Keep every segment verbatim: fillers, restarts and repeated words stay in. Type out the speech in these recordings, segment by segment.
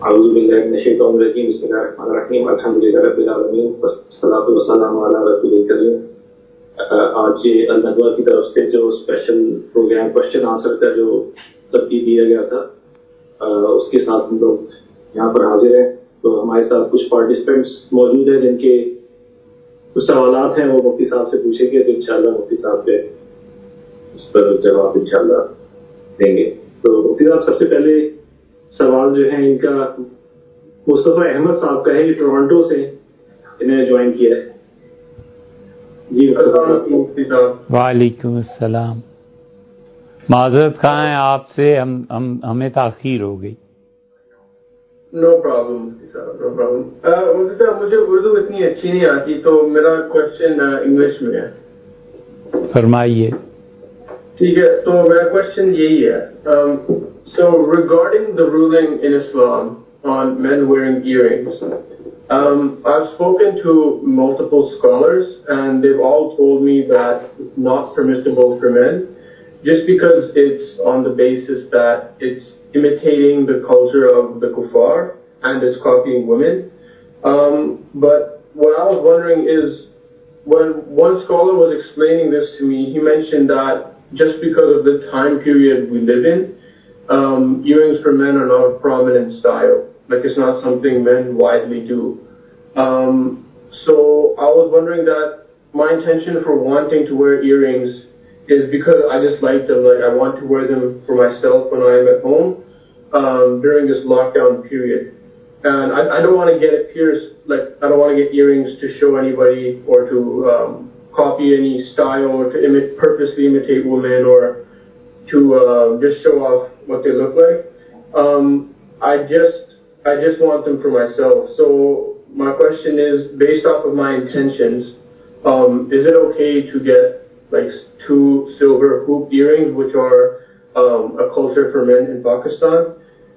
اعوذ باللہ من الشیطان الرجیم بسم اللہ الرحمن الرحیم الحمدللہ رب العالمین والصلاۃ والسلام علی رسول الکریم۔ آج الندوہ کی طرف سے جو اسپیشل پروگرام کوشچن آنسر کا جو ترتیب دیا گیا تھا اس کے ساتھ ہم لوگ یہاں پر حاضر ہیں، تو ہمارے ساتھ کچھ پارٹیسپینٹس موجود ہیں جن کے کچھ سوالات ہیں وہ مفتی صاحب سے پوچھیں گے، تو انشاءاللہ مفتی صاحب سے اس پر جواب انشاءاللہ دیں گے۔ تو مفتی صاحب سب سے پہلے سوال جو ہے ان کا مصطفیٰ احمد صاحب کا ہے، یہ ٹورانٹو سے انہیں جوائن کیا ہے۔ جی السلام علیکم مفتی صاحب۔ وعلیکم السلام، معذرت خواہ ہیں آپ سے، ہم ہم ہمیں تاخیر ہو گئی۔ نو پرابلم مفتی صاحب، نو پرابلم۔ مفتی صاحب مجھے اردو اتنی اچھی نہیں آتی، تو میرا کوشچن انگلش میں ہے۔ فرمائیے۔ ٹھیک ہے، تو میرا کوشچن یہی ہے، so regarding the ruling in Islam on men wearing earrings, um, I've spoken to multiple scholars and they've all told me that it's not permissible for men just because it's on the basis that it's imitating the culture of the kuffar and it's copying women. Um, but what I was wondering is, when one scholar was explaining this to me, he mentioned that just because of the time period we live in, um, earrings for men are not a prominent style. Like it's not something men widely do. Um, so I was wondering that my intention for wanting to wear earrings is because I just like them. Like I want to wear them for myself when I am at home um, during this lockdown period. And I, I don't want to get it pierced. Like I don't want to get earrings to show anybody or to um, copy any style or to imi- purposely imitate women or to uh, just show off what they look like. Um, I just I just want them for myself. So my question is, based off of my intentions, um, is it okay to get like two silver hoop earrings, which are um, a culture for men in Pakistan?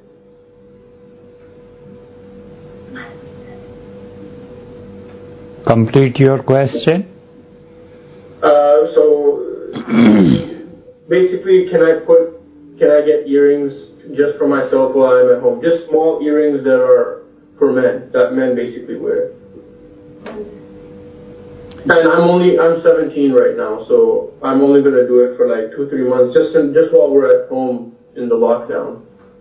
Complete your question. Uh, so basically, can I put, can I get earrings just for myself while I'm at home? Just small earrings that are for men, that men basically wear. And I'm only, I'm seventeen right now, so I'm only going to do it for like two, three months, just in, just while we're at home in the lockdown.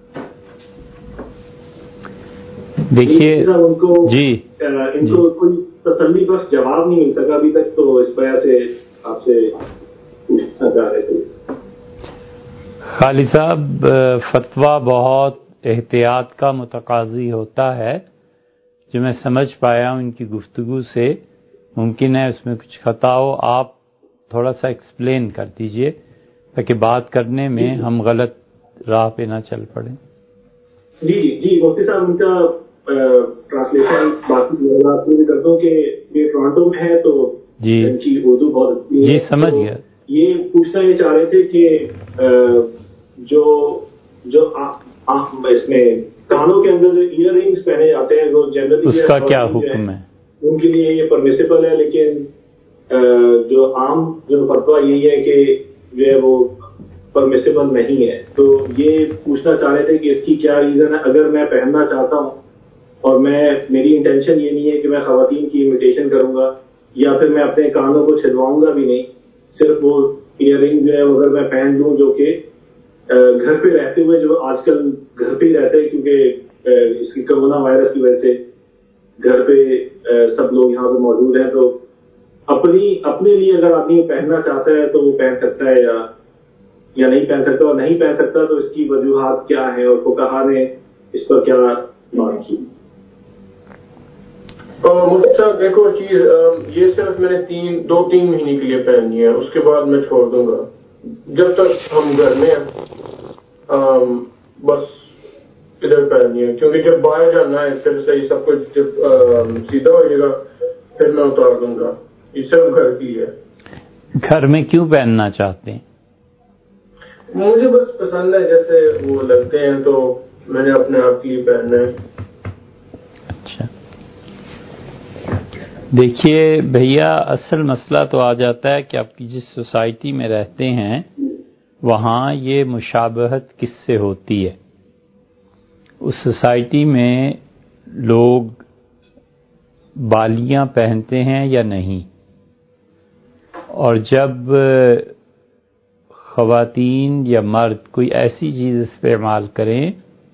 دیکھیے جی ان کو کوئی تسلی بخش جواب نہیں مل سکا ابھی تک، تو اس وجہ سے آپ سے پوچھنا چاہ رہے تھے۔ خالد صاحب، فتویٰ بہت احتیاط کا متقاضی ہوتا ہے، جو میں سمجھ پایا ہوں ان کی گفتگو سے، ممکن ہے اس میں کچھ خطا ہو، آپ تھوڑا سا ایکسپلین کر دیجئے تاکہ بات کرنے میں ہم غلط راہ پہ نہ چل پڑیں۔ جی جی مفتی صاحب، ان کا ٹرانسلیشن باقی پوری کرتا ہوں کہ یہ ٹورانٹو میں ہے، تو جی ان کی اردو بہت اچھی ہے۔ جی سمجھ گیا۔ یہ پوچھنا یہ چاہ رہے تھے کہ جو جو اس میں کانوں کے اندر جو ایئر رنگس پہنے جاتے ہیں وہ جنرلی اس کا کیا حکم ہے؟ ان کے لیے یہ پرمیسیبل ہے، لیکن جو عام جو فتویٰ یہی ہے کہ جو ہے وہ پرمیسیبل نہیں ہے۔ تو یہ پوچھنا چاہ رہے تھے کہ اس کی کیا ریزن ہے، اگر میں پہننا چاہتا ہوں اور میں میری انٹینشن یہ نہیں ہے کہ میں خواتین کی امیٹیشن کروں گا یا پھر میں اپنے کانوں کو چھلواؤں گا بھی نہیں، صرف وہ ایئر رنگ جو ہے اگر میں پہن لوں جو کہ گھر پہ رہتے ہوئے، جو آج کل گھر پہ ہی رہتے ہیں کیونکہ اس کی کرونا وائرس کی وجہ سے گھر پہ سب لوگ یہاں پہ موجود ہیں، تو اپنی اپنے لیے اگر آدمی پہننا چاہتا ہے تو وہ پہن سکتا ہے یا یا نہیں پہن سکتا، اور نہیں پہن سکتا تو اس کی وجوہات کیا ہیں اور فقہا نے اس پر کیا بات کی۔ مفتی صاحب ایک اور چیز، یہ صرف میں نے تین دو تین مہینے کے لیے پہننی ہے، اس کے بعد میں چھوڑ دوں گا جب تک ہم گھر میں ہیں، بس ادھر پہننی ہے، کیونکہ جب باہر جانا ہے پھر صحیح سب کچھ جب سیدھا ہو جائے گا پھر میں اتار دوں گا، یہ صرف گھر کی ہے۔ گھر میں کیوں پہننا چاہتے ہیں؟ مجھے بس پسند ہے، جیسے وہ لگتے ہیں تو میں نے اپنے آپ کے لیے پہننا ہے۔ اچھا دیکھیے بھیا، اصل مسئلہ تو آ جاتا ہے کہ آپ کی جس سوسائٹی میں رہتے ہیں وہاں یہ مشابہت کس سے ہوتی ہے۔ اس سوسائٹی میں لوگ بالیاں پہنتے ہیں یا نہیں، اور جب خواتین یا مرد کوئی ایسی چیز استعمال کریں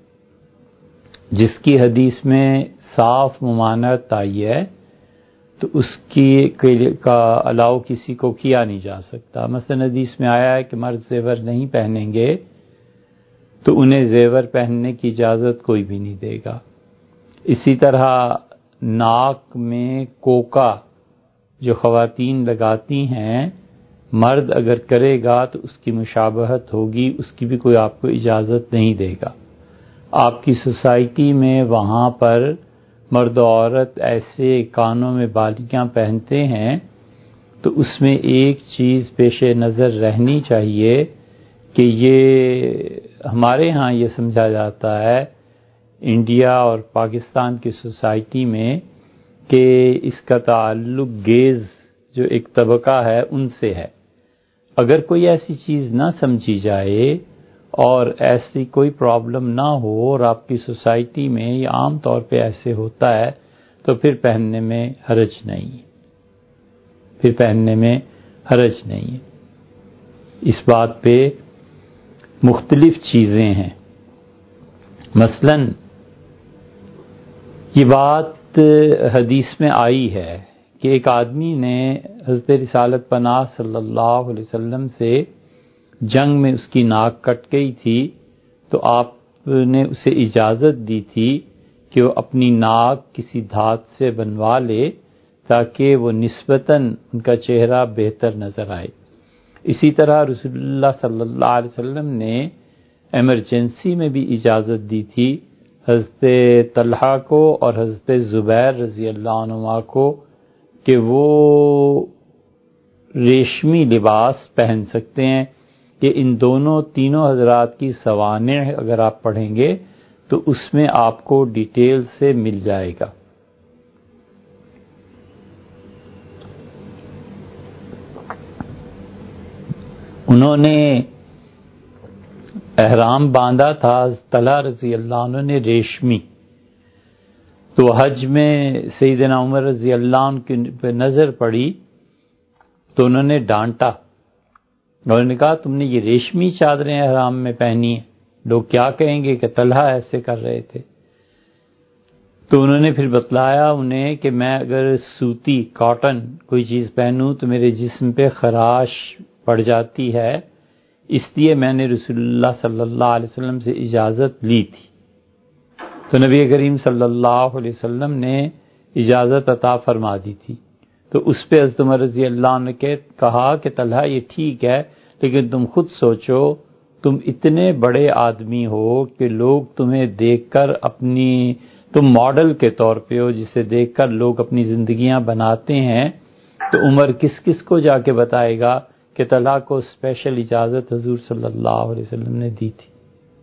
جس کی حدیث میں صاف ممانعت آئی ہے تو اس کی کا الاؤ کسی کو کیا نہیں جا سکتا۔ مثلا حدیث میں آیا ہے کہ مرد زیور نہیں پہنیں گے تو انہیں زیور پہننے کی اجازت کوئی بھی نہیں دے گا۔ اسی طرح ناک میں کوکا جو خواتین لگاتی ہیں، مرد اگر کرے گا تو اس کی مشابہت ہوگی، اس کی بھی کوئی آپ کو اجازت نہیں دے گا۔ آپ کی سوسائٹی میں وہاں پر مرد و عورت ایسے کانوں میں بالیاں پہنتے ہیں تو اس میں ایک چیز پیش نظر رہنی چاہیے کہ یہ ہمارے ہاں یہ سمجھا جاتا ہے انڈیا اور پاکستان کی سوسائٹی میں کہ اس کا تعلق گیز جو ایک طبقہ ہے ان سے ہے۔ اگر کوئی ایسی چیز نہ سمجھی جائے اور ایسی کوئی پرابلم نہ ہو اور آپ کی سوسائٹی میں یہ عام طور پہ ایسے ہوتا ہے تو پھر پہننے میں حرج نہیں پھر پہننے میں حرج نہیں اس بات پہ مختلف چیزیں ہیں۔ مثلا یہ بات حدیث میں آئی ہے کہ ایک آدمی نے حضرت رسالت پناہ صلی اللہ علیہ وسلم سے جنگ میں اس کی ناک کٹ گئی تھی تو آپ نے اسے اجازت دی تھی کہ وہ اپنی ناک کسی دھات سے بنوا لے تاکہ وہ نسبتاً ان کا چہرہ بہتر نظر آئے۔ اسی طرح رسول اللہ صلی اللہ علیہ وسلم نے ایمرجنسی میں بھی اجازت دی تھی حضرت طلحہ کو اور حضرت زبیر رضی اللہ عنہما کو کہ وہ ریشمی لباس پہن سکتے ہیں، کہ ان دونوں تینوں حضرات کی سوانح اگر آپ پڑھیں گے تو اس میں آپ کو ڈیٹیل سے مل جائے گا۔ انہوں نے احرام باندھا تھا طلحہ رضی اللہ عنہ نے ریشمی، تو حج میں سیدنا عمر رضی اللہ عنہ کی پہ نظر پڑی تو انہوں نے ڈانٹا، انہوں نے کہا تم نے یہ ریشمی چادریں احرام میں پہنی ہیں، لوگ کیا کہیں گے کہ طلحہ ایسے کر رہے تھے۔ تو انہوں نے پھر بتلایا انہیں کہ میں اگر سوتی کاٹن کوئی چیز پہنوں تو میرے جسم پہ خراش پڑ جاتی ہے، اس لیے میں نے رسول اللہ صلی اللہ علیہ وسلم سے اجازت لی تھی۔ تو نبی کریم صلی اللہ علیہ وسلم نے اجازت عطا فرما دی تھی۔ تو اس پہ حضرت عمر رضی اللہ عنہ نے کہا کہ طلحہ یہ ٹھیک ہے، لیکن تم خود سوچو تم اتنے بڑے آدمی ہو کہ لوگ تمہیں دیکھ کر اپنی تم ماڈل کے طور پہ ہو جسے دیکھ کر لوگ اپنی زندگیاں بناتے ہیں، تو عمر کس کس کو جا کے بتائے گا کہ طلحہ کو اسپیشل اجازت حضور صلی اللہ علیہ وسلم نے دی تھی۔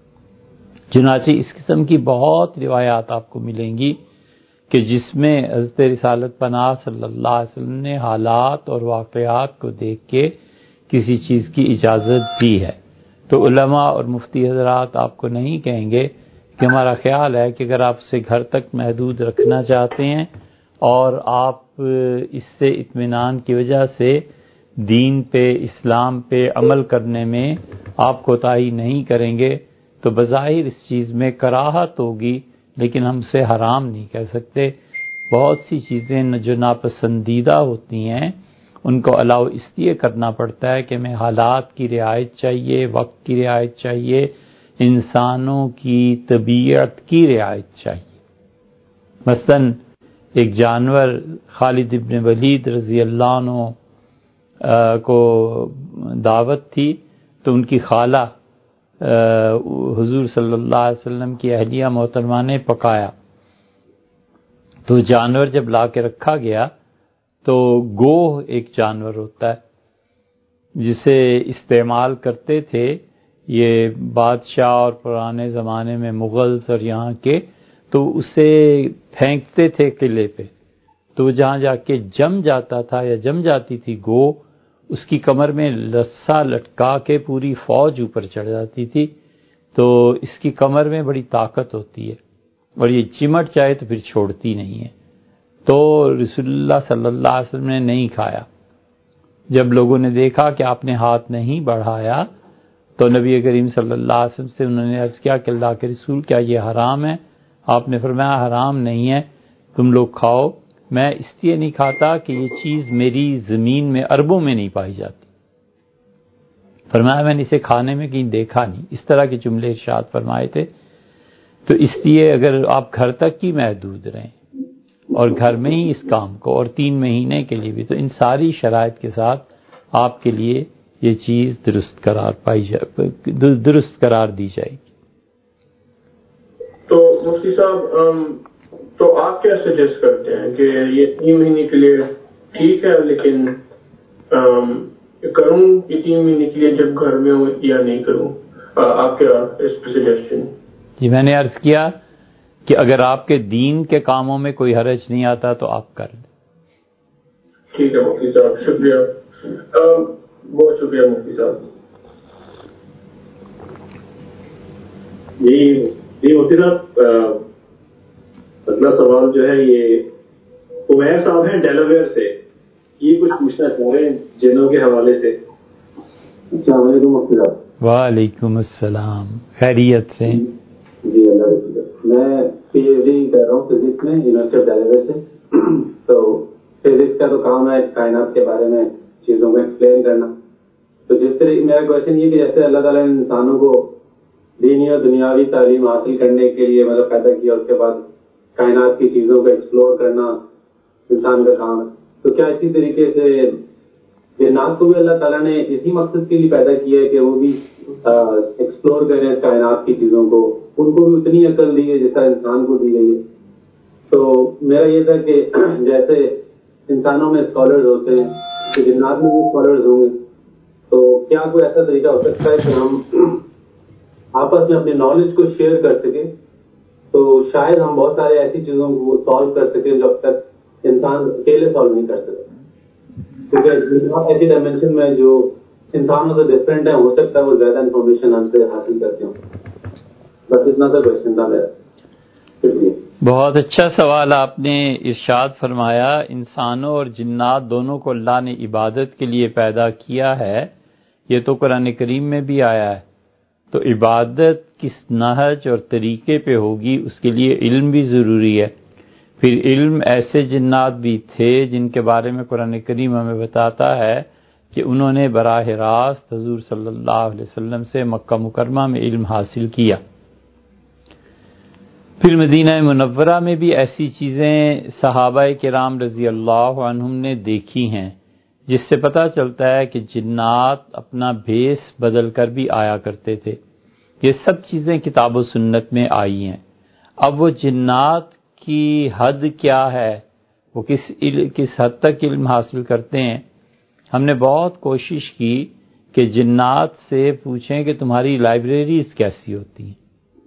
چنانچہ اس قسم کی بہت روایات آپ کو ملیں گی کہ جس میں حضرت رسالت پناہ صلی اللہ علیہ وسلم نے حالات اور واقعات کو دیکھ کے کسی چیز کی اجازت دی ہے۔ تو علماء اور مفتی حضرات آپ کو نہیں کہیں گے کہ ہمارا خیال ہے کہ اگر آپ اسے گھر تک محدود رکھنا چاہتے ہیں اور آپ اس سے اطمینان کی وجہ سے دین پہ اسلام پہ عمل کرنے میں آپ کوتاہی نہیں کریں گے تو بظاہر اس چیز میں کراہت ہوگی، لیکن ہم اسے حرام نہیں کہہ سکتے۔ بہت سی چیزیں جو ناپسندیدہ ہوتی ہیں ان کو الاؤ اس لیے کرنا پڑتا ہے کہ ہمیں حالات کی رعایت چاہیے، وقت کی رعایت چاہیے، انسانوں کی طبیعت کی رعایت چاہیے۔ مثلا ایک جانور خالد ابن ولید رضی اللہ عنہ کو دعوت تھی تو ان کی خالہ حضور صلی اللہ علیہ وسلم کی اہلیہ محترمہ نے پکایا، تو جانور جب لا کے رکھا گیا تو گوہ ایک جانور ہوتا ہے جسے استعمال کرتے تھے یہ بادشاہ اور پرانے زمانے میں مغلز اور یہاں کے، تو اسے پھینکتے تھے قلعے پہ، تو جہاں جا کے جم جاتا تھا یا جم جاتی تھی گو، اس کی کمر میں لسا لٹکا کے پوری فوج اوپر چڑھ جاتی تھی۔ تو اس کی کمر میں بڑی طاقت ہوتی ہے اور یہ چمٹ جائے تو پھر چھوڑتی نہیں ہے. تو رسول اللہ صلی اللہ علیہ وسلم نے نہیں کھایا. جب لوگوں نے دیکھا کہ آپ نے ہاتھ نہیں بڑھایا تو نبی کریم صلی اللہ علیہ وسلم سے انہوں نے عرض کیا کہ اللہ کے رسول کیا یہ حرام ہے؟ آپ نے فرمایا حرام نہیں ہے، تم لوگ کھاؤ، میں اس لیے نہیں کھاتا کہ یہ چیز میری زمین میں اربوں میں نہیں پائی جاتی. فرمایا میں نے اسے کھانے میں کہیں دیکھا نہیں. اس طرح کے جملے ارشاد فرمائے تھے. تو اس لیے اگر آپ گھر تک ہی محدود رہیں اور گھر میں ہی اس کام کو، اور تین مہینے کے لیے بھی، تو ان ساری شرائط کے ساتھ آپ کے لیے یہ چیز درست قرار پائی جائے، درست قرار دی جائے گی. تو مفتی صاحب تو آپ کیا سجیسٹ کرتے ہیں کہ یہ تین مہینے کے لیے ٹھیک ہے، لیکن کروں یہ تین مہینے کے لیے جب گھر میں ہوں یا نہیں کروں؟ آپ کیا اس پہ سجیشن؟ جی میں نے عرض کیا کہ اگر آپ کے دین کے کاموں میں کوئی حرج نہیں آتا تو آپ کر لیں. ٹھیک ہے مفتی صاحب، شکریہ، بہت شکریہ مفتی صاحب. جی جی مفتی صاحب، اگلا سوال جو ہے یہ عمیر صاحب ہیں ڈیلاویئر سے، یہ کچھ پوچھنا چاہ رہے ہیں جنوں کے حوالے سے. السلام علیکم مفتی صاحب. وعلیکم السلام، خیریت سے؟ جی اللہ کا شکر. میں پی ایچ ڈی کر رہا ہوں فزکس میں یونیورسٹی آف ڈیلاویئر سے. تو فزکس کا تو کام ہے کائنات کے بارے میں چیزوں کو ایکسپلین کرنا. تو جس طرح میرا کوشچن یہ کہ جیسے اللہ تعالیٰ نے انسانوں کو دینی اور دنیاوی تعلیم حاصل کرنے کے لیے مطلب پیدا کیا، اس کے بعد کائنات کی چیزوں کو ایکسپلور کرنا انسان کا کام ہے، تو کیا اسی طریقے سے جنات کو بھی اللہ تعالیٰ نے اسی مقصد کے لیے پیدا کیا ہے کہ وہ بھی ایکسپلور کریں کائنات کی چیزوں کو، ان کو بھی اتنی عقل دی ہے جس طرح انسان کو دی گئی ہے؟ تو میرا یہ تھا کہ جیسے انسانوں میں اسکالرز ہوتے ہیں تو جنات میں بھی اسکالرز ہوں گے، تو کیا کوئی ایسا طریقہ ہو سکتا ہے کہ ہم آپس میں اپنے نالج کو شیئر کر سکیں؟ تو شاید ہم بہت سارے ایسی چیزوں کو سالو کر سکیں جو اب تک انسان اکیلے سالو نہیں کر سکتا، کیونکہ ایسی ڈائمینشن میں جو انسانوں سے ڈفرینٹ ہے، ہو سکتا ہے وہ زیادہ انفارمیشن ہم سے حاصل کرتے ہوں. بس اتنا سا کوشچن تھا میرا. شکریہ. بہت اچھا سوال آپ نے ارشاد فرمایا. انسانوں اور جنات دونوں کو اللہ نے عبادت کے لیے پیدا کیا ہے، یہ تو قرآن کریم میں بھی آیا ہے. تو عبادت کس نہج اور طریقے پہ ہوگی اس کے لیے علم بھی ضروری ہے. پھر علم ایسے جنات بھی تھے جن کے بارے میں قرآن کریم ہمیں بتاتا ہے کہ انہوں نے براہ راست حضور صلی اللہ علیہ وسلم سے مکہ مکرمہ میں علم حاصل کیا. پھر مدینہ منورہ میں بھی ایسی چیزیں صحابہ کرام رضی اللہ عنہم نے دیکھی ہیں جس سے پتہ چلتا ہے کہ جنات اپنا بھیس بدل کر بھی آیا کرتے تھے. یہ سب چیزیں کتاب و سنت میں آئی ہیں. اب وہ جنات کی حد کیا ہے، وہ کس کس حد تک علم حاصل کرتے ہیں؟ ہم نے بہت کوشش کی کہ جنات سے پوچھیں کہ تمہاری لائبریریز کیسی ہوتی ہیں،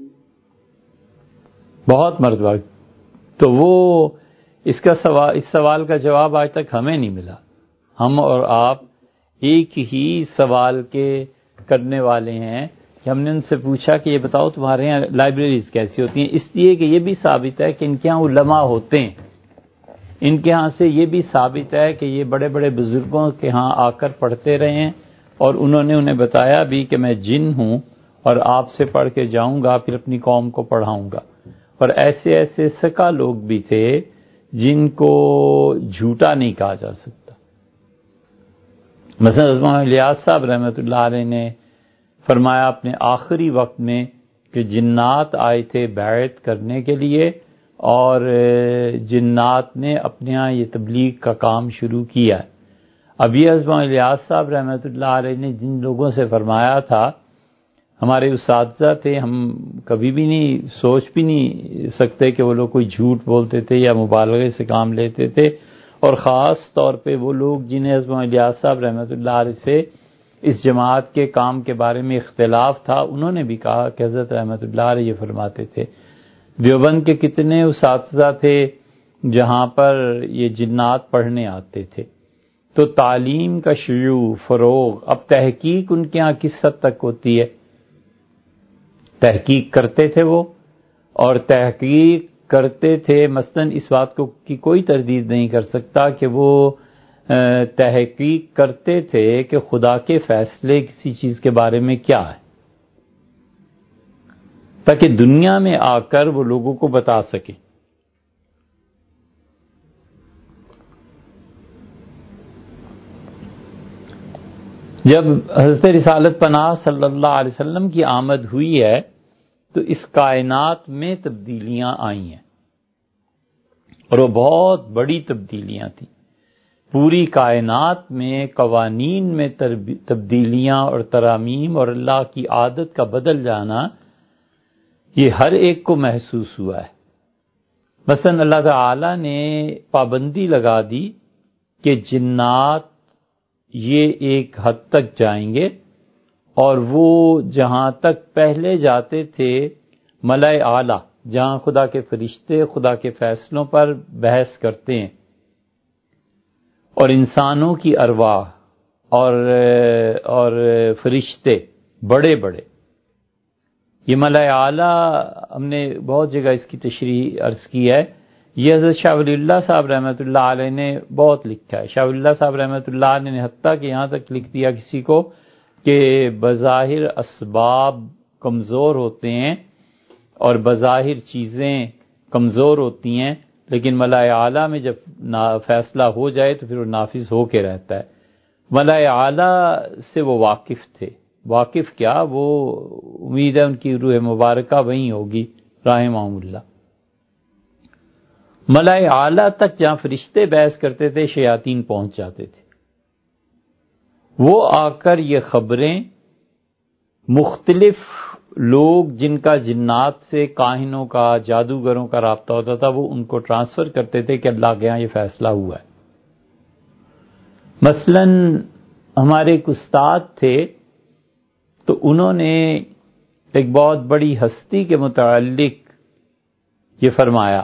بہت مرتبہ. تو وہ اس کا سوال اس سوال کا جواب آج تک ہمیں نہیں ملا. ہم اور آپ ایک ہی سوال کے کرنے والے ہیں کہ ہم نے ان سے پوچھا کہ یہ بتاؤ تمہارے یہاں لائبریریز کیسی ہوتی ہیں، اس لیے کہ یہ بھی ثابت ہے کہ ان کے ہاں علماء ہوتے ہیں. ان کے ہاں سے یہ بھی ثابت ہے کہ یہ بڑے بڑے بزرگوں کے ہاں آ کر پڑھتے رہے ہیں اور انہوں نے انہیں بتایا بھی کہ میں جن ہوں اور آپ سے پڑھ کے جاؤں گا پھر اپنی قوم کو پڑھاؤں گا. اور ایسے ایسے سکا لوگ بھی تھے جن کو جھوٹا نہیں کہا جا سکتا. مثلا حضرت الیاس صاحب رحمۃ اللہ علیہ نے فرمایا اپنے آخری وقت میں کہ جنات آئے تھے بیعت کرنے کے لیے اور جنات نے اپنے یہاں یہ تبلیغ کا کام شروع کیا ہے. اب یہ حضرت الیاس صاحب رحمۃ اللہ علیہ نے جن لوگوں سے فرمایا تھا، ہمارے اساتذہ تھے، ہم کبھی بھی نہیں سوچ بھی نہیں سکتے کہ وہ لوگ کوئی جھوٹ بولتے تھے یا مبالغے سے کام لیتے تھے. اور خاص طور پہ وہ لوگ جنہیں حضرت الیاس صاحب رحمۃ اللہ علیہ سے اس جماعت کے کام کے بارے میں اختلاف تھا، انہوں نے بھی کہا کہ حضرت رحمۃ اللہ علیہ یہ فرماتے تھے. دیوبند کے کتنے اساتذہ تھے جہاں پر یہ جنات پڑھنے آتے تھے. تو تعلیم کا شیوع، فروغ، اب تحقیق ان کے ہاں کس حد تک ہوتی ہے؟ تحقیق کرتے تھے وہ، اور تحقیق کرتے تھے مثلاً اس بات کو کی کوئی تردید نہیں کر سکتا کہ وہ تحقیق کرتے تھے کہ خدا کے فیصلے کسی چیز کے بارے میں کیا ہے، تاکہ دنیا میں آ کر وہ لوگوں کو بتا سکیں۔ جب حضرت رسالت پناہ صلی اللہ علیہ وسلم کی آمد ہوئی ہے تو اس کائنات میں تبدیلیاں آئی ہیں، اور وہ بہت بڑی تبدیلیاں تھیں۔ پوری کائنات میں قوانین میں تبدیلیاں اور ترامیم اور اللہ کی عادت کا بدل جانا، یہ ہر ایک کو محسوس ہوا ہے۔ مثلا اللہ تعالی نے پابندی لگا دی کہ جنات یہ ایک حد تک جائیں گے، اور وہ جہاں تک پہلے جاتے تھے ملائے اعلیٰ، جہاں خدا کے فرشتے خدا کے فیصلوں پر بحث کرتے ہیں، اور انسانوں کی ارواح اور اور فرشتے بڑے بڑے، یہ ملائے اعلیٰ ہم نے بہت جگہ اس کی تشریح عرض کی ہے۔ یہ حضرت شاہ ولی اللہ صاحب رحمۃ اللہ علیہ نے بہت لکھا ہے۔ شاہ ولی اللہ صاحب رحمۃ اللہ علیہ نے حتیٰ کہ یہاں تک لکھ دیا کسی کو کہ بظاہر اسباب کمزور ہوتے ہیں اور بظاہر چیزیں کمزور ہوتی ہیں، لیکن ملائے اعلیٰ میں جب فیصلہ ہو جائے تو پھر وہ نافذ ہو کے رہتا ہے۔ ملائے اعلیٰ سے وہ واقف تھے، واقف کیا، وہ امید ہے ان کی روح مبارکہ وہیں ہوگی رحمہم اللہ۔ ملائے اعلیٰ تک جہاں فرشتے بحث کرتے تھے شیاطین پہنچ جاتے تھے، وہ آ کر یہ خبریں مختلف لوگ جن کا جنات سے، کاہنوں کا، جادوگروں کا رابطہ ہوتا تھا، وہ ان کو ٹرانسفر کرتے تھے کہ اللہ کے یہاں یہ فیصلہ ہوا ہے۔ مثلاً ہمارے ایک استاد تھے، تو انہوں نے ایک بہت بڑی ہستی کے متعلق یہ فرمایا۔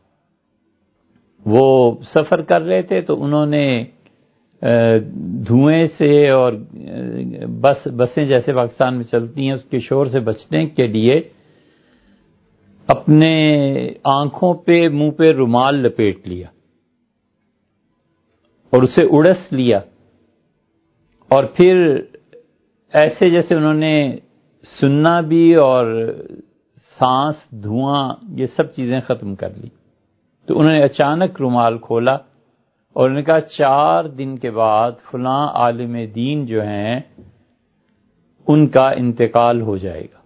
وہ سفر کر رہے تھے تو انہوں نے دھوئیں سے اور بس بسیں جیسے پاکستان میں چلتی ہیں اس کے شور سے بچنے کے لیے اپنے آنکھوں پہ، منہ پہ رومال لپیٹ لیا اور اسے اڑس لیا، اور پھر ایسے جیسے انہوں نے سننا بھی اور سانس، دھواں، یہ سب چیزیں ختم کر لی۔ تو انہوں نے اچانک رومال کھولا اور انہوں نے کہا چار دن کے بعد فلاں عالم دین جو ہیں ان کا انتقال ہو جائے گا۔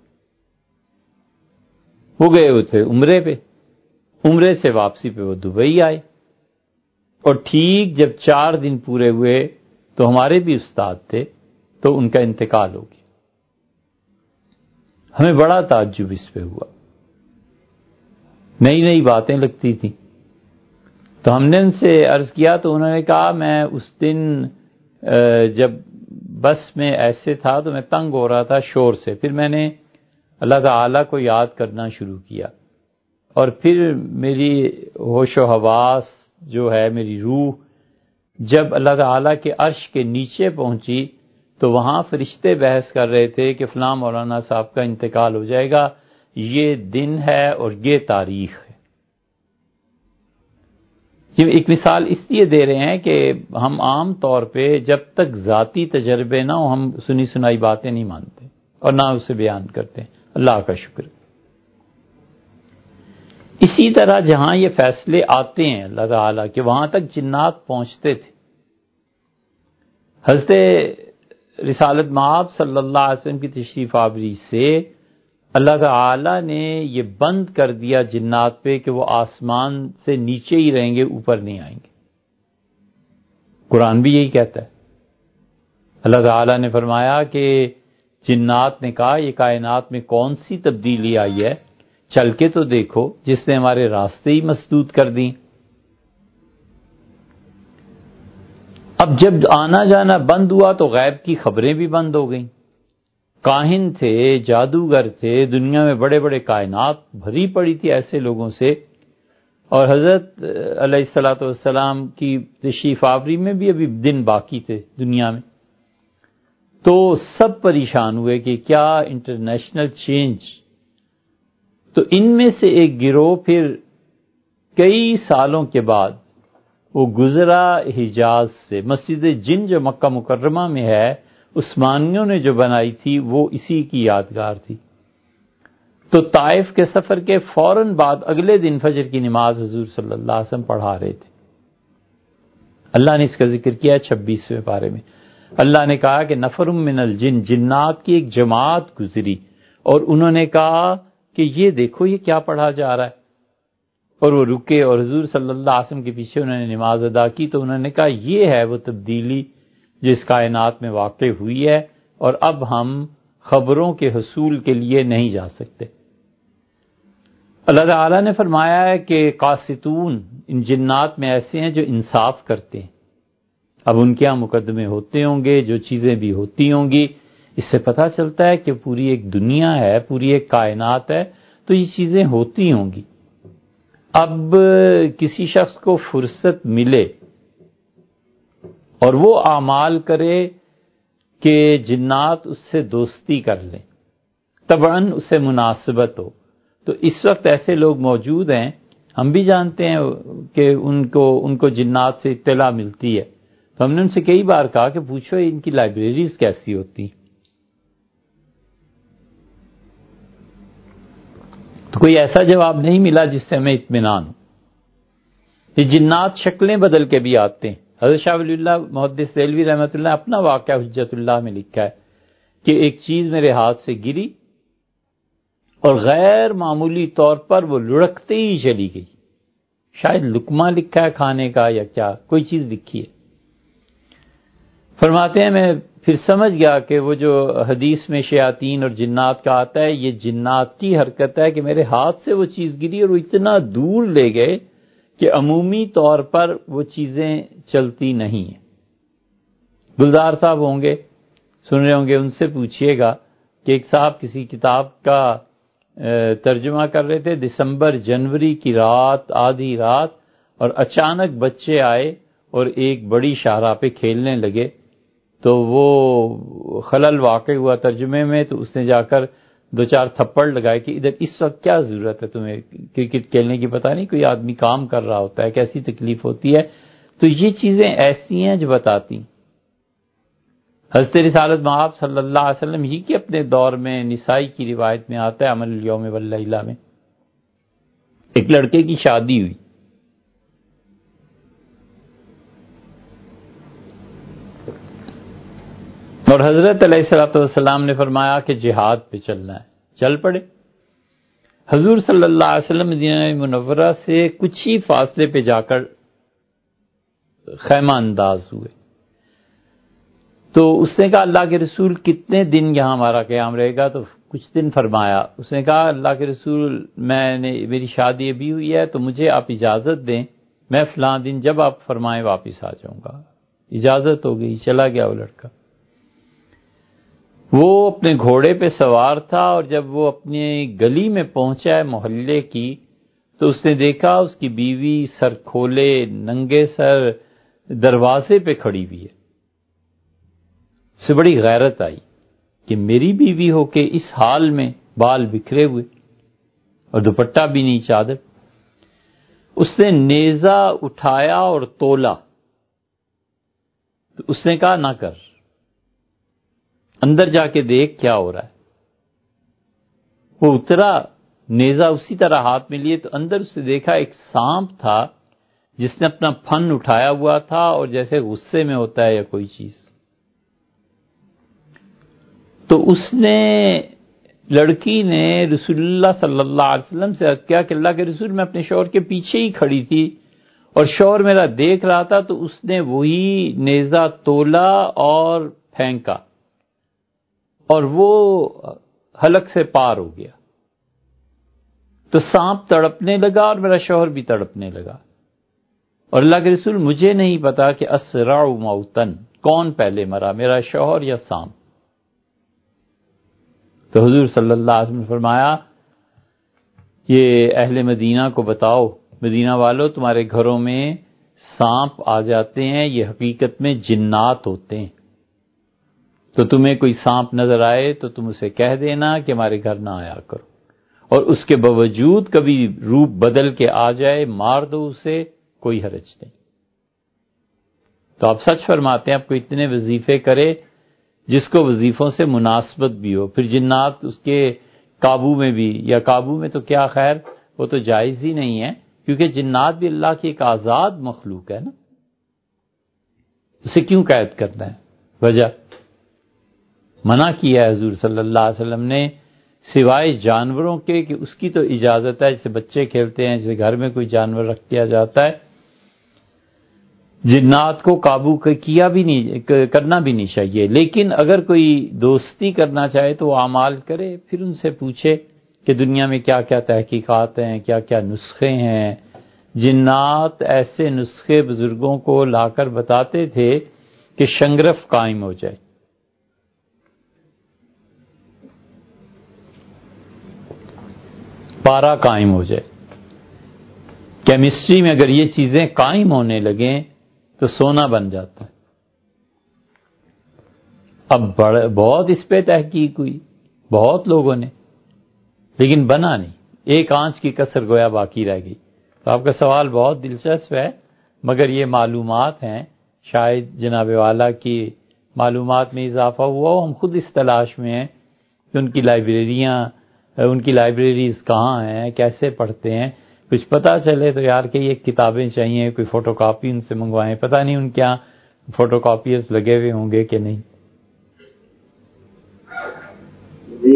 وہ گئے ہوئے تھے عمرے پہ، عمرے سے واپسی پہ وہ دبئی آئے، اور ٹھیک جب چار دن پورے ہوئے تو ہمارے بھی استاد تھے تو ان کا انتقال ہو گیا۔ ہمیں بڑا تعجب اس پہ ہوا، نئی نئی باتیں لگتی تھیں۔ تو ہم نے ان سے عرض کیا تو انہوں نے کہا میں اس دن جب بس میں ایسے تھا تو میں تنگ ہو رہا تھا شور سے، پھر میں نے اللہ تعالیٰ کو یاد کرنا شروع کیا، اور پھر میری ہوش و حواس جو ہے، میری روح جب اللہ تعالیٰ کے عرش کے نیچے پہنچی تو وہاں فرشتے بحث کر رہے تھے کہ فلاں مولانا صاحب کا انتقال ہو جائے گا، یہ دن ہے اور یہ تاریخ ہے۔ یہ ایک مثال اس لیے دے رہے ہیں کہ ہم عام طور پہ جب تک ذاتی تجربے نہ ہو ہم سنی سنائی باتیں نہیں مانتے اور نہ اسے بیان کرتے ہیں۔ اللہ کا شکر۔ اسی طرح جہاں یہ فیصلے آتے ہیں اللہ تعالیٰ کہ وہاں تک جنات پہنچتے تھے۔ حضرت رسالت مآب صلی اللہ علیہ وسلم کی تشریف آوری سے اللہ تعالیٰ نے یہ بند کر دیا جنات پہ کہ وہ آسمان سے نیچے ہی رہیں گے، اوپر نہیں آئیں گے۔ قرآن بھی یہی کہتا ہے۔ اللہ تعالیٰ نے فرمایا کہ جنات نے کہا یہ کائنات میں کون سی تبدیلی آئی ہے، چل کے تو دیکھو جس نے ہمارے راستے ہی مسدود کر دیں۔ اب جب آنا جانا بند ہوا تو غیب کی خبریں بھی بند ہو گئیں۔ کاہن تھے، جادوگر تھے، دنیا میں بڑے بڑے کائنات بھری پڑی تھی ایسے لوگوں سے، اور حضرت علیہ الصلوۃ والسلام کی تشریف آوری میں بھی ابھی دن باقی تھے دنیا میں، تو سب پریشان ہوئے کہ کیا انٹرنیشنل چینج تو ان میں سے ایک گروہ پھر کئی سالوں کے بعد وہ گزرا حجاز سے. مسجد جن جو مکہ مکرمہ میں ہے عثمانیوں نے جو بنائی تھی وہ اسی کی یادگار تھی. تو طائف کے سفر کے فوراً بعد اگلے دن فجر کی نماز حضور صلی اللہ علیہ وسلم پڑھا رہے تھے. اللہ نے اس کا ذکر کیا چھبیسویں پارے میں. اللہ نے کہا کہ نفر من الجن، جنات کی ایک جماعت گزری اور انہوں نے کہا کہ یہ دیکھو یہ کیا پڑھا جا رہا ہے، اور وہ رکے اور حضور صلی اللہ علیہ وسلم کے پیچھے انہوں نے نماز ادا کی. تو انہوں نے کہا یہ ہے وہ تبدیلی جو اس کائنات میں واقع ہوئی ہے، اور اب ہم خبروں کے حصول کے لیے نہیں جا سکتے. اللہ تعالیٰ نے فرمایا ہے کہ قاسطون ان جنات میں ایسے ہیں جو انصاف کرتے ہیں. اب ان کے یہاں مقدمے ہوتے ہوں گے، جو چیزیں بھی ہوتی ہوں گی، اس سے پتہ چلتا ہے کہ پوری ایک دنیا ہے، پوری ایک کائنات ہے، تو یہ چیزیں ہوتی ہوں گی. اب کسی شخص کو فرصت ملے اور وہ اعمال کرے کہ جنات اس سے دوستی کر لیں، طبعاً اسے مناسبت ہو، تو اس وقت ایسے لوگ موجود ہیں. ہم بھی جانتے ہیں کہ ان کو ان کو جنات سے اطلاع ملتی ہے. تو ہم نے ان سے کئی بار کہا کہ پوچھو ان کی لائبریریز کیسی ہوتی، تو کوئی ایسا جواب نہیں ملا جس سے ہمیں اطمینان ہو. یہ جنات شکلیں بدل کے بھی آتے ہیں. حضرت شاہ ولی اللہ محدث دہلوی رحمۃ اللہ اپنا واقعہ حجت اللہ میں لکھا ہے کہ ایک چیز میرے ہاتھ سے گری اور غیر معمولی طور پر وہ لڑکتے ہی چلی گئی. شاید لقمہ لکھا ہے کھانے کا یا کیا کوئی چیز لکھی ہے. فرماتے ہیں میں پھر سمجھ گیا کہ وہ جو حدیث میں شیاطین اور جنات کا آتا ہے یہ جنات کی حرکت ہے کہ میرے ہاتھ سے وہ چیز گری اور وہ اتنا دور لے گئے کہ عمومی طور پر وہ چیزیں چلتی نہیں ہیں. گلزار صاحب ہوں گے، سن رہے ہوں گے، ان سے پوچھئے گا کہ ایک صاحب کسی کتاب کا ترجمہ کر رہے تھے، دسمبر جنوری کی رات، آدھی رات، اور اچانک بچے آئے اور ایک بڑی شاہراہ پہ کھیلنے لگے. تو وہ خلل واقع ہوا ترجمے میں، تو اس نے جا کر دو چار تھپڑ لگائے کہ ادھر اس وقت کیا ضرورت ہے تمہیں کرکٹ کھیلنے کی، پتہ نہیں کوئی آدمی کام کر رہا ہوتا ہے، کیسی تکلیف ہوتی ہے. تو یہ چیزیں ایسی ہیں جو بتاتی. حضرت رسالت مآب صلی اللہ علیہ وسلم ہی کے اپنے دور میں نسائی کی روایت میں آتا ہے عمل الیوم واللیلہ میں ایک لڑکے کی شادی ہوئی، اور حضرت علیہ الصلوۃ والسلام نے فرمایا کہ جہاد پہ چلنا ہے. چل پڑے. حضور صلی اللہ علیہ وسلم مدینہ منورہ سے کچھ ہی فاصلے پہ جا کر خیمہ انداز ہوئے. تو اس نے کہا اللہ کے رسول کتنے دن یہاں ہمارا قیام رہے گا؟ تو کچھ دن فرمایا. اس نے کہا اللہ کے رسول میں نے میری شادی ابھی ہوئی ہے تو مجھے آپ اجازت دیں، میں فلاں دن جب آپ فرمائیں واپس آ جاؤں گا. اجازت ہو گئی، چلا گیا وہ لڑکا. وہ اپنے گھوڑے پہ سوار تھا اور جب وہ اپنی گلی میں پہنچا ہے محلے کی تو اس نے دیکھا اس کی بیوی سر کھولے ننگے سر دروازے پہ کھڑی ہوئی ہے. اسے بڑی غیرت آئی کہ میری بیوی ہو کے اس حال میں، بال بکھرے ہوئے اور دوپٹہ بھی نہیں، چادر. اس نے نیزہ اٹھایا اور تولا. تو اس نے کہا نہ کر، اندر جا کے دیکھ کیا ہو رہا ہے. وہ اترا، نیزہ اسی طرح ہاتھ میں لیے تو اندر اس نے دیکھا ایک سانپ تھا جس نے اپنا پھن اٹھایا ہوا تھا اور جیسے غصے میں ہوتا ہے یا کوئی چیز. تو اس نے لڑکی نے رسول اللہ صلی اللہ علیہ وسلم سے عرض کیا کہ اللہ کے رسول میں اپنے شوہر کے پیچھے ہی کھڑی تھی اور شوہر میرا دیکھ رہا تھا، تو اس نے وہی نیزہ تولا اور پھینکا اور وہ حلق سے پار ہو گیا. تو سانپ تڑپنے لگا اور میرا شوہر بھی تڑپنے لگا. اور اللہ کے رسول مجھے نہیں پتا کہ اسرع موتن کون پہلے مرا، میرا شوہر یا سانپ. تو حضور صلی اللہ علیہ وسلم نے فرمایا یہ اہل مدینہ کو بتاؤ، مدینہ والو تمہارے گھروں میں سانپ آ جاتے ہیں، یہ حقیقت میں جنات ہوتے ہیں. تو تمہیں کوئی سانپ نظر آئے تو تم اسے کہہ دینا کہ ہمارے گھر نہ آیا کرو. اور اس کے باوجود کبھی روپ بدل کے آ جائے، مار دو اسے، کوئی حرج نہیں۔ تو آپ سچ فرماتے ہیں، آپ کو اتنے وظیفے کرے جس کو وظیفوں سے مناسبت بھی ہو، پھر جنات اس کے قابو میں بھی، یا قابو میں تو کیا، خیر وہ تو جائز ہی نہیں ہے، کیونکہ جنات بھی اللہ کی ایک آزاد مخلوق ہے نا، اسے کیوں قید کرنا ہے؟ وجہ منع کیا ہے حضور صلی اللہ علیہ وسلم نے، سوائے جانوروں کے کہ اس کی تو اجازت ہے، جیسے بچے کھیلتے ہیں، جیسے گھر میں کوئی جانور رکھ دیا جاتا ہے، جنات کو قابو کیا بھی نہیں، کرنا بھی نہیں چاہیے۔ لیکن اگر کوئی دوستی کرنا چاہے تو وہ اعمال کرے، پھر ان سے پوچھے کہ دنیا میں کیا کیا تحقیقات ہیں، کیا کیا نسخے ہیں۔ جنات ایسے نسخے بزرگوں کو لا کر بتاتے تھے کہ شنگرف قائم ہو جائے۔ پارا قائم ہو جائے۔ کیمسٹری میں اگر یہ چیزیں قائم ہونے لگیں تو سونا بن جاتا ہے۔ اب بڑے بہت اس پہ تحقیق ہوئی، بہت لوگوں نے، لیکن بنا نہیں، ایک آنچ کی کسر گویا باقی رہ گئی۔ تو آپ کا سوال بہت دلچسپ ہے، مگر یہ معلومات ہیں، شاید جناب والا کی معلومات میں اضافہ ہوا ہو۔ ہم خود اس تلاش میں ہیں کہ ان کی لائبریریاں، ان کی لائبریریز کہاں ہیں، کیسے پڑھتے ہیں، کچھ پتہ چلے تو یار کہ یہ کتابیں چاہیے، کوئی فوٹو کاپی ان سے منگوائیں، پتہ نہیں ان کے یہاں فوٹو کاپیئرز لگے ہوئے ہوں گے کہ نہیں۔ جی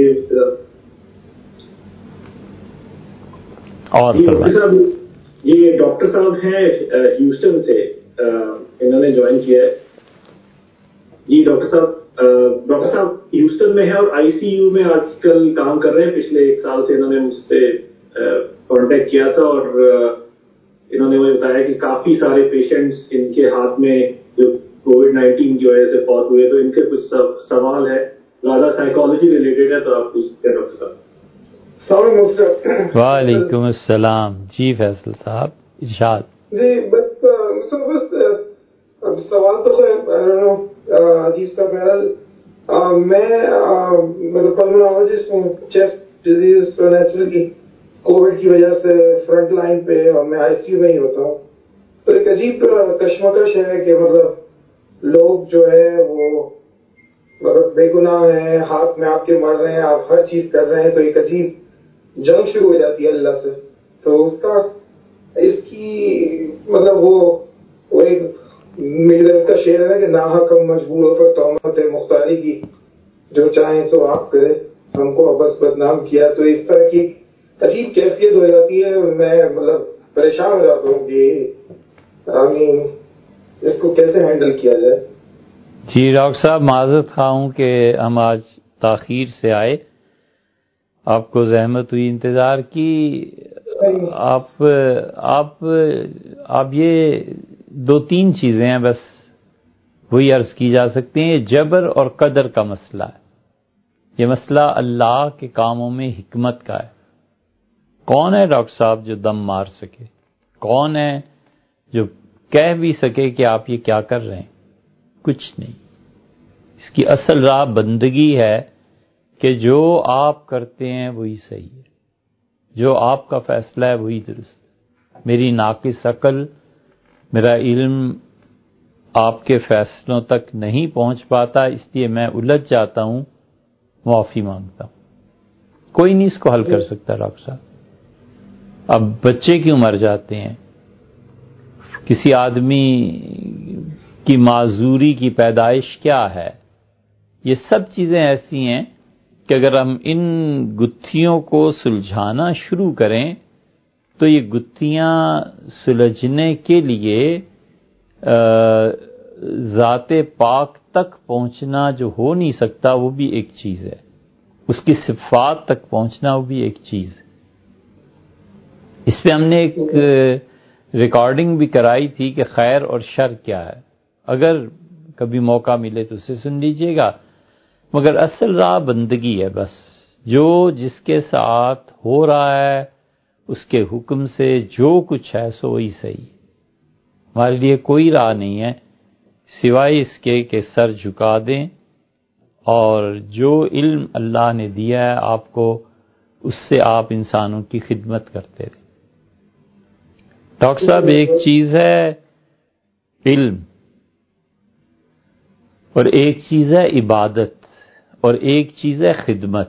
اور صاحب، یہ ڈاکٹر صاحب ہیں ہیوسٹن سے، انہوں نے جوائن کیا ہے۔ جی ڈاکٹر صاحب، ڈاکٹر صاحب ہیوسٹن میں ہے اور آئی سی یو میں آج کل کام کر رہے ہیں۔ پچھلے ایک سال سے انہوں نے مجھ سے کانٹیکٹ کیا تھا اور انہوں نے مجھے بتایا کہ کافی سارے پیشنٹس ان کے ہاتھ میں جو کووڈ نائنٹین کی وجہ سے فوت ہوئے، تو ان کے کچھ سوال ہے، زیادہ سائیکالوجی ریلیٹڈ ہے، تو آپ پوچھتے ہیں ڈاکٹر صاحب۔ وعلیکم السلام۔ جی فیصل صاحب ارشاد۔ جی بس سوال تو عجیب سا بہرحال میں مطلب پلمونالوجسٹ ہوں، چیسٹ ڈیزیز نیچرل کی کووڈ کی وجہ سے فرنٹ لائن پہ، اور میں آئی سی یو میں ہی ہوتا ہوں۔ تو ایک عجیب کشمکش ہے کہ مطلب لوگ جو ہے وہ مطلب بے گناہ ہیں، ہاتھ میں آپ کے مر رہے ہیں، آپ ہر چیز کر رہے ہیں، تو ایک عجیب جنگ شروع ہو جاتی ہے اللہ سے۔ تو اس کا اس کی مطلب وہ وہ ایک میرے کا شعر ہے کہ ناحق ہم مجبوروں پر تہمت مختاری کی، جو چاہیں سو آپ کرے، ہم کو بس بدنام کیا۔ تو اس طرح کی عجیب کیفیت ہو جاتی ہے، میں مطلب پریشان ہو جاتا ہوں کہ آمین اس کو کیسے ہینڈل کیا جائے۔ جی ڈاکٹر صاحب معذرت خواہ ہوں کہ ہم آج تاخیر سے آئے، آپ کو زحمت ہوئی انتظار کی۔ آپ آپ آپ یہ دو تین چیزیں ہیں بس وہی عرض کی جا سکتی ہیں۔ جبر اور قدر کا مسئلہ ہے، یہ مسئلہ اللہ کے کاموں میں حکمت کا ہے۔ کون ہے ڈاکٹر صاحب جو دم مار سکے؟ کون ہے جو کہہ بھی سکے کہ آپ یہ کیا کر رہے ہیں؟ کچھ نہیں۔ اس کی اصل راہ بندگی ہے کہ جو آپ کرتے ہیں وہی صحیح ہے، جو آپ کا فیصلہ ہے وہی درست ہے۔ میری ناقص عقل، میرا علم آپ کے فیصلوں تک نہیں پہنچ پاتا، اس لیے میں الجھ جاتا ہوں، معافی مانگتا ہوں۔ کوئی نہیں اس کو حل کر سکتا ڈاکٹر صاحب۔ اب بچے کیوں مر جاتے ہیں، کسی آدمی کی معذوری کی پیدائش کیا ہے، یہ سب چیزیں ایسی ہیں کہ اگر ہم ان گتھیوں کو سلجھانا شروع کریں تو یہ گتھیاں سلجھنے کے لیے ذات پاک تک پہنچنا جو ہو نہیں سکتا وہ بھی ایک چیز ہے، اس کی صفات تک پہنچنا وہ بھی ایک چیز ہے۔ اس پہ ہم نے ایک ریکارڈنگ بھی کرائی تھی کہ خیر اور شر کیا ہے، اگر کبھی موقع ملے تو اسے سن لیجئے گا۔ مگر اصل راہ بندگی ہے، بس جو جس کے ساتھ ہو رہا ہے اس کے حکم سے جو کچھ ہے سو وہی صحیح۔ ہمارے لیے کوئی راہ نہیں ہے سوائے اس کے کہ سر جھکا دیں اور جو علم اللہ نے دیا ہے آپ کو اس سے آپ انسانوں کی خدمت کرتے رہیں۔ ڈاکٹر صاحب ایک چیز ہے علم اور ایک چیز ہے عبادت اور ایک چیز ہے خدمت۔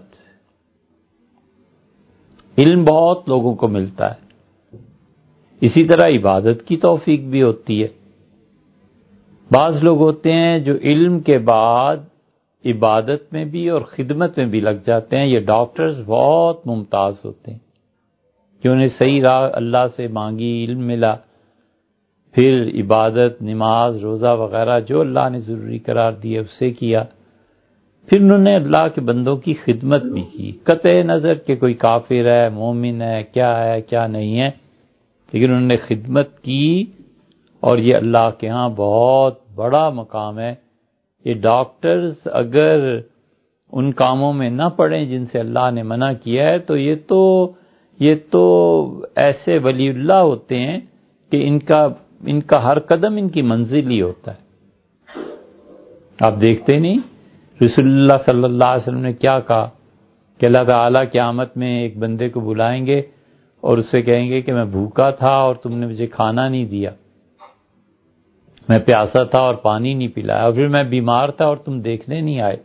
علم بہت لوگوں کو ملتا ہے، اسی طرح عبادت کی توفیق بھی ہوتی ہے۔ بعض لوگ ہوتے ہیں جو علم کے بعد عبادت میں بھی اور خدمت میں بھی لگ جاتے ہیں، یہ ڈاکٹرز بہت ممتاز ہوتے ہیں کہ انہیں صحیح راہ اللہ سے مانگی، علم ملا، پھر عبادت، نماز، روزہ وغیرہ جو اللہ نے ضروری قرار دیا اسے کیا، پھر انہوں نے اللہ کے بندوں کی خدمت بھی کی، قطع نظر کہ کوئی کافر ہے، مومن ہے، کیا ہے کیا نہیں ہے، لیکن انہوں نے خدمت کی، اور یہ اللہ کے ہاں بہت بڑا مقام ہے۔ یہ ڈاکٹرز اگر ان کاموں میں نہ پڑیں جن سے اللہ نے منع کیا ہے تو یہ تو یہ تو ایسے ولی اللہ ہوتے ہیں کہ ان کا ان کا ہر قدم ان کی منزل ہی ہوتا ہے۔ آپ دیکھتے نہیں رسول اللہ صلی اللہ علیہ وسلم نے کیا کہا کہ اللہ تعالیٰ قیامت میں ایک بندے کو بلائیں گے اور اس سے کہیں گے کہ میں بھوکا تھا اور تم نے مجھے کھانا نہیں دیا، میں پیاسا تھا اور پانی نہیں پلایا، اور پھر میں بیمار تھا اور تم دیکھنے نہیں آئے۔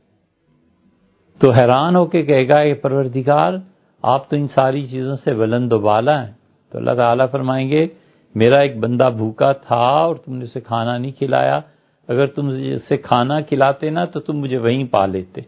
تو حیران ہو کے کہے گا کہ پروردگار آپ تو ان ساری چیزوں سے بلند و بالا ہیں۔ تو اللہ تعالیٰ فرمائیں گے میرا ایک بندہ بھوکا تھا اور تم نے اسے کھانا نہیں کھلایا، اگر تم اسے کھانا کھلاتے نا تو تم مجھے وہیں پا لیتے۔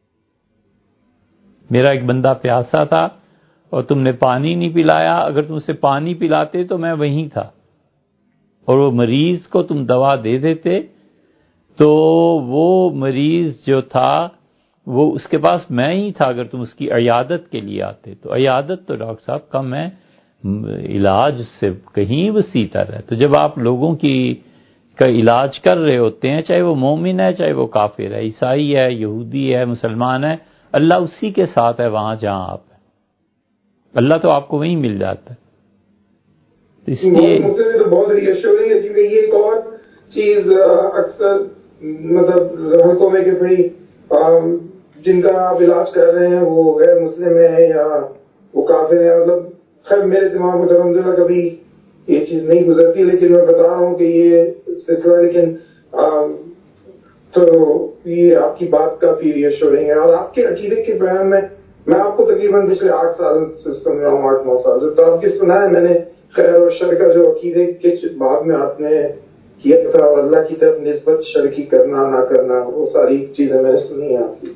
میرا ایک بندہ پیاسا تھا اور تم نے پانی نہیں پلایا، اگر تم اسے پانی پلاتے تو میں وہیں تھا، اور وہ مریض کو تم دوا دے دیتے تو وہ مریض جو تھا وہ اس کے پاس میں ہی تھا اگر تم اس کی عیادت کے لیے آتے۔ تو عیادت تو ڈاکٹر صاحب کم ہے، علاج اس سے کہیں وسیع تر ہے۔ تو جب آپ لوگوں کی کا علاج کر رہے ہوتے ہیں، چاہے وہ مومن ہے چاہے وہ کافر ہے، عیسائی ہے، یہودی ہے، مسلمان ہے، اللہ اسی کے ساتھ ہے وہاں جہاں آپ ہیں، اللہ تو آپ کو وہیں مل جاتا ہے۔ اس لیے مجھے بھی تو بہت ری ایشورنگ ہے، کیونکہ یہ ایک اور چیز اکثر مطلب حلقوں میں کہ بھائی جن کا آپ علاج کر رہے ہیں وہ غیر مسلم ہے یا وہ کافر ہے، مطلب خیر میرے دماغ میں الحمد للہ کبھی یہ چیز نہیں گزرتی، لیکن میں بتا رہا ہوں کہ یہ سلسلہ، لیکن تو یہ آپ کی بات کافی ری ایشورنگ ہے۔ اور آپ کے عقیدے کے بیان میں میں آپ کو تقریباً پچھلے آٹھ سال سے سن رہا ہوں، آٹھ نو سال سے، تو آپ کی سنا ہے میں نے خیر اور شر کا جو عقیدے کے بعد میں آپ نے کیا تھا اور اللہ کی طرف نسبت شر کی کرنا نہ کرنا، وہ ساری چیزیں میں نے سنی ہیں آپ کی۔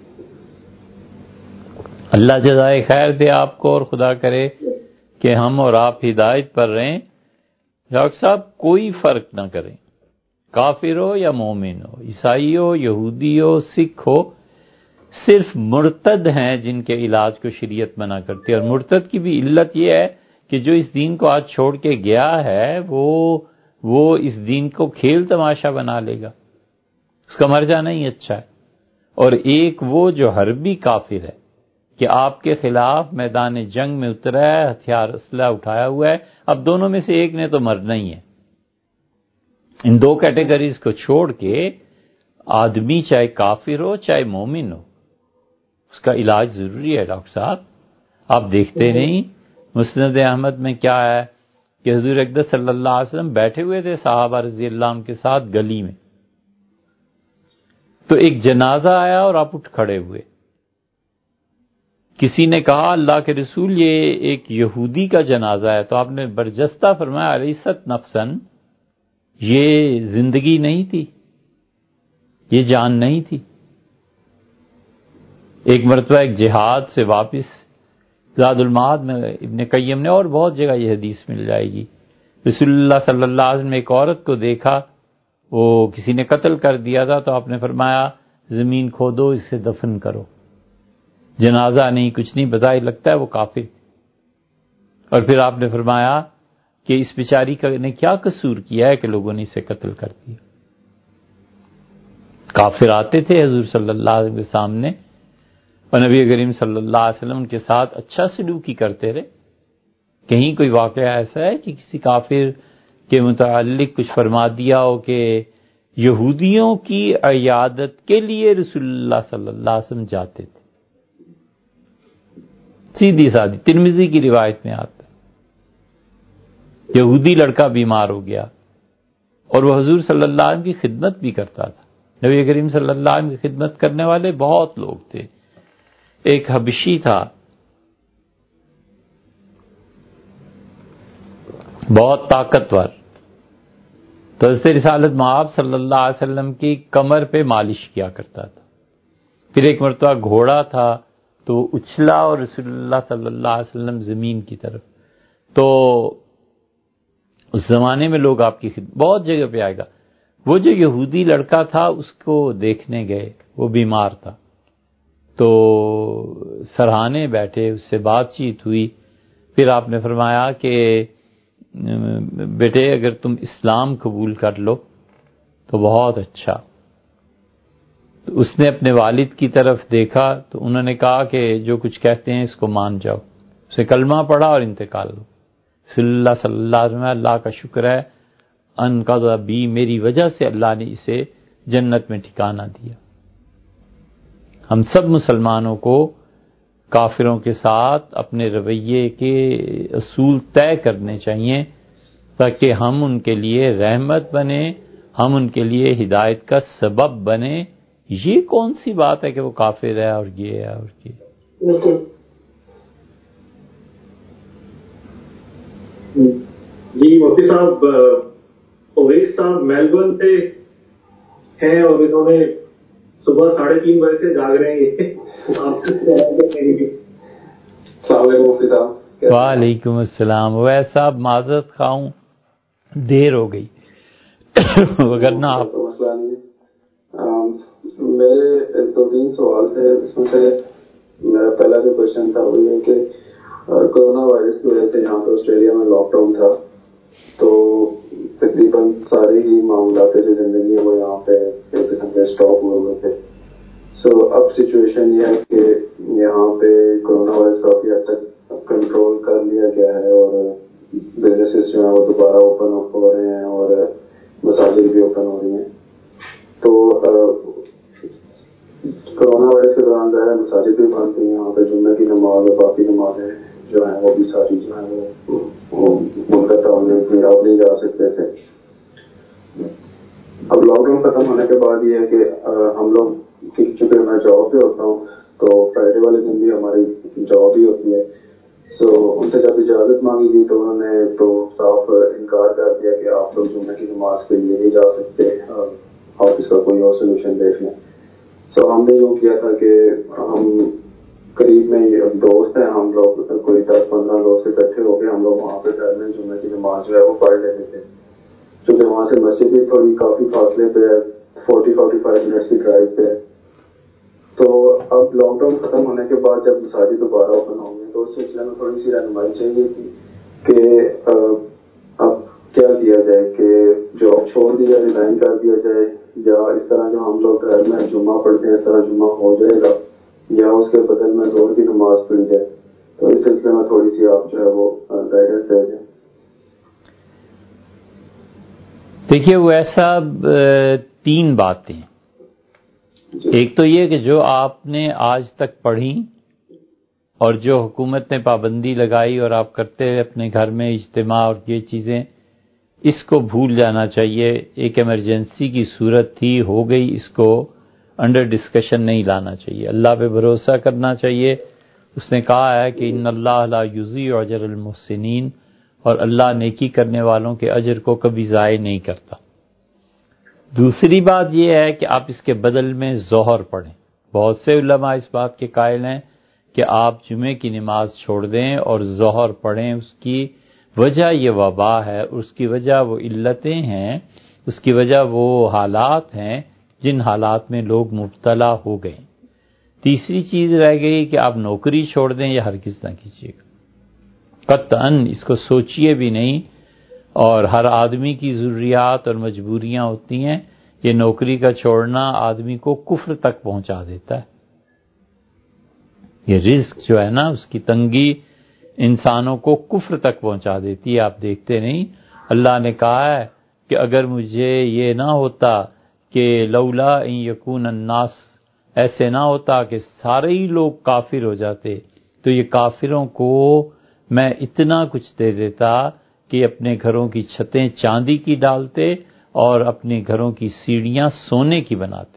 اللہ جزائے خیر دے آپ کو، اور خدا کرے کہ ہم اور آپ ہدایت پر رہیں۔ ڈاکٹر صاحب کوئی فرق نہ کریں، کافر ہو یا مومن ہو، عیسائی ہو، یہودی ہو، سکھ ہو، صرف مرتد ہیں جن کے علاج کو شریعت منع کرتی ہے، اور مرتد کی بھی علت یہ ہے کہ جو اس دین کو آج چھوڑ کے گیا ہے وہ وہ اس دین کو کھیل تماشا بنا لے گا، اس کا مر جانا ہی اچھا ہے۔ اور ایک وہ جو حربی کافر ہے کہ آپ کے خلاف میدان جنگ میں اترا ہے، ہتھیار اسلحہ اٹھایا ہوا ہے، اب دونوں میں سے ایک نے تو مرنا ہی ہے۔ ان دو کیٹیگریز کو چھوڑ کے آدمی چاہے کافر ہو چاہے مومن ہو، اس کا علاج ضروری ہے۔ ڈاکٹر صاحب آپ دیکھتے نہیں مسند احمد میں کیا ہے کہ حضور اقدس صلی اللہ علیہ وسلم بیٹھے ہوئے تھے صحابہ رضی اللہ عنہ کے ساتھ گلی میں، تو ایک جنازہ آیا اور آپ اٹھ کھڑے ہوئے۔ کسی نے کہا اللہ کے رسول یہ ایک یہودی کا جنازہ ہے، تو آپ نے برجستہ فرمایا الیست نفسن، یہ زندگی نہیں تھی، یہ جان نہیں تھی۔ ایک مرتبہ ایک جہاد سے واپس زاد المعاد میں ابن قیم نے، اور بہت جگہ یہ حدیث مل جائے گی، رسول اللہ صلی اللہ علیہ وسلم نے ایک عورت کو دیکھا، وہ کسی نے قتل کر دیا تھا، تو آپ نے فرمایا زمین کھودو اسے دفن کرو، جنازہ نہیں کچھ نہیں، بظاہر لگتا ہے وہ کافر تھی۔ اور پھر آپ نے فرمایا کہ اس بیچاری نے کیا قصور کیا ہے کہ لوگوں نے اسے قتل کر دیا۔ کافر آتے تھے حضور صلی اللہ علیہ وسلم کے سامنے، اور نبی کریم صلی اللہ علیہ وسلم ان کے ساتھ اچھا سلوک ہی کرتے رہے۔ کہیں کوئی واقعہ ایسا ہے کہ کسی کافر کے متعلق کچھ فرما دیا ہو کہ یہودیوں کی عیادت کے لیے رسول اللہ صلی اللہ علیہ وسلم جاتے تھے؟ سیدھی سادی ترمذی کی روایت میں آتا ہے، یہودی لڑکا بیمار ہو گیا اور وہ حضور صلی اللہ علیہ وسلم کی خدمت بھی کرتا تھا۔ نبی کریم صلی اللہ علیہ وسلم کی خدمت کرنے والے بہت لوگ تھے۔ ایک حبشی تھا، بہت طاقتور، تو حضرت رسالت مآب صلی اللہ علیہ وسلم کی کمر پہ مالش کیا کرتا تھا۔ پھر ایک مرتبہ گھوڑا تھا تو اچھلا اور رسول اللہ صلی اللہ علیہ وسلم زمین کی طرف، تو اس زمانے میں لوگ آپ کی خدمت بہت جگہ پہ آئے گا۔ وہ جو یہودی لڑکا تھا اس کو دیکھنے گئے، وہ بیمار تھا، تو سرہانے بیٹھے، اس سے بات چیت ہوئی۔ پھر آپ نے فرمایا کہ بیٹے اگر تم اسلام قبول کر لو تو بہت اچھا۔ تو اس نے اپنے والد کی طرف دیکھا تو انہوں نے کہا کہ جو کچھ کہتے ہیں اس کو مان جاؤ۔ اسے کلمہ پڑھا اور انتقال ہو۔ رسول اللہ صلی اللہ علیہ وسلم، اللہ کا شکر ہے ان قض بی، میری وجہ سے اللہ نے اسے جنت میں ٹھکانہ دیا۔ ہم سب مسلمانوں کو کافروں کے ساتھ اپنے رویے کے اصول طے کرنے چاہیے تاکہ ہم ان کے لیے رحمت بنے، ہم ان کے لیے ہدایت کا سبب بنے۔ یہ کون سی بات ہے کہ وہ کافر ہے اور یہ ہے اور یہ۔ جی مفتی صاحب، اویس صاحب میلبرن سے ہیں اور انہوں نے صبح ساڑھے تین بجے سے جاگ رہے ہیں۔ السلام علیکم مفتی صاحب۔ وعلیکم السلام۔ اویس صاحب معذرت خواہ ہوں، دیر ہو گئی، وگرنہ آپ مسئلہ نہیں ہے۔ میرے دو تین سوال تھے، اس میں سے میرا پہلا جو کوشچن تھا وہ یہ کہ کورونا وائرس کی وجہ سے یہاں پہ آسٹریلیا میں لاک ڈاؤن تھا، تو تقریباً سارے ہی معاملات جو زندگی ہے وہ یہاں پہ ایک قسم کے اسٹاپ ہوئے ہوئے تھے۔ سو اب سچویشن یہ ہے کہ یہاں پہ کورونا وائرس کافی حد تک کنٹرول کر لیا گیا ہے اور بزنسز جو ہیں وہ دوبارہ اوپن اپ ہو رہے ہیں اور مساجد بھی اوپن ہو رہی ہیں۔ تو کورونا وائرس کے دوران ظاہر مساجد بھی بند تھی، یہاں پہ جمعہ کی نماز اور باقی نمازیں جو ہیں وہ بھی ساری جو ہیں وہ منقطع ہونے تھی، آپ نہیں جا سکتے تھے۔ اب لاک ڈاؤن ختم ہونے کے بعد یہ ہے کہ ہم لوگ، چونکہ میں جاب پہ ہوتا ہوں تو فرائیڈے والے دن بھی ہماری جاب ہی ہوتی ہے، سو ان سے جب اجازت مانگی گئی تو انہوں نے تو صاف انکار کر دیا کہ آپ لوگ جمعہ کی نماز کے لیے نہیں جا سکتے، آپ اس کا کوئی اور سولوشن دیکھ لیں۔ سو ہم نے یوں کیا تھا کہ ہم قریب میں دوست ہیں، ہم لوگ کوئی دس پندرہ لوگ سے اکٹھے ہو کے ہم لوگ وہاں پہ گھر میں جمعہ کی نماز جو ہے وہ پڑھ لیتے تھے، کیونکہ وہاں سے مسجد بھی تھوڑی کافی فاصلے پہ ہے، فورٹی فورٹی فائیو منٹس کی ڈرائیو پہ ہے۔ تو اب لاک ڈاؤن ختم ہونے کے بعد جب مساجد دوبارہ اوپن ہوں گے تو اس سلسلے میں تھوڑی سی رہنمائی چاہیے تھی کہ اب کیا کیا جائے، کہ جاب چھوڑ دیا، ریزائن کر دیا جائے، یا اس طرح جو ہم لوگ گھر میں جمعہ پڑھتے ہیں اس طرح جمعہ ہو جائے گا، یا اس کے بدل میں زور کی نماز پڑھی جائے۔ تو اس سلسلے میں تھوڑی سی آپ جو ہے وہ گائیڈنس دے دیں۔ دیکھیے وہ ایسا تین باتیں، ایک تو یہ کہ جو آپ نے آج تک پڑھی اور جو حکومت نے پابندی لگائی اور آپ کرتے ہیں اپنے گھر میں اجتماع اور یہ چیزیں، اس کو بھول جانا چاہیے۔ ایک ایمرجنسی کی صورت تھی، ہو گئی، اس کو انڈر ڈسکشن نہیں لانا چاہیے، اللہ پہ بھروسہ کرنا چاہیے۔ اس نے کہا ہے کہ ان اللہ لا یضیع اجر المحسنین، اور اللہ نیکی کرنے والوں کے اجر کو کبھی ضائع نہیں کرتا۔ دوسری بات یہ ہے کہ آپ اس کے بدل میں ظہر پڑھیں۔ بہت سے علماء اس بات کے قائل ہیں کہ آپ جمعے کی نماز چھوڑ دیں اور ظہر پڑھیں۔ اس کی وجہ یہ وبا ہے، اس کی وجہ وہ علتیں ہیں، اس کی وجہ وہ حالات ہیں جن حالات میں لوگ مبتلا ہو گئے۔ تیسری چیز رہ گئی کہ آپ نوکری چھوڑ دیں، یہ ہرگز نہ کیجیے گا، قطعاً اس کو سوچیے بھی نہیں۔ اور ہر آدمی کی ضروریات اور مجبوریاں ہوتی ہیں، یہ نوکری کا چھوڑنا آدمی کو کفر تک پہنچا دیتا ہے۔ یہ رزق جو ہے نا، اس کی تنگی انسانوں کو کفر تک پہنچا دیتی ہے، آپ دیکھتے نہیں۔ اللہ نے کہا ہے کہ اگر مجھے یہ نہ ہوتا کہ لولا ان یکون الناس، ایسے نہ ہوتا کہ سارے ہی لوگ کافر ہو جاتے، تو یہ کافروں کو میں اتنا کچھ دے دیتا کہ اپنے گھروں کی چھتیں چاندی کی ڈالتے اور اپنے گھروں کی سیڑھیاں سونے کی بناتے۔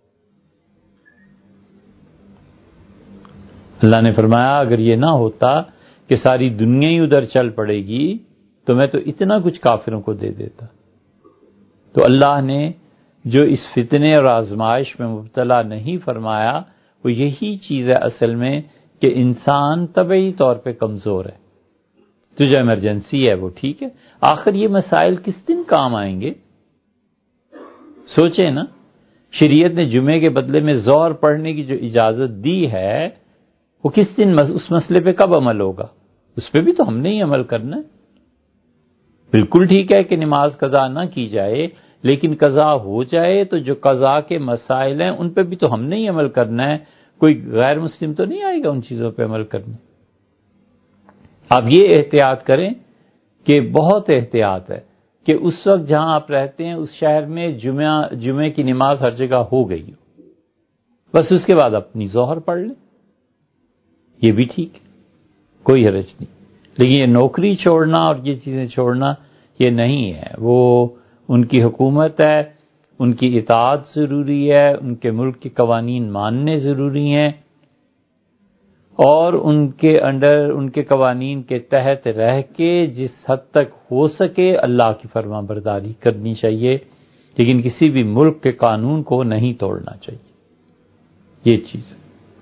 اللہ نے فرمایا اگر یہ نہ ہوتا کہ ساری دنیا ہی ادھر چل پڑے گی تو میں تو اتنا کچھ کافروں کو دے دیتا۔ تو اللہ نے جو اس فتنے اور آزمائش میں مبتلا نہیں فرمایا وہ یہی چیز ہے اصل میں کہ انسان طبعی طور پہ کمزور ہے، تو جو ایمرجنسی ہے وہ ٹھیک ہے۔ آخر یہ مسائل کس دن کام آئیں گے؟ سوچیں نا، شریعت نے جمعے کے بدلے میں ظہر پڑھنے کی جو اجازت دی ہے وہ کس دن اس مسئلے پہ کب عمل ہوگا؟ اس پہ بھی تو ہم نے ہی عمل کرنا ہے۔ بالکل ٹھیک ہے کہ نماز قضا نہ کی جائے، لیکن قضا ہو جائے تو جو قضا کے مسائل ہیں ان پہ بھی تو ہم نے ہی عمل کرنا ہے، کوئی غیر مسلم تو نہیں آئے گا ان چیزوں پہ عمل کرنے۔ آپ یہ احتیاط کریں کہ بہت احتیاط ہے کہ اس وقت جہاں آپ رہتے ہیں اس شہر میں جمعہ جمعے کی نماز ہر جگہ ہو گئی ہو، بس اس کے بعد اپنی ظہر پڑھ لیں، یہ بھی ٹھیک ہے، کوئی حرج نہیں۔ لیکن یہ نوکری چھوڑنا اور یہ چیزیں چھوڑنا یہ نہیں ہے، وہ ان کی حکومت ہے، ان کی اطاعت ضروری ہے، ان کے ملک کے قوانین ماننے ضروری ہیں اور ان کے انڈر ان کے قوانین کے تحت رہ کے جس حد تک ہو سکے اللہ کی فرما برداری کرنی چاہیے، لیکن کسی بھی ملک کے قانون کو نہیں توڑنا چاہیے، یہ چیز۔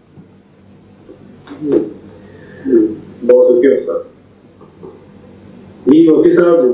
بہت شکریہ سر۔ جی مفتی صاحب،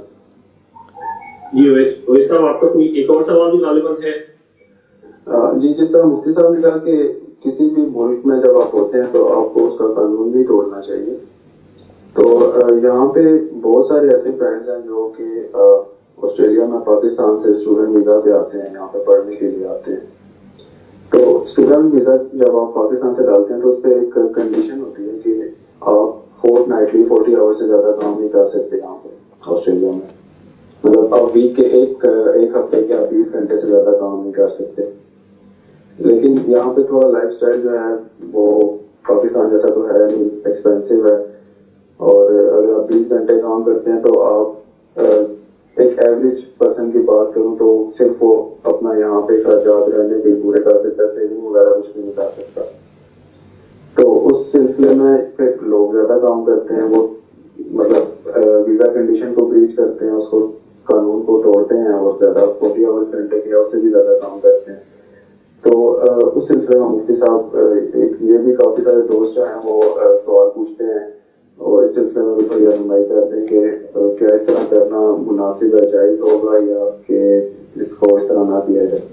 جی اویس صاحب آپ کا کوئی ایک اور سوال بھی غالباً ہے؟ جی، جس طرح مفتی صاحب نے کہا کہ کسی بھی ملک میں جب آپ ہوتے ہیں تو آپ کو اس کا قانون بھی توڑنا چاہیے، تو یہاں پہ بہت سارے ایسے فرینڈز ہیں جو کہ آسٹریلیا میں پاکستان سے اسٹوڈنٹ ویزا پہ آتے ہیں، یہاں پہ پڑھنے کے لیے آتے ہیں۔ تو اسٹوڈنٹ ویزا جب آپ پاکستان سے ڈالتے ہیں تو اس پہ ایک کنڈیشن ہوتی ہے کہ آپ فورتھ نائٹلی فورٹی آور سے زیادہ کام نہیں کر سکتے یہاں پہ آسٹریلیا میں، مطلب آپ ویک کے ایک ایک ہفتے کے آپ بیس گھنٹے سے زیادہ کام نہیں کر سکتے۔ لیکن یہاں پہ تھوڑا لائف اسٹائل جو ہے وہ پاکستان جیسا تو ہے نہیں، ایکسپینسو ہے، اور اگر آپ بیس گھنٹے کام کرتے ہیں تو آپ ایک ایوریج پرسن کی بات کروں تو صرف وہ اپنا یہاں پہ اخراجات رہنے کے پورے کر سکتا ہے، سیونگ وغیرہ کچھ بھی نہیں کر سکتا۔ تو اس سلسلے میں پھر لوگ زیادہ کام کرتے ہیں، وہ مطلب ویزا کنڈیشن کو بریچ کرتے ہیں، اس کو قانون کو توڑتے ہیں اور زیادہ فورٹی آورس گھنٹے کے اس سے بھی زیادہ کام کرتے ہیں۔ تو اس سلسلے میں مفتی صاحب یہ بھی کافی سارے دوست جو ہیں وہ سوال پوچھتے ہیں اور اس سلسلے میں بھی تھوڑی رہنمائی کرتے ہیں کہ کیا اس طرح کرنا مناسب ہے، جائز ہوگا یا کہ اس کو اس طرح نہ کیا جائے؟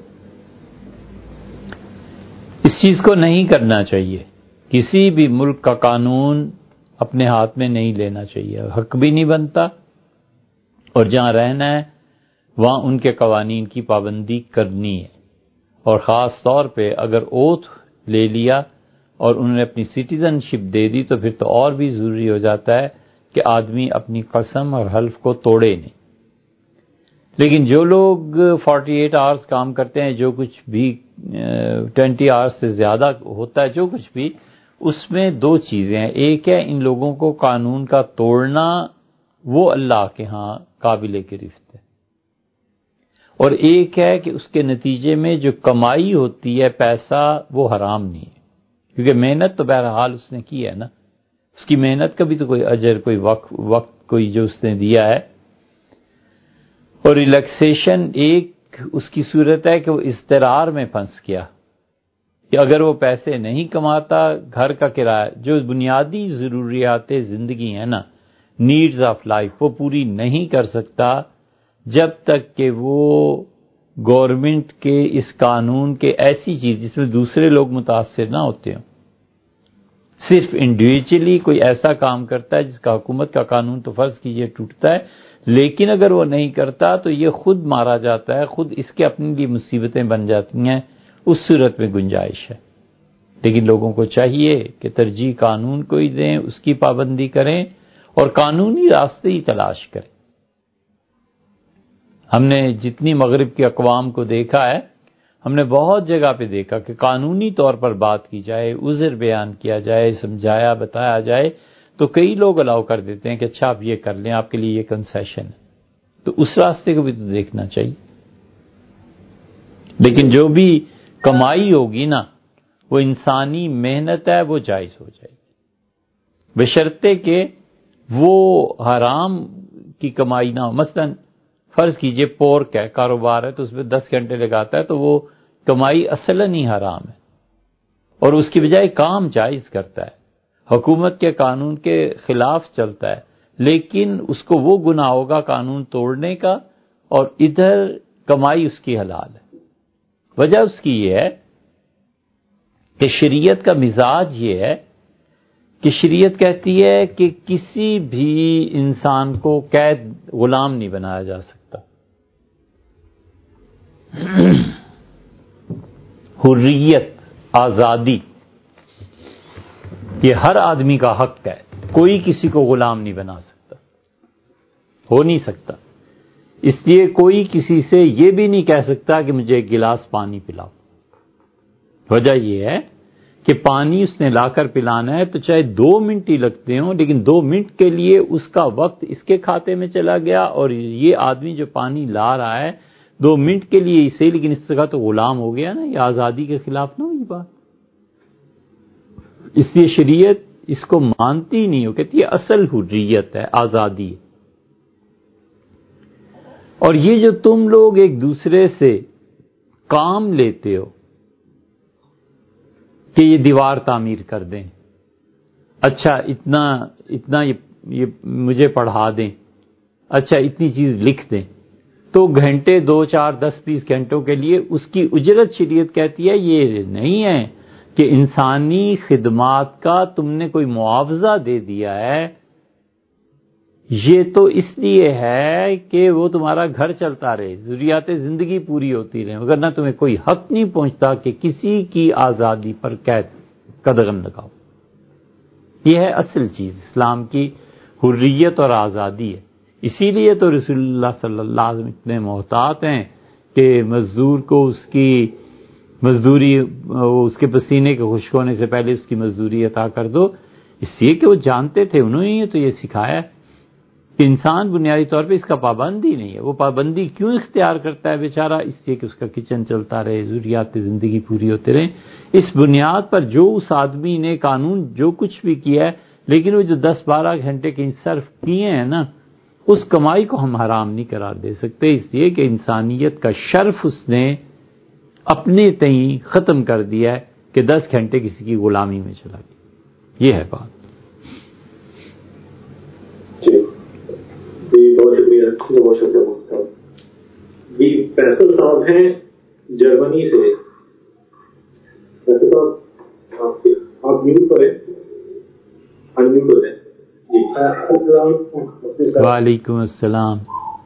اس چیز کو نہیں کرنا چاہیے، کسی بھی ملک کا قانون اپنے ہاتھ میں نہیں لینا چاہیے، حق بھی نہیں بنتا، اور جہاں رہنا ہے وہاں ان کے قوانین کی پابندی کرنی ہے، اور خاص طور پہ اگر اوتھ لے لیا اور انہوں نے اپنی سٹیزن شپ دے دی تو پھر تو اور بھی ضروری ہو جاتا ہے کہ آدمی اپنی قسم اور حلف کو توڑے نہیں۔ لیکن جو لوگ فورٹی ایٹ آورز کام کرتے ہیں، جو کچھ بھی ٹوینٹی آورز سے زیادہ ہوتا ہے، جو کچھ بھی، اس میں دو چیزیں ہیں، ایک ہے ان لوگوں کو قانون کا توڑنا، وہ اللہ کے ہاں قابل گرفت ہے، اور ایک ہے کہ اس کے نتیجے میں جو کمائی ہوتی ہے پیسہ وہ حرام نہیں ہے، کیونکہ محنت تو بہرحال اس نے کی ہے نا، اس کی محنت کا بھی تو کوئی اجر، کوئی وقت وقت کوئی جو اس نے دیا ہے۔ اور ریلیکسیشن ایک اس کی صورت ہے کہ وہ اضطرار میں پھنس گیا، کہ اگر وہ پیسے نہیں کماتا، گھر کا کرایہ، جو بنیادی ضروریات زندگی ہیں نا، نیڈز آف لائف، وہ پوری نہیں کر سکتا جب تک کہ وہ گورنمنٹ کے اس قانون کے ایسی چیز جس میں دوسرے لوگ متاثر نہ ہوتے ہوں، صرف انڈیویجولی کوئی ایسا کام کرتا ہے جس کا حکومت کا قانون تو فرض کیجئے ٹوٹتا ہے، لیکن اگر وہ نہیں کرتا تو یہ خود مارا جاتا ہے، خود اس کے اپنے لیے مصیبتیں بن جاتی ہیں، اس صورت میں گنجائش ہے۔ لیکن لوگوں کو چاہیے کہ ترجیح قانون کو ہی دیں، اس کی پابندی کریں اور قانونی راستے ہی تلاش کریں۔ ہم نے جتنی مغرب کی اقوام کو دیکھا ہے، ہم نے بہت جگہ پہ دیکھا کہ قانونی طور پر بات کی جائے، عذر بیان کیا جائے، سمجھایا بتایا جائے تو کئی لوگ الاؤ کر دیتے ہیں کہ اچھا آپ یہ کر لیں، آپ کے لیے یہ کنسیشن ہے، تو اس راستے کو بھی تو دیکھنا چاہیے. لیکن جو بھی کمائی ہوگی نا وہ انسانی محنت ہے، وہ جائز ہو جائے گی، بشرطے کہ وہ حرام کی کمائی نہ ہو. مثلا فرض کیجئے پورک ہے، کاروبار ہے، تو اس میں دس گھنٹے لگاتا ہے تو وہ کمائی اصلاً ہی حرام ہے، اور اس کی بجائے کام جائز کرتا ہے، حکومت کے قانون کے خلاف چلتا ہے، لیکن اس کو وہ گناہ ہوگا قانون توڑنے کا، اور ادھر کمائی اس کی حلال ہے. وجہ اس کی یہ ہے کہ شریعت کا مزاج یہ ہے کہ شریعت کہتی ہے کہ کسی بھی انسان کو قید غلام نہیں بنایا جا سکتا. حریت، آزادی، یہ ہر آدمی کا حق ہے، کوئی کسی کو غلام نہیں بنا سکتا، ہو نہیں سکتا. اس لیے کوئی کسی سے یہ بھی نہیں کہہ سکتا کہ مجھے ایک گلاس پانی پلاؤ. وجہ یہ ہے کہ پانی اس نے لا کر پلانا ہے تو چاہے دو منٹ ہی لگتے ہوں، لیکن دو منٹ کے لیے اس کا وقت اس کے کھاتے میں چلا گیا، اور یہ آدمی جو پانی لا رہا ہے دو منٹ کے لیے اسے، لیکن اس جگہ تو غلام ہو گیا نا. یہ آزادی کے خلاف نہ ہوئی بات. اس لیے شریعت اس کو مانتی نہیں ہو، کہتی ہے اصل حریت ہے، آزادی ہے. اور یہ جو تم لوگ ایک دوسرے سے کام لیتے ہو کہ یہ دیوار تعمیر کر دیں، اچھا اتنا اتنا یہ, یہ مجھے پڑھا دیں، اچھا اتنی چیز لکھ دیں، تو گھنٹے دو چار دس بیس گھنٹوں کے لیے اس کی اجرت شریعت کہتی ہے یہ نہیں ہے کہ انسانی خدمات کا تم نے کوئی معاوضہ دے دیا ہے، یہ تو اس لیے ہے کہ وہ تمہارا گھر چلتا رہے، ضروریات زندگی پوری ہوتی رہے، وگرنہ تمہیں کوئی حق نہیں پہنچتا کہ کسی کی آزادی پر قید قدغن لگاؤ. یہ ہے اصل چیز اسلام کی حریت اور آزادی ہے. اسی لیے تو رسول اللہ صلی اللہ علیہ وسلم اتنے محتاط ہیں کہ مزدور کو اس کی مزدوری، اس کے پسینے کے خشک ہونے سے پہلے اس کی مزدوری عطا کر دو، اس لیے کہ وہ جانتے تھے، انہوں نے تو یہ سکھایا کہ انسان بنیادی طور پہ اس کا پابند ہی نہیں ہے. وہ پابندی کیوں اختیار کرتا ہے بیچارہ؟ اس لیے کہ اس کا کچن چلتا رہے، ضروریات زندگی پوری ہوتے رہیں. اس بنیاد پر جو اس آدمی نے قانون جو کچھ بھی کیا ہے، لیکن وہ جو دس بارہ گھنٹے کے صرف کیے ہیں نا، اس کمائی کو ہم حرام نہیں قرار دے سکتے، اس لیے کہ انسانیت کا شرف اس نے اپنے تئیں ختم کر دیا ہے کہ دس گھنٹے کسی کی غلامی میں چلا گیا. یہ ہے بات. جی بہت شکریہ، بہت شکریہ. جی فیصل صاحب ہیں جرمنی سے. فیصل صاحب آپ میوٹ کریں، انمیوٹ کریں. جی السلام علیکم. وعلیکم السلام.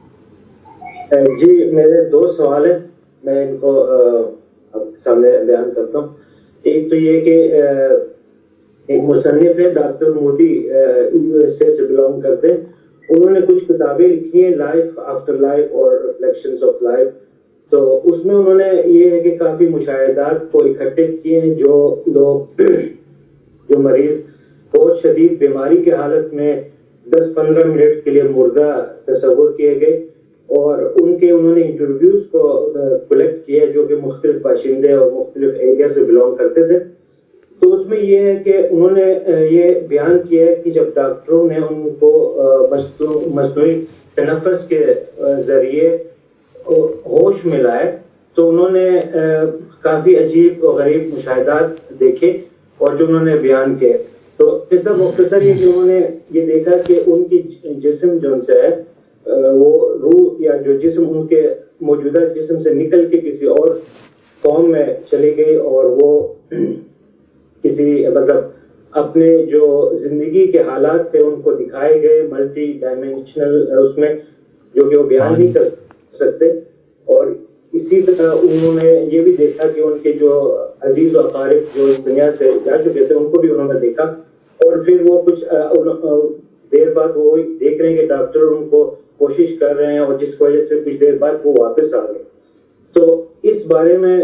جی میرے دو سوال ہیں، میں ان کو سامنے بیان کرتا ہوں. ایک تو یہ کہ ایک مصنف ہے doctor Modi, U S A سے بلانگ کرتے ہیں. انہوں نے کچھ کتابیں لکھی ہیں، لائف آفٹر لائف اور ریفلیکشنز آف لائف. تو اس میں انہوں نے یہ ہے کہ کافی مشاہدات کو اکٹھے کیے ہیں. جو لوگ جو مریض بہت شدید بیماری کی حالت میں دس پندرہ منٹ کے لیے مردہ تصور کیے گئے، اور ان کے انہوں نے انٹرویوز کو کلیکٹ کیا جو کہ مختلف باشندے اور مختلف ایریا سے بلانگ کرتے تھے. تو اس میں یہ ہے کہ انہوں نے یہ بیان کیا ہے کہ جب ڈاکٹروں نے ان کو مصنوعی تنفس کے ذریعے ہوش میں لائے تو انہوں نے کافی عجیب و غریب مشاہدات دیکھے اور جو انہوں نے بیان کیے. تو قصہ مختصر یہ کہ انہوں نے یہ دیکھا کہ ان کی جسم جو ان سے ہے وہ روح یا جو جسم ان کے موجودہ جسم سے نکل کے کسی اور قوم میں چلی گئی، اور وہ کسی مطلب اپنے جو زندگی کے حالات تھے ان کو دکھائے گئے ملٹی ڈائمینشنل اس میں، جو کہ وہ بیان نہیں کر سکتے. اور اسی طرح انہوں نے یہ بھی دیکھا کہ ان کے جو عزیز و اقارب جو اس دنیا سے جا چکے تھے ان کو بھی انہوں نے دیکھا، اور پھر وہ کچھ دیر بعد وہ دیکھ رہے ہیں کہ ڈاکٹر ان کو کوشش کر رہے ہیں، اور جس وجہ سے کچھ دیر بعد وہ واپس آ گئے. تو اس بارے میں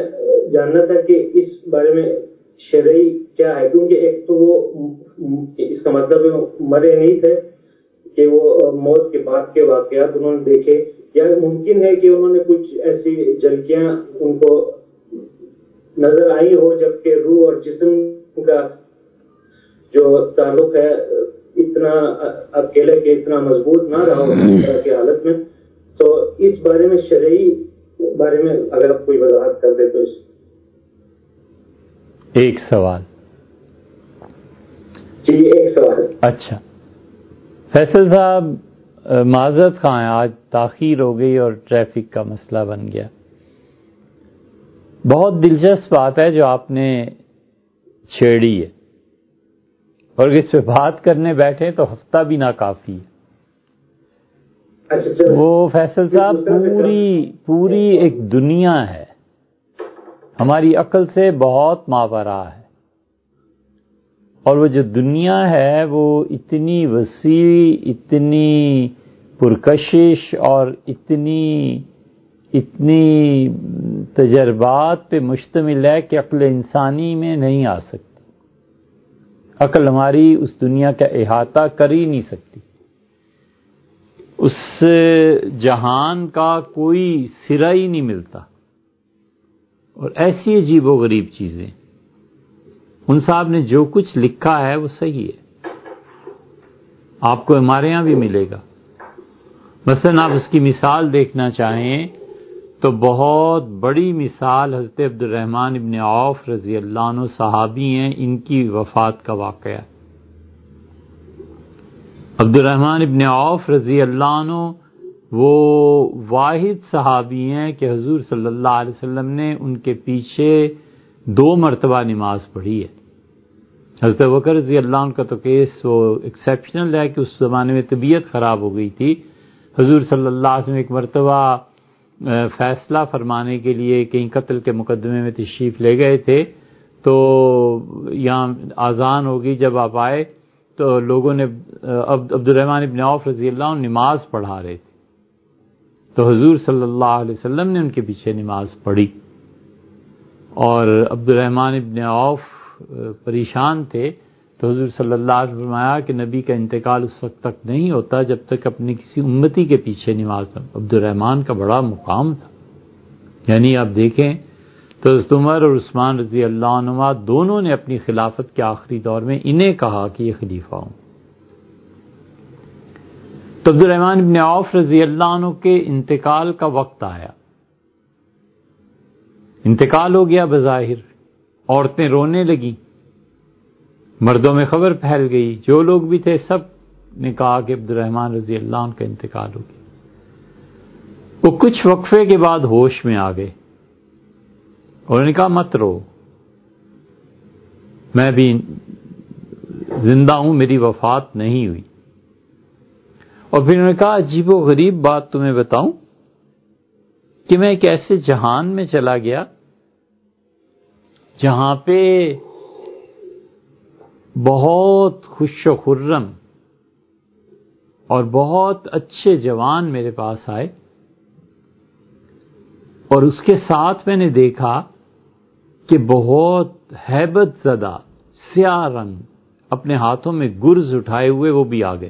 جاننا تھا کہ اس بارے میں شرعی کیا ہے، کیونکہ ایک تو وہ اس کا مطلب مرے نہیں تھے کہ وہ موت کے بعد کے واقعات انہوں نے دیکھے، یا ممکن ہے کہ انہوں نے کچھ ایسی جھلکیاں ان کو نظر آئی ہو جبکہ روح اور جسم کا جو تعلق ہے اتنا اکیلے کے اتنا مضبوط نہ رہا ہو اس طرح کی حالت میں. تو اس بارے میں شرعی بارے میں اگر آپ کوئی وضاحت کر دیں تو. اس ایک سوال جی ایک سوال. اچھا فیصل صاحب معذرت خواہ ہیں، آج تاخیر ہو گئی اور ٹریفک کا مسئلہ بن گیا. بہت دلچسپ بات ہے جو آپ نے چھیڑی ہے، اور اس پہ بات کرنے بیٹھے تو ہفتہ بھی ناکافی ہے. وہ فیصل صاحب پوری پوری ایک دنیا ہے، ہماری عقل سے بہت ماوراء ہے، اور وہ جو دنیا ہے وہ اتنی وسیع، اتنی پرکشش اور اتنی اتنی تجربات پہ مشتمل ہے کہ عقل انسانی میں نہیں آ سکتی. عقل ہماری اس دنیا کا احاطہ کر ہی نہیں سکتی. اس جہان کا کوئی سرا ہی نہیں ملتا، اور ایسی عجیب و غریب چیزیں. ان صاحب نے جو کچھ لکھا ہے وہ صحیح ہے، آپ کو ہمارے ہاں بھی ملے گا. مثلا آپ اس کی مثال دیکھنا چاہیں تو بہت بڑی مثال حضرت عبد الرحمن ابن عوف رضی اللہ عنہ صحابی ہیں، ان کی وفات کا واقعہ. عبد الرحمن ابن عوف رضی اللہ عنہ وہ واحد صحابی ہیں کہ حضور صلی اللہ علیہ وسلم نے ان کے پیچھے دو مرتبہ نماز پڑھی ہے. حضرت ابوبکر رضی اللہ عنہ کا تو کیس وہ ایکسیپشنل ہے کہ اس زمانے میں طبیعت خراب ہو گئی تھی. حضور صلی اللہ علیہ وسلم ایک مرتبہ فیصلہ فرمانے کے لیے کہیں قتل کے مقدمے میں تشریف لے گئے تھے، تو یہاں اذان ہوگی. جب آپ آئے تو لوگوں نے عبد الرحمن ابن عوف رضی اللہ عنہ نماز پڑھا رہے تھے، تو حضور صلی اللہ علیہ وسلم نے ان کے پیچھے نماز پڑھی، اور عبد الرحمن ابن عوف پریشان تھے. تو حضور صلی اللہ علیہ وسلم نے فرمایا کہ نبی کا انتقال اس وقت تک نہیں ہوتا جب تک اپنے کسی امتی کے پیچھے نماز نہ. عبد الرحمن کا بڑا مقام تھا، یعنی آپ دیکھیں تو حضرت عمر اور عثمان رضی اللہ عنہما دونوں نے اپنی خلافت کے آخری دور میں انہیں کہا کہ یہ خلیفہ ہوں. تو عبد الرحمن ابن عوف رضی اللہ عنہ کے انتقال کا وقت آیا، انتقال ہو گیا. بظاہر عورتیں رونے لگیں، مردوں میں خبر پھیل گئی، جو لوگ بھی تھے سب نے کہا کہ عبد الرحمن رضی اللہ عنہ کا انتقال ہو گیا. وہ کچھ وقفے کے بعد ہوش میں آ گئے اور انہوں نے کہا مت رو، میں بھی زندہ ہوں، میری وفات نہیں ہوئی. اور پھر انہوں نے کہا عجیب و غریب بات تمہیں بتاؤں کہ میں ایک ایسے جہان میں چلا گیا جہاں پہ بہت خوش و خرم اور بہت اچھے جوان میرے پاس آئے، اور اس کے ساتھ میں نے دیکھا کہ بہت ہیبت زدہ سیاہ رنگ اپنے ہاتھوں میں گرز اٹھائے ہوئے وہ بھی آ گئے.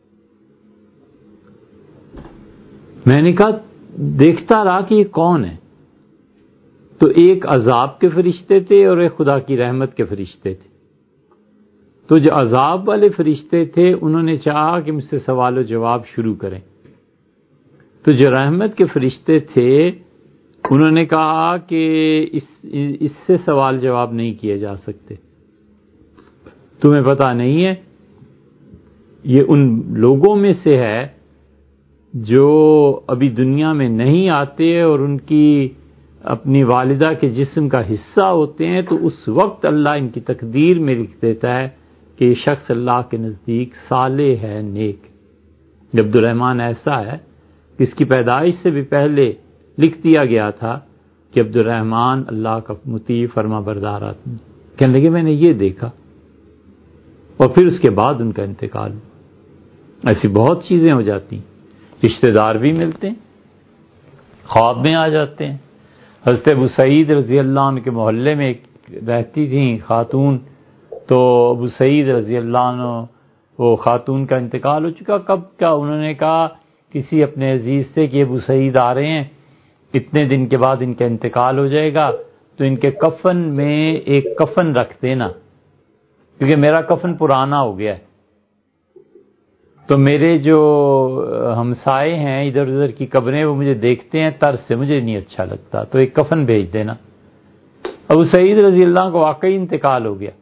میں نے کہا دیکھتا رہا کہ یہ کون ہے. تو ایک عذاب کے فرشتے تھے اور ایک خدا کی رحمت کے فرشتے تھے. تو جو عذاب والے فرشتے تھے انہوں نے چاہا کہ مجھ سے سوال و جواب شروع کریں، تو جو رحمت کے فرشتے تھے انہوں نے کہا کہ اس اس سے سوال جواب نہیں کیے جا سکتے. تمہیں پتہ نہیں ہے یہ ان لوگوں میں سے ہے جو ابھی دنیا میں نہیں آتے اور ان کی اپنی والدہ کے جسم کا حصہ ہوتے ہیں، تو اس وقت اللہ ان کی تقدیر میں لکھ دیتا ہے کہ یہ شخص اللہ کے نزدیک صالح ہے، نیک. عبد الرحمن ایسا ہے کہ اس کی پیدائش سے بھی پہلے لکھ دیا گیا تھا کہ عبد الرحمن اللہ کا مطیع فرما بردار آدمی. کہنے لگے میں نے یہ دیکھا، اور پھر اس کے بعد ان کا انتقال. ایسی بہت چیزیں ہو جاتی ہیں، رشتہ دار بھی ملتے ہیں، خواب میں آ جاتے ہیں. حضرت ابو سعید رضی اللہ عنہ کے محلے میں ایک رہتی تھیں خاتون، تو ابو سعید رضی اللہ عنہ وہ خاتون کا انتقال ہو چکا، کب کیا انہوں نے کہا کسی اپنے عزیز سے کہ ابو سعید آ رہے ہیں، اتنے دن کے بعد ان کا انتقال ہو جائے گا، تو ان کے کفن میں ایک کفن رکھ دینا، کیونکہ میرا کفن پرانا ہو گیا ہے، تو میرے جو ہمسائے ہیں ادھر ادھر کی قبریں وہ مجھے دیکھتے ہیں طرز سے، مجھے نہیں اچھا لگتا، تو ایک کفن بھیج دینا۔ ابو سعید رضی اللہ عنہ کو واقعی انتقال ہو گیا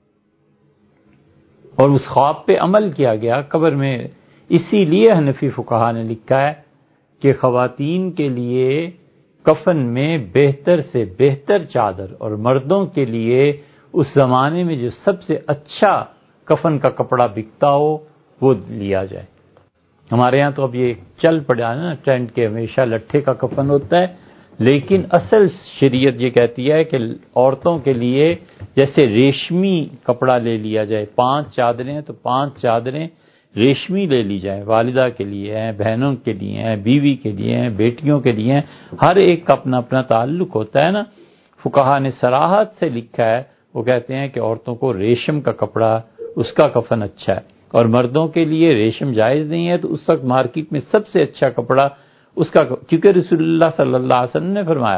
اور اس خواب پہ عمل کیا گیا قبر میں۔ اسی لیے حنفی فقہا نے لکھا ہے کہ خواتین کے لیے کفن میں بہتر سے بہتر چادر، اور مردوں کے لیے اس زمانے میں جو سب سے اچھا کفن کا کپڑا بکتا ہو وہ لیا جائے۔ ہمارے ہاں تو اب یہ چل پڑا ہے نا ٹرینڈ کے، ہمیشہ لٹھے کا کفن ہوتا ہے، لیکن اصل شریعت یہ کہتی ہے کہ عورتوں کے لیے جیسے ریشمی کپڑا لے لیا جائے، پانچ چادریں ہیں تو پانچ چادریں ریشمی لے لی جائیں، والدہ کے لیے ہیں، بہنوں کے لیے ہیں، بیوی کے لیے ہیں، بیٹیوں کے لیے ہیں، ہر ایک کا اپنا اپنا تعلق ہوتا ہے نا۔ فقہا نے صراحت سے لکھا ہے، وہ کہتے ہیں کہ عورتوں کو ریشم کا کپڑا اس کا کفن اچھا ہے، اور مردوں کے لیے ریشم جائز نہیں ہے، تو اس وقت مارکیٹ میں سب سے اچھا کپڑا اس کا، کیونکہ رسول اللہ صلی اللہ علیہ وسلم نے فرمایا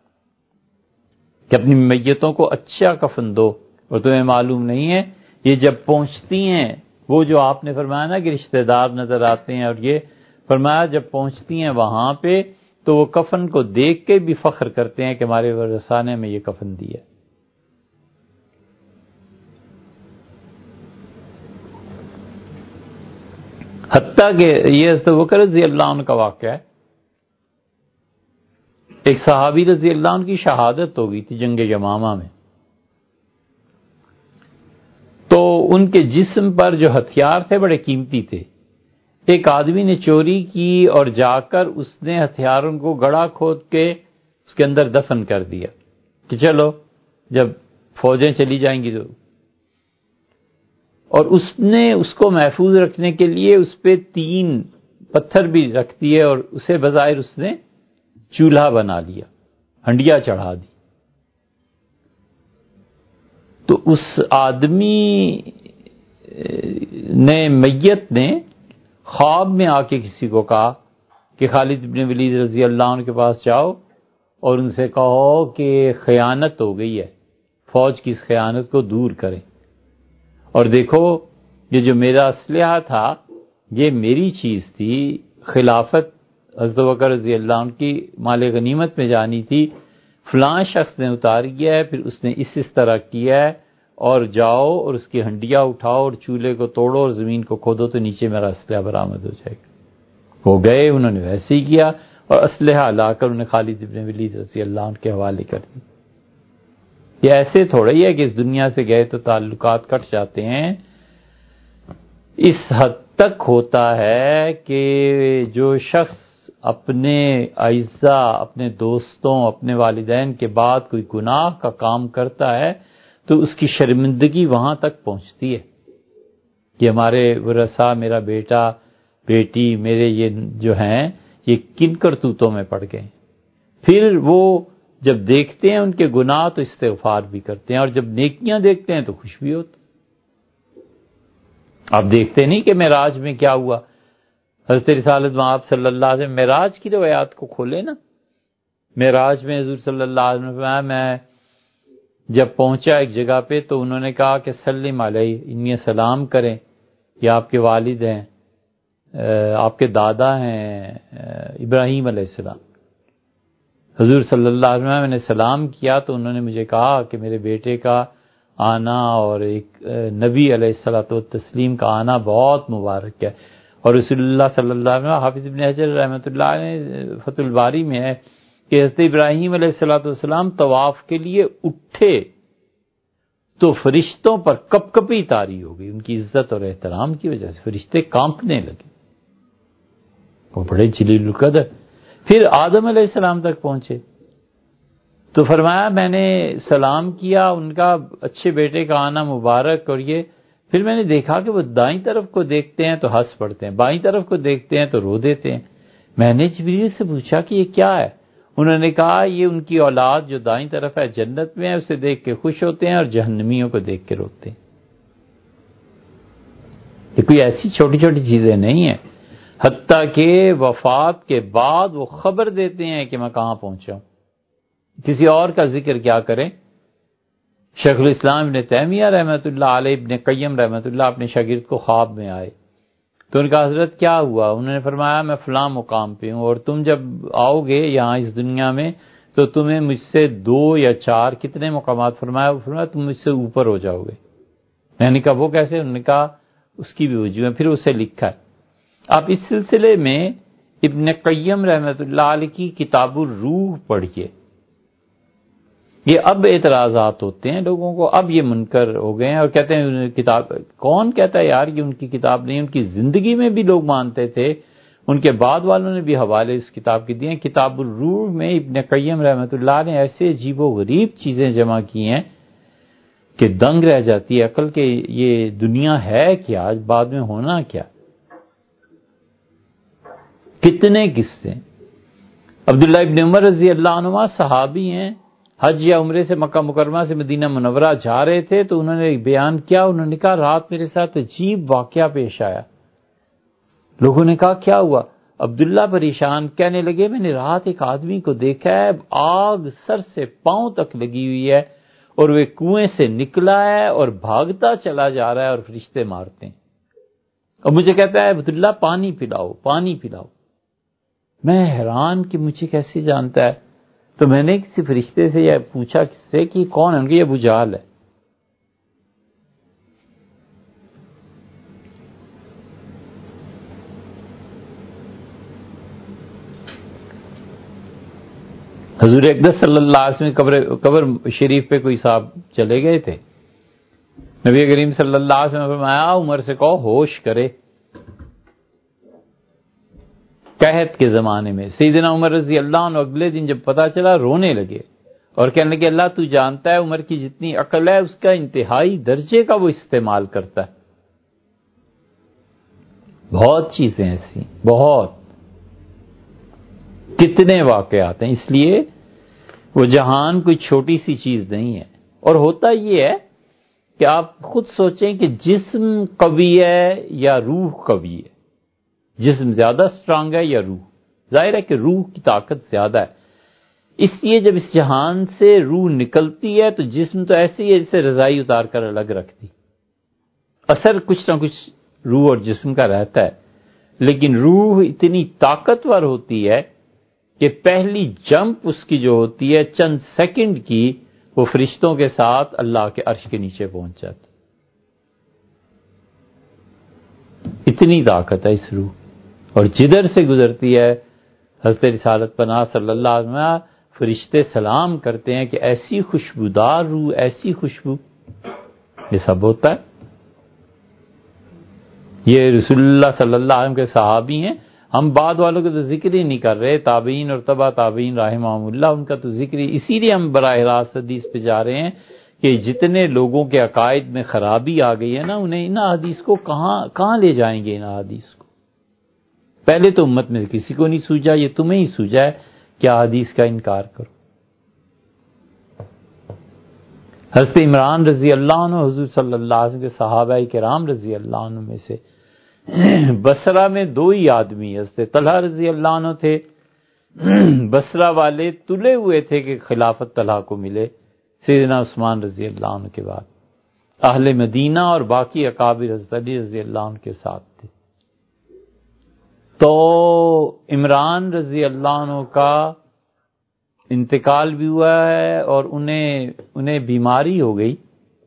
کہ اپنی میتوں کو اچھا کفن دو، اور تمہیں معلوم نہیں ہے یہ جب پہنچتی ہیں، وہ جو آپ نے فرمایا نا کہ رشتہ دار نظر آتے ہیں، اور یہ فرمایا جب پہنچتی ہیں وہاں پہ تو وہ کفن کو دیکھ کے بھی فخر کرتے ہیں کہ ہمارے ورثاء نے ہمیں یہ کفن دیا۔ حتیٰ کہ یہ حضرت ابوبکر رضی اللہ عنہ کا واقعہ ہے، ایک صحابی رضی اللہ عنہ کی شہادت ہو گئی تھی جنگ یمامہ میں، تو ان کے جسم پر جو ہتھیار تھے بڑے قیمتی تھے، ایک آدمی نے چوری کی اور جا کر اس نے ہتھیاروں کو گڑھا کھود کے اس کے اندر دفن کر دیا کہ چلو جب فوجیں چلی جائیں گی تو، اور اس نے اس کو محفوظ رکھنے کے لیے اس پہ تین پتھر بھی رکھ دیے اور اسے بظاہر اس نے چولہا بنا لیا، ہنڈیا چڑھا دی۔ تو اس آدمی نے میت نے خواب میں آ کے کسی کو کہا کہ خالد بن ولید رضی اللہ عنہ کے پاس جاؤ اور ان سے کہو کہ خیانت ہو گئی ہے، فوج کی اس خیانت کو دور کریں، اور دیکھو یہ جو میرا اسلحہ تھا یہ میری چیز تھی، خلافت حضرت ابوبکر رضی اللہ عنہ کی مال غنیمت میں جانی تھی، فلاں شخص نے اتار گیا ہے، پھر اس نے اس اس طرح کیا ہے، اور جاؤ اور اس کی ہنڈیاں اٹھاؤ اور چولہے کو توڑو اور زمین کو کھودو تو نیچے میرا اسلحہ برآمد ہو جائے گا۔ وہ گئے، انہوں نے ویسے ہی کیا اور اسلحہ لا کر انہیں خالد بن ولید رضی اللہ عنہ کے حوالے کر دی۔ یہ ایسے تھوڑا ہی ہے کہ اس دنیا سے گئے تو تعلقات کٹ جاتے ہیں، اس حد تک ہوتا ہے کہ جو شخص اپنے اعزاء، اپنے دوستوں، اپنے والدین کے بعد کوئی گناہ کا کام کرتا ہے تو اس کی شرمندگی وہاں تک پہنچتی ہے کہ ہمارے ورثاء، میرا بیٹا بیٹی، میرے یہ جو ہیں یہ کن کرتوتوں میں پڑ گئے۔ پھر وہ جب دیکھتے ہیں ان کے گناہ تو استغفار بھی کرتے ہیں، اور جب نیکیاں دیکھتے ہیں تو خوش بھی ہوتے۔ آپ دیکھتے نہیں کہ معراج میں کیا ہوا؟ حضرت رسالت مآب صلی اللہ علیہ وسلم معراج کی روایات کو کھولے نا، معراج میں حضور صلی اللہ علیہ وسلم نے میں جب پہنچا ایک جگہ پہ تو انہوں نے کہا کہ سلم علیہ، انہیں سلام کریں، یہ آپ کے والد ہیں، آپ کے دادا ہیں ابراہیم علیہ السلام۔ حضور صلی اللہ علیہ وسلم نے سلام کیا تو انہوں نے مجھے کہا کہ میرے بیٹے کا آنا اور ایک نبی علیہ الصلوۃ والتسلیم کا آنا بہت مبارک ہے، اور رسول اللہ صلی اللہ علیہ وسلم، حافظ ابن حجر رحمۃ اللہ علیہ فتح الباری میں ہے کہ حضرت ابراہیم علیہ الصلوۃ والسلام طواف کے لیے اٹھے تو فرشتوں پر کپ کپی طاری ہو گئی، ان کی عزت اور احترام کی وجہ سے فرشتے کانپنے لگے، وہ بڑے جلیل القدر۔ پھر آدم علیہ السلام تک پہنچے تو فرمایا میں نے سلام کیا، ان کا اچھے بیٹے کا آنا مبارک، اور یہ پھر میں نے دیکھا کہ وہ دائیں طرف کو دیکھتے ہیں تو ہنس پڑتے ہیں، بائیں طرف کو دیکھتے ہیں تو رو دیتے ہیں۔ میں نے جبریل سے پوچھا کہ یہ کیا ہے؟ انہوں نے کہا یہ ان کی اولاد جو دائیں طرف ہے جنت میں ہے، اسے دیکھ کے خوش ہوتے ہیں اور جہنمیوں کو دیکھ کے روتے ہیں۔ یہ کوئی ایسی چھوٹی چھوٹی چیزیں نہیں ہیں، حتیٰ کہ وفات کے بعد وہ خبر دیتے ہیں کہ میں کہاں پہنچا ہوں۔ کسی اور کا ذکر کیا کریں؟ شیخ الاسلام ابن تیمیہ رحمۃ اللہ علیہ، ابن قیم رحمۃ اللہ اپنے شاگرد کو خواب میں آئے تو ان کا حضرت کیا ہوا؟ انہوں نے فرمایا میں فلاں مقام پہ ہوں، اور تم جب آؤ گے یہاں اس دنیا میں تو تمہیں مجھ سے دو یا چار کتنے مقامات فرمایا فرمایا تم مجھ سے اوپر ہو جاؤ گے۔ میں نے کہا وہ کیسے؟ انہوں نے کہا اس کی بھی وجوہ ہے، پھر اسے لکھا ہے۔ آپ اس سلسلے میں ابن قیم رحمۃ اللہ علیہ کی کتاب الروح پڑھیے۔ یہ اب اعتراضات ہوتے ہیں لوگوں کو، اب یہ منکر ہو گئے ہیں اور کہتے ہیں کتاب، کون کہتا ہے یار یہ ان کی کتاب نہیں؟ ان کی زندگی میں بھی لوگ مانتے تھے، ان کے بعد والوں نے بھی حوالے اس کتاب کے دیے۔ کتاب الروح میں ابن قیم رحمۃ اللہ نے ایسے عجیب و غریب چیزیں جمع کی ہیں کہ دنگ رہ جاتی ہے عقل کہ یہ دنیا ہے کیا، آج بعد میں ہونا کیا۔ کتنے قصے۔ عبداللہ ابن عمر رضی اللہ عنہ صحابی ہیں، حج یا عمرے سے مکہ مکرمہ سے مدینہ منورہ جا رہے تھے تو انہوں نے ایک بیان کیا، انہوں نے کہا رات میرے ساتھ عجیب واقعہ پیش آیا۔ لوگوں نے کہا کیا ہوا؟ عبداللہ پریشان کہنے لگے میں نے رات ایک آدمی کو دیکھا ہے، آگ سر سے پاؤں تک لگی ہوئی ہے اور وہ کنویں سے نکلا ہے اور بھاگتا چلا جا رہا ہے اور فرشتے مارتے ہیں، اور مجھے کہتا ہے عبداللہ پانی پلاؤ پانی پلاؤ۔ میں حیران کہ مجھے کیسے جانتا ہے؟ تو میں نے کسی فرشتے سے یہ پوچھا کس سے کہ کون ہے؟ ان کے یہ ابو جہل ہے۔ حضور اقدس صلی اللہ علیہ وسلم قبر قبر شریف پہ کوئی صاحب چلے گئے تھے، نبی کریم صلی اللہ علیہ وسلم نے فرمایا عمر سے کہو ہوش کرے۔ قحط کے زمانے میں سیدنا عمر رضی اللہ عنہ اگلے دن جب پتا چلا رونے لگے اور کہنے لگے اللہ تو جانتا ہے عمر کی جتنی عقل ہے اس کا انتہائی درجے کا وہ استعمال کرتا ہے۔ بہت چیزیں ایسی، بہت کتنے واقعات ہیں۔ اس لیے وہ جہان کوئی چھوٹی سی چیز نہیں ہے۔ اور ہوتا یہ ہے کہ آپ خود سوچیں کہ جسم قوی ہے یا روح قوی ہے؟ جسم زیادہ سٹرانگ ہے یا روح؟ ظاہر ہے کہ روح کی طاقت زیادہ ہے۔ اس لیے جب اس جہان سے روح نکلتی ہے تو جسم تو ایسے ہی ہے جیسے رضائی اتار کر الگ رکھتی، اثر کچھ نہ کچھ روح اور جسم کا رہتا ہے، لیکن روح اتنی طاقتور ہوتی ہے کہ پہلی جمپ اس کی جو ہوتی ہے چند سیکنڈ کی، وہ فرشتوں کے ساتھ اللہ کے عرش کے نیچے پہنچ جاتی۔ اتنی طاقت ہے اس روح، اور جدھر سے گزرتی ہے حضرت رسالت پناہ صلی اللہ علیہ وسلم فرشتے سلام کرتے ہیں کہ ایسی خوشبودار روح، ایسی خوشبو، یہ سب ہوتا ہے۔ یہ رسول اللہ صلی اللہ علیہ وسلم کے صحابی ہیں، ہم بعد والوں کا تو ذکر ہی نہیں کر رہے، تابعین اور تبع تابعین رحمہم اللہ، ان کا تو ذکر ہی، اسی لیے ہم براہ راست حدیث پہ جا رہے ہیں کہ جتنے لوگوں کے عقائد میں خرابی آ گئی ہے نا، انہیں ان حدیث کو کہاں کہاں لے جائیں گے؟ ان حدیث کو پہلے تو امت میں کسی کو نہیں سوجا، یہ تمہیں ہی سوجا ہے کیا حدیث کا انکار کرو۔ حضرت عمران رضی اللہ عنہ حضور صلی اللہ علیہ وسلم کے صحابہ کرام رضی اللہ عنہ میں سے بصرہ میں دو ہی آدمی حضرت طلحہ رضی اللہ عنہ تھے، بصرہ والے تلے ہوئے تھے کہ خلافت طلحہ کو ملے سیدنا عثمان رضی اللہ عنہ کے بعد، اہل مدینہ اور باقی اکابر حضرت علی رضی اللہ عنہ کے ساتھ تھے۔ تو عمران رضی اللہ عنہ کا انتقال بھی ہوا ہے اور انہیں انہیں بیماری ہو گئی،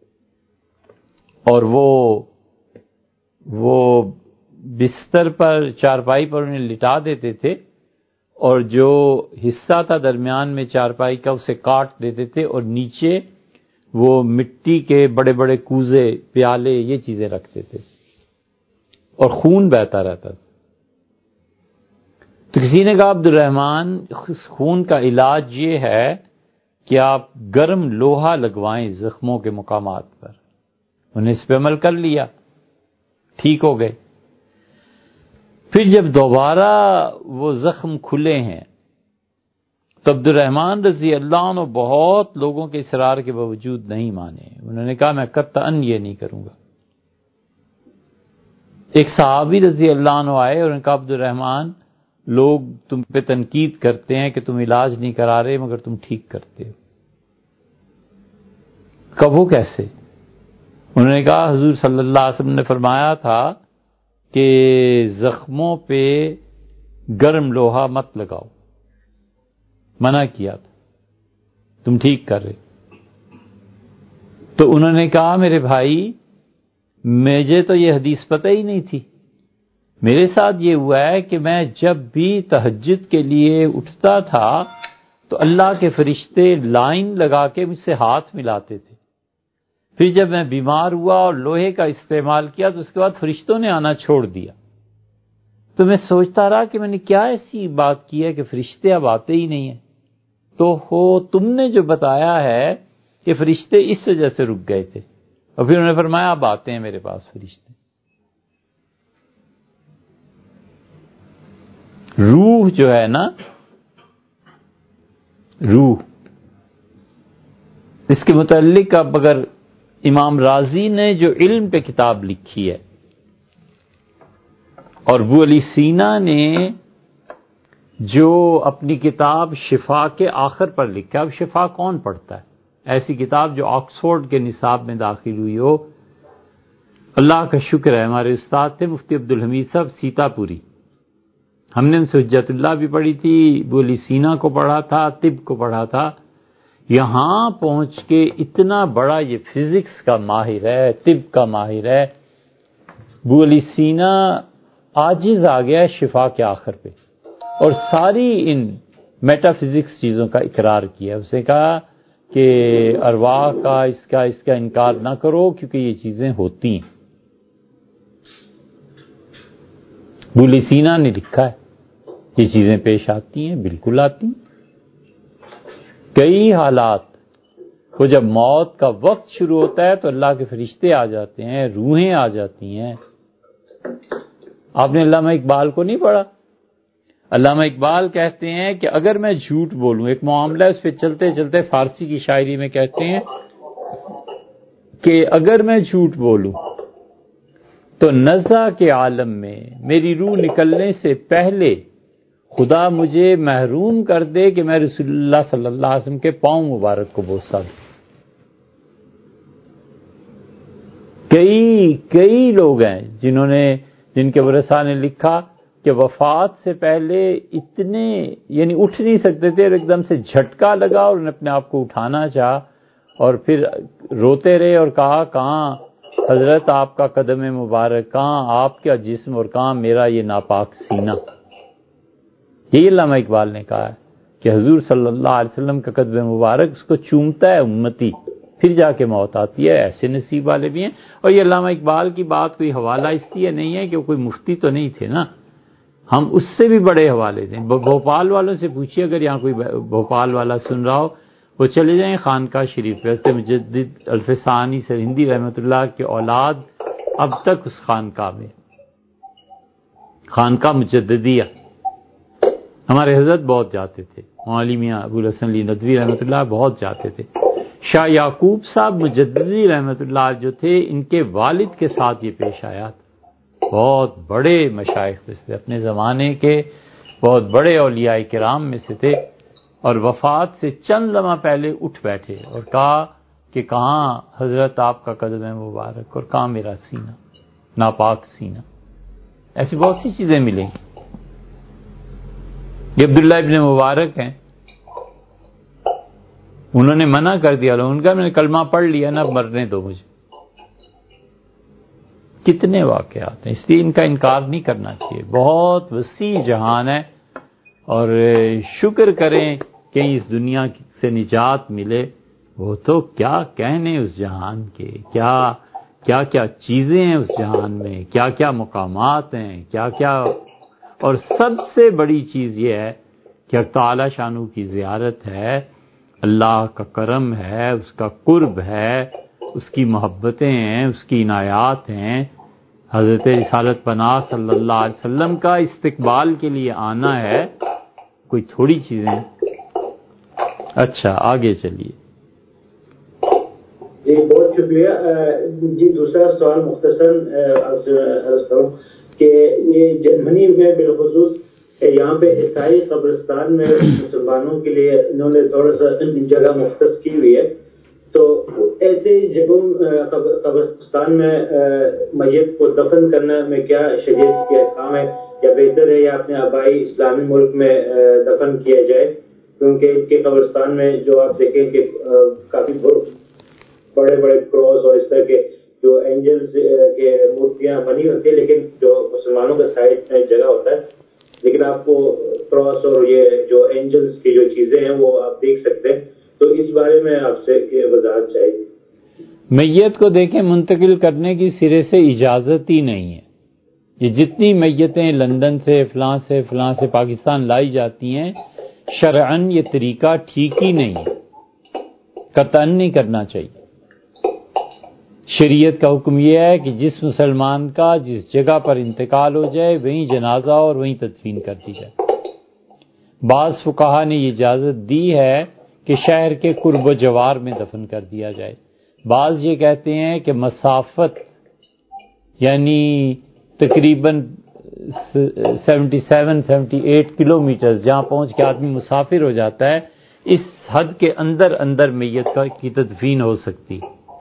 اور وہ وہ بستر پر چارپائی پر انہیں لٹا دیتے تھے اور جو حصہ تھا درمیان میں چارپائی کا اسے کاٹ دیتے تھے اور نیچے وہ مٹی کے بڑے بڑے کوزے، پیالے، یہ چیزیں رکھتے تھے اور خون بہتا رہتا تھا۔ تو کسی نے کہا عبد الرحمن خون کا علاج یہ ہے کہ آپ گرم لوہا لگوائیں زخموں کے مقامات پر۔ انہیں اس پہ عمل کر لیا، ٹھیک ہو گئے۔ پھر جب دوبارہ وہ زخم کھلے ہیں تو عبد الرحمن رضی اللہ عنہ بہت لوگوں کے اصرار کے باوجود نہیں مانے. انہوں نے کہا میں قطعاً یہ نہیں کروں گا. ایک صحابی رضی اللہ عنہ آئے اور ان کا عبد الرحمن لوگ تم پہ تنقید کرتے ہیں کہ تم علاج نہیں کرا رہے مگر تم ٹھیک کرتے ہو. کب وہ کیسے؟ انہوں نے کہا حضور صلی اللہ علیہ وسلم نے فرمایا تھا کہ زخموں پہ گرم لوہا مت لگاؤ، منع کیا تھا، تم ٹھیک کر رہے. تو انہوں نے کہا میرے بھائی مجھے تو یہ حدیث پتہ ہی نہیں تھی. میرے ساتھ یہ ہوا ہے کہ میں جب بھی تہجد کے لیے اٹھتا تھا تو اللہ کے فرشتے لائن لگا کے مجھ سے ہاتھ ملاتے تھے. پھر جب میں بیمار ہوا اور لوہے کا استعمال کیا تو اس کے بعد فرشتوں نے آنا چھوڑ دیا. تو میں سوچتا رہا کہ میں نے کیا ایسی بات کی ہے کہ فرشتے اب آتے ہی نہیں ہیں. تو ہو تم نے جو بتایا ہے کہ فرشتے اس وجہ سے رک گئے تھے. اور پھر انہوں نے فرمایا اب آتے ہیں میرے پاس فرشتے. روح جو ہے نا، روح، اس کے متعلق اب اگر امام رازی نے جو علم پہ کتاب لکھی ہے اور ابو علی سینا نے جو اپنی کتاب شفا کے آخر پر لکھا، اب شفا کون پڑھتا ہے؟ ایسی کتاب جو آکسفورڈ کے نصاب میں داخل ہوئی ہو. اللہ کا شکر ہے ہمارے استاد تھے مفتی عبدالحمید صاحب سیتا پوری. ہم نے ان سے حجت اللہ بھی پڑھی تھی، ابو علی سینا کو پڑھا تھا، طب کو پڑھا تھا. یہاں پہنچ کے اتنا بڑا یہ فزکس کا ماہر ہے، طب کا ماہر ہے. ابو علی سینا عاجز آ گیا شفا کے آخر پہ اور ساری ان میٹا فزکس چیزوں کا اقرار کیا. اسے کہا کہ ارواح کا اس کا اس کا انکار نہ کرو کیونکہ یہ چیزیں ہوتی ہیں. ابو علی سینا نے لکھا ہے یہ چیزیں پیش آتی ہیں، بالکل آتی ہیں. کئی حالات کو جب موت کا وقت شروع ہوتا ہے تو اللہ کے فرشتے آ جاتے ہیں، روحیں آ جاتی ہیں. آپ نے علامہ اقبال کو نہیں پڑھا؟ علامہ اقبال کہتے ہیں کہ اگر میں جھوٹ بولوں، ایک معاملہ اس پہ چلتے چلتے فارسی کی شاعری میں کہتے ہیں کہ اگر میں جھوٹ بولوں تو نزع کے عالم میں میری روح نکلنے سے پہلے خدا مجھے محروم کر دے کہ میں رسول اللہ صلی اللہ علیہ وسلم کے پاؤں مبارک کو بوسا دوں. کئی کئی لوگ ہیں جنہوں نے جن کے ورثاء نے لکھا کہ وفات سے پہلے اتنے یعنی اٹھ نہیں سکتے تھے اور ایک دم سے جھٹکا لگا اور انہوں نے اپنے آپ کو اٹھانا چاہا اور پھر روتے رہے اور کہا کہاں حضرت آپ کا قدم مبارک، کہاں آپ کا جسم اور کہاں میرا یہ ناپاک سینہ. یہی علامہ اقبال نے کہا ہے کہ حضور صلی اللہ علیہ وسلم کا قدم مبارک اس کو چومتا ہے امتی، پھر جا کے موت آتی ہے. ایسے نصیب والے بھی ہیں. اور یہ علامہ اقبال کی بات کوئی حوالہ اس لیے نہیں ہے کہ وہ کوئی مفتی تو نہیں تھے نا، ہم اس سے بھی بڑے حوالے دیں. بھوپال والوں سے پوچھیے، اگر یہاں کوئی بھوپال والا سن رہا ہو وہ چلے جائیں خانقاہ شریف. ویسے مجدد الفسانی سرہندی رحمۃ اللہ کے اولاد اب تک اس خانقاہ میں، خانقاہ مجددیہ، ہمارے حضرت بہت جاتے تھے، مولانا میاں ابو الحسن علی ندوی رحمۃ اللہ بہت جاتے تھے. شاہ یعقوب صاحب مجددی رحمۃ اللہ جو تھے ان کے والد کے ساتھ یہ پیش آیا تھا. بہت بڑے مشائخ تھے، اپنے زمانے کے بہت بڑے اولیاء کرام میں سے تھے، اور وفات سے چند لمحہ پہلے اٹھ بیٹھے اور کہا کہ کہاں حضرت آپ کا قدم مبارک اور کہاں میرا سینہ، ناپاک سینہ. ایسی بہت سی چیزیں ملیں گی. یہ عبداللہ ابن مبارک ہیں، انہوں نے منع کر دیا، ان کا میں نے کلمہ پڑھ لیا نا، مرنے دو مجھے. کتنے واقعات ہیں، اس لیے ان کا انکار نہیں کرنا چاہیے. بہت وسیع جہان ہے اور شکر کریں کہ اس دنیا سے نجات ملے. وہ تو کیا کہنے اس جہان کے، کیا کیا کیا چیزیں ہیں اس جہان میں، کیا کیا مقامات ہیں، کیا کیا. اور سب سے بڑی چیز یہ ہے کہ حق تعالی شانو کی زیارت ہے، اللہ کا کرم ہے، اس کا قرب ہے، اس کی محبتیں ہیں، اس کی عنایات ہیں. حضرت رسالت پناہ صلی اللہ علیہ وسلم کا استقبال کے لیے آنا ہے، کوئی تھوڑی چیزیں. اچھا آگے چلیے. جی بہت شکریہ. جی دوسرا سوال مختصر آپ سے عرض کروں کہ یہ جرمنی میں بالخصوص یہاں پہ عیسائی قبرستان میں مسلمانوں کے لیے انہوں نے تھوڑا سا جگہ مختص کی ہوئی ہے، تو ایسے جگہوں قبرستان میں میت کو دفن کرنے میں کیا شریعت کے احکام ہے، یا بہتر ہے یا اپنے آبائی اسلامی ملک میں دفن کیا جائے؟ کیونکہ ان کے قبرستان میں جو آپ دیکھیں کہ کافی بڑے بڑے کراس اور اس طرح کے جو اینجلز کے مورتیاں بنی ہوتی ہیں، لیکن جو مسلمانوں کا سائڈ میں جگہ ہوتا ہے، لیکن آپ کو کراس اور یہ جو اینجلز کی جو چیزیں ہیں وہ آپ دیکھ سکتے ہیں. تو اس بارے میں آپ سے یہ وضاحت چاہیے. میت کو دیکھیں منتقل کرنے کی سرے سے اجازت ہی نہیں ہے. یہ جتنی میتیں لندن سے فلاں سے فلاں سے پاکستان لائی جاتی ہیں، شرعاً یہ طریقہ ٹھیک ہی نہیں ہے، قطعاً نہیں کرنا چاہیے. شریعت کا حکم یہ ہے کہ جس مسلمان کا جس جگہ پر انتقال ہو جائے وہیں جنازہ اور وہیں تدفین کر دی جائے. بعض فقہا نے یہ اجازت دی ہے کہ شہر کے قرب و جوار میں دفن کر دیا جائے. بعض یہ کہتے ہیں کہ مسافت یعنی تقریباً seventy seven seventy eight kilometre جہاں پہنچ کے آدمی مسافر ہو جاتا ہے، اس حد کے اندر اندر میت کی تدفین ہو سکتی.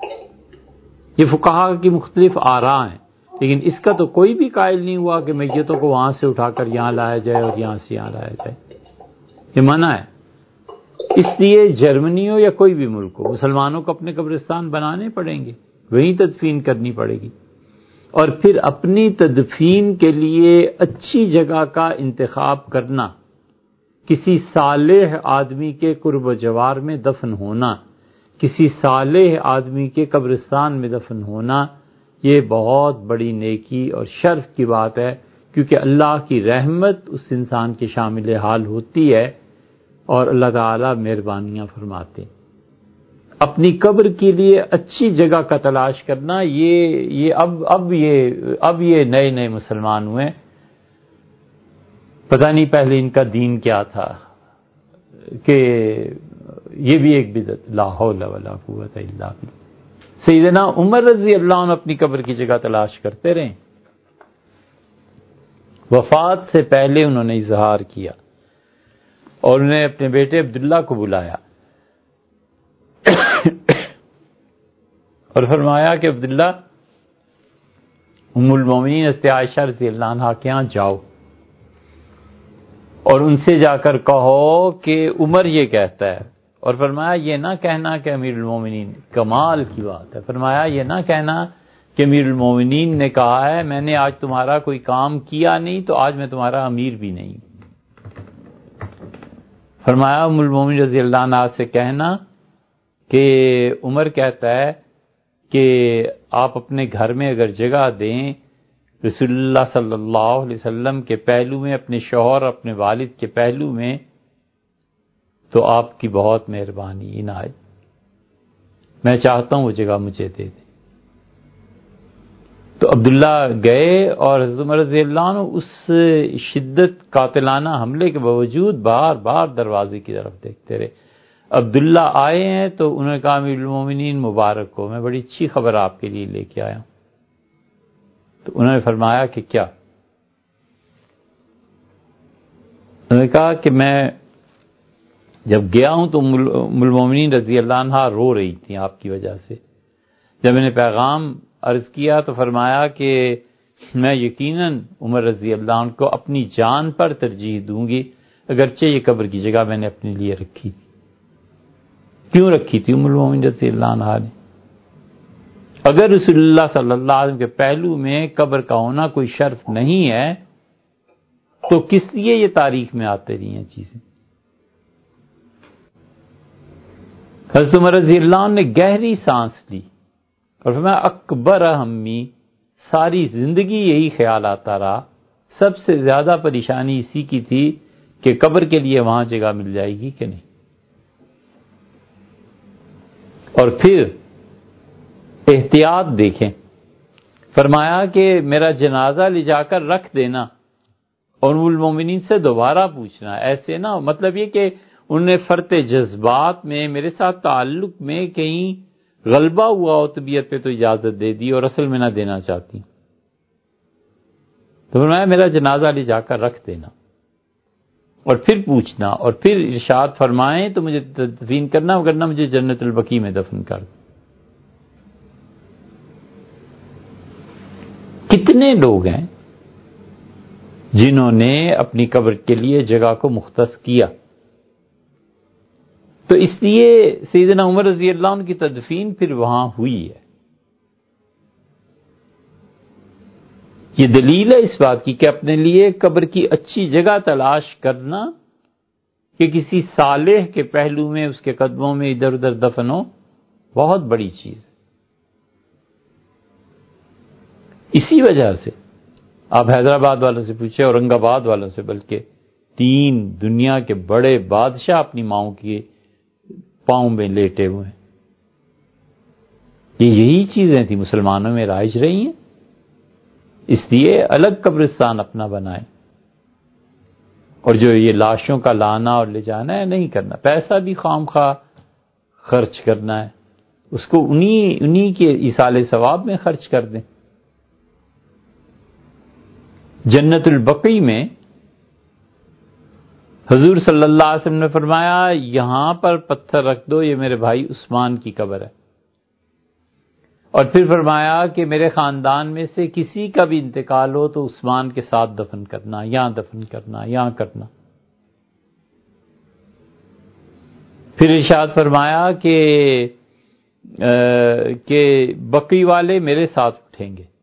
یہ فقہا کی مختلف آراء ہیں، لیکن اس کا تو کوئی بھی قائل نہیں ہوا کہ میتوں کو وہاں سے اٹھا کر یہاں لایا جائے اور یہاں سے یہاں لایا جائے. یہ منع ہے. اس لیے جرمنی ہو یا کوئی بھی ملک ہو، مسلمانوں کو اپنے قبرستان بنانے پڑیں گے، وہیں تدفین کرنی پڑے گی. اور پھر اپنی تدفین کے لیے اچھی جگہ کا انتخاب کرنا، کسی صالح آدمی کے قرب و جوار میں دفن ہونا، کسی صالح آدمی کے قبرستان میں دفن ہونا، یہ بہت بڑی نیکی اور شرف کی بات ہے، کیونکہ اللہ کی رحمت اس انسان کے شامل حال ہوتی ہے اور اللہ تعالیٰ مہربانیاں فرماتے. اپنی قبر کے لیے اچھی جگہ کا تلاش کرنا، یہ یہ اب اب یہ اب یہ نئے نئے مسلمان ہوئے، پتہ نہیں پہلے ان کا دین کیا تھا کہ یہ بھی ایک بدعت. لا حول ولا قوت الا باللہ. سیدنا عمر رضی اللہ عنہ اپنی قبر کی جگہ تلاش کرتے رہے. وفات سے پہلے انہوں نے اظہار کیا اور انہوں نے اپنے بیٹے عبداللہ کو بلایا اور فرمایا کہ عبداللہ، ام المومنین حضرت عائشہ رضی اللہ عنہا کے ہاں جاؤ اور ان سے جا کر کہو کہ عمر یہ کہتا ہے. اور فرمایا یہ نہ کہنا کہ امیر المومنین، کمال کی بات ہے، فرمایا یہ نہ کہنا کہ امیر المومنین نے کہا ہے میں نے آج تمہارا کوئی کام کیا نہیں تو آج میں تمہارا امیر بھی نہیں. فرمایا ام المومنین رضی اللہ عنہ سے کہنا کہ عمر کہتا ہے کہ آپ اپنے گھر میں اگر جگہ دیں رسول اللہ صلی اللہ علیہ وسلم کے پہلو میں، اپنے شوہر اپنے والد کے پہلو میں، تو آپ کی بہت مہربانی عنایت، میں چاہتا ہوں وہ جگہ مجھے دے دیں. تو عبداللہ گئے اور حضرت عمر رضی اللہ عنہ اس شدت قاتلانہ حملے کے باوجود بار بار دروازے کی طرف دیکھتے رہے. عبداللہ آئے ہیں تو انہوں نے کہا امیر المومنین مبارک ہو، میں بڑی اچھی خبر آپ کے لیے لے کے آیا ہوں. تو انہوں نے فرمایا کہ کیا؟ انہوں نے کہا کہ میں جب گیا ہوں تو ام المومنین رضی اللہ عنہ رو رہی تھیں آپ کی وجہ سے. جب میں نے پیغام عرض کیا تو فرمایا کہ میں یقیناً عمر رضی اللہ عنہ کو اپنی جان پر ترجیح دوں گی، اگرچہ یہ قبر کی جگہ میں نے اپنے لیے رکھی تھی. کیوں رکھی تھی ام المومنین رضی اللہ عنہ نے؟ اگر رسول اللہ صلی اللہ علیہ وسلم کے پہلو میں قبر کا ہونا کوئی شرف نہیں ہے تو کس لیے یہ تاریخ میں آتے رہی ہیں چیزیں؟ حضرت عمر رضی اللہ عنہ نے گہری سانس لی اور فرمایا اکبر ہمی، ساری زندگی یہی خیال آتا رہا، سب سے زیادہ پریشانی اسی کی تھی کہ قبر کے لیے وہاں جگہ مل جائے گی کہ نہیں. اور پھر احتیاط دیکھیں، فرمایا کہ میرا جنازہ لے جا کر رکھ دینا اور ام المومنین سے دوبارہ پوچھنا. ایسے نہ ہو، مطلب یہ کہ انہوں نے فرط جذبات میں میرے ساتھ تعلق میں کہیں غلبہ ہوا ہو طبیعت پہ تو اجازت دے دی اور اصل میں نہ دینا چاہتی. تو فرمایا میرا جنازہ لے جا کر رکھ دینا اور پھر پوچھنا اور پھر ارشاد فرمائیں تو مجھے تدفین کرنا، ورنہ مجھے جنت البقیع میں دفن کر دو. کتنے لوگ ہیں جنہوں نے اپنی قبر کے لیے جگہ کو مختص کیا. تو اس لیے سیدنا عمر رضی اللہ عنہ کی تدفین پھر وہاں ہوئی ہے. یہ دلیل ہے اس بات کی کہ اپنے لیے قبر کی اچھی جگہ تلاش کرنا کہ کسی صالح کے پہلو میں اس کے قدموں میں ادھر ادھر دفن ہو، بہت بڑی چیز ہے. اسی وجہ سے آپ حیدرآباد والوں سے پوچھیں، اورنگ آباد والوں سے، بلکہ تین دنیا کے بڑے بادشاہ اپنی ماؤں کے پاؤں میں لیٹے ہوئے ہیں. یہ یہی چیزیں تھیں مسلمانوں میں رائج رہی ہیں. اس لیے الگ قبرستان اپنا بنائیں، اور جو یہ لاشوں کا لانا اور لے جانا ہے نہیں کرنا، پیسہ بھی خام خواہ خرچ کرنا ہے اس کو انہی انہی کے ایصال ثواب میں خرچ کر دیں. جنت البقیع میں حضور صلی اللہ علیہ وسلم نے فرمایا یہاں پر پتھر رکھ دو، یہ میرے بھائی عثمان کی قبر ہے. اور پھر فرمایا کہ میرے خاندان میں سے کسی کا بھی انتقال ہو تو عثمان کے ساتھ دفن کرنا، یہاں دفن کرنا، یہاں کرنا. پھر ارشاد فرمایا کہ کہ بقیع والے میرے ساتھ اٹھیں گے،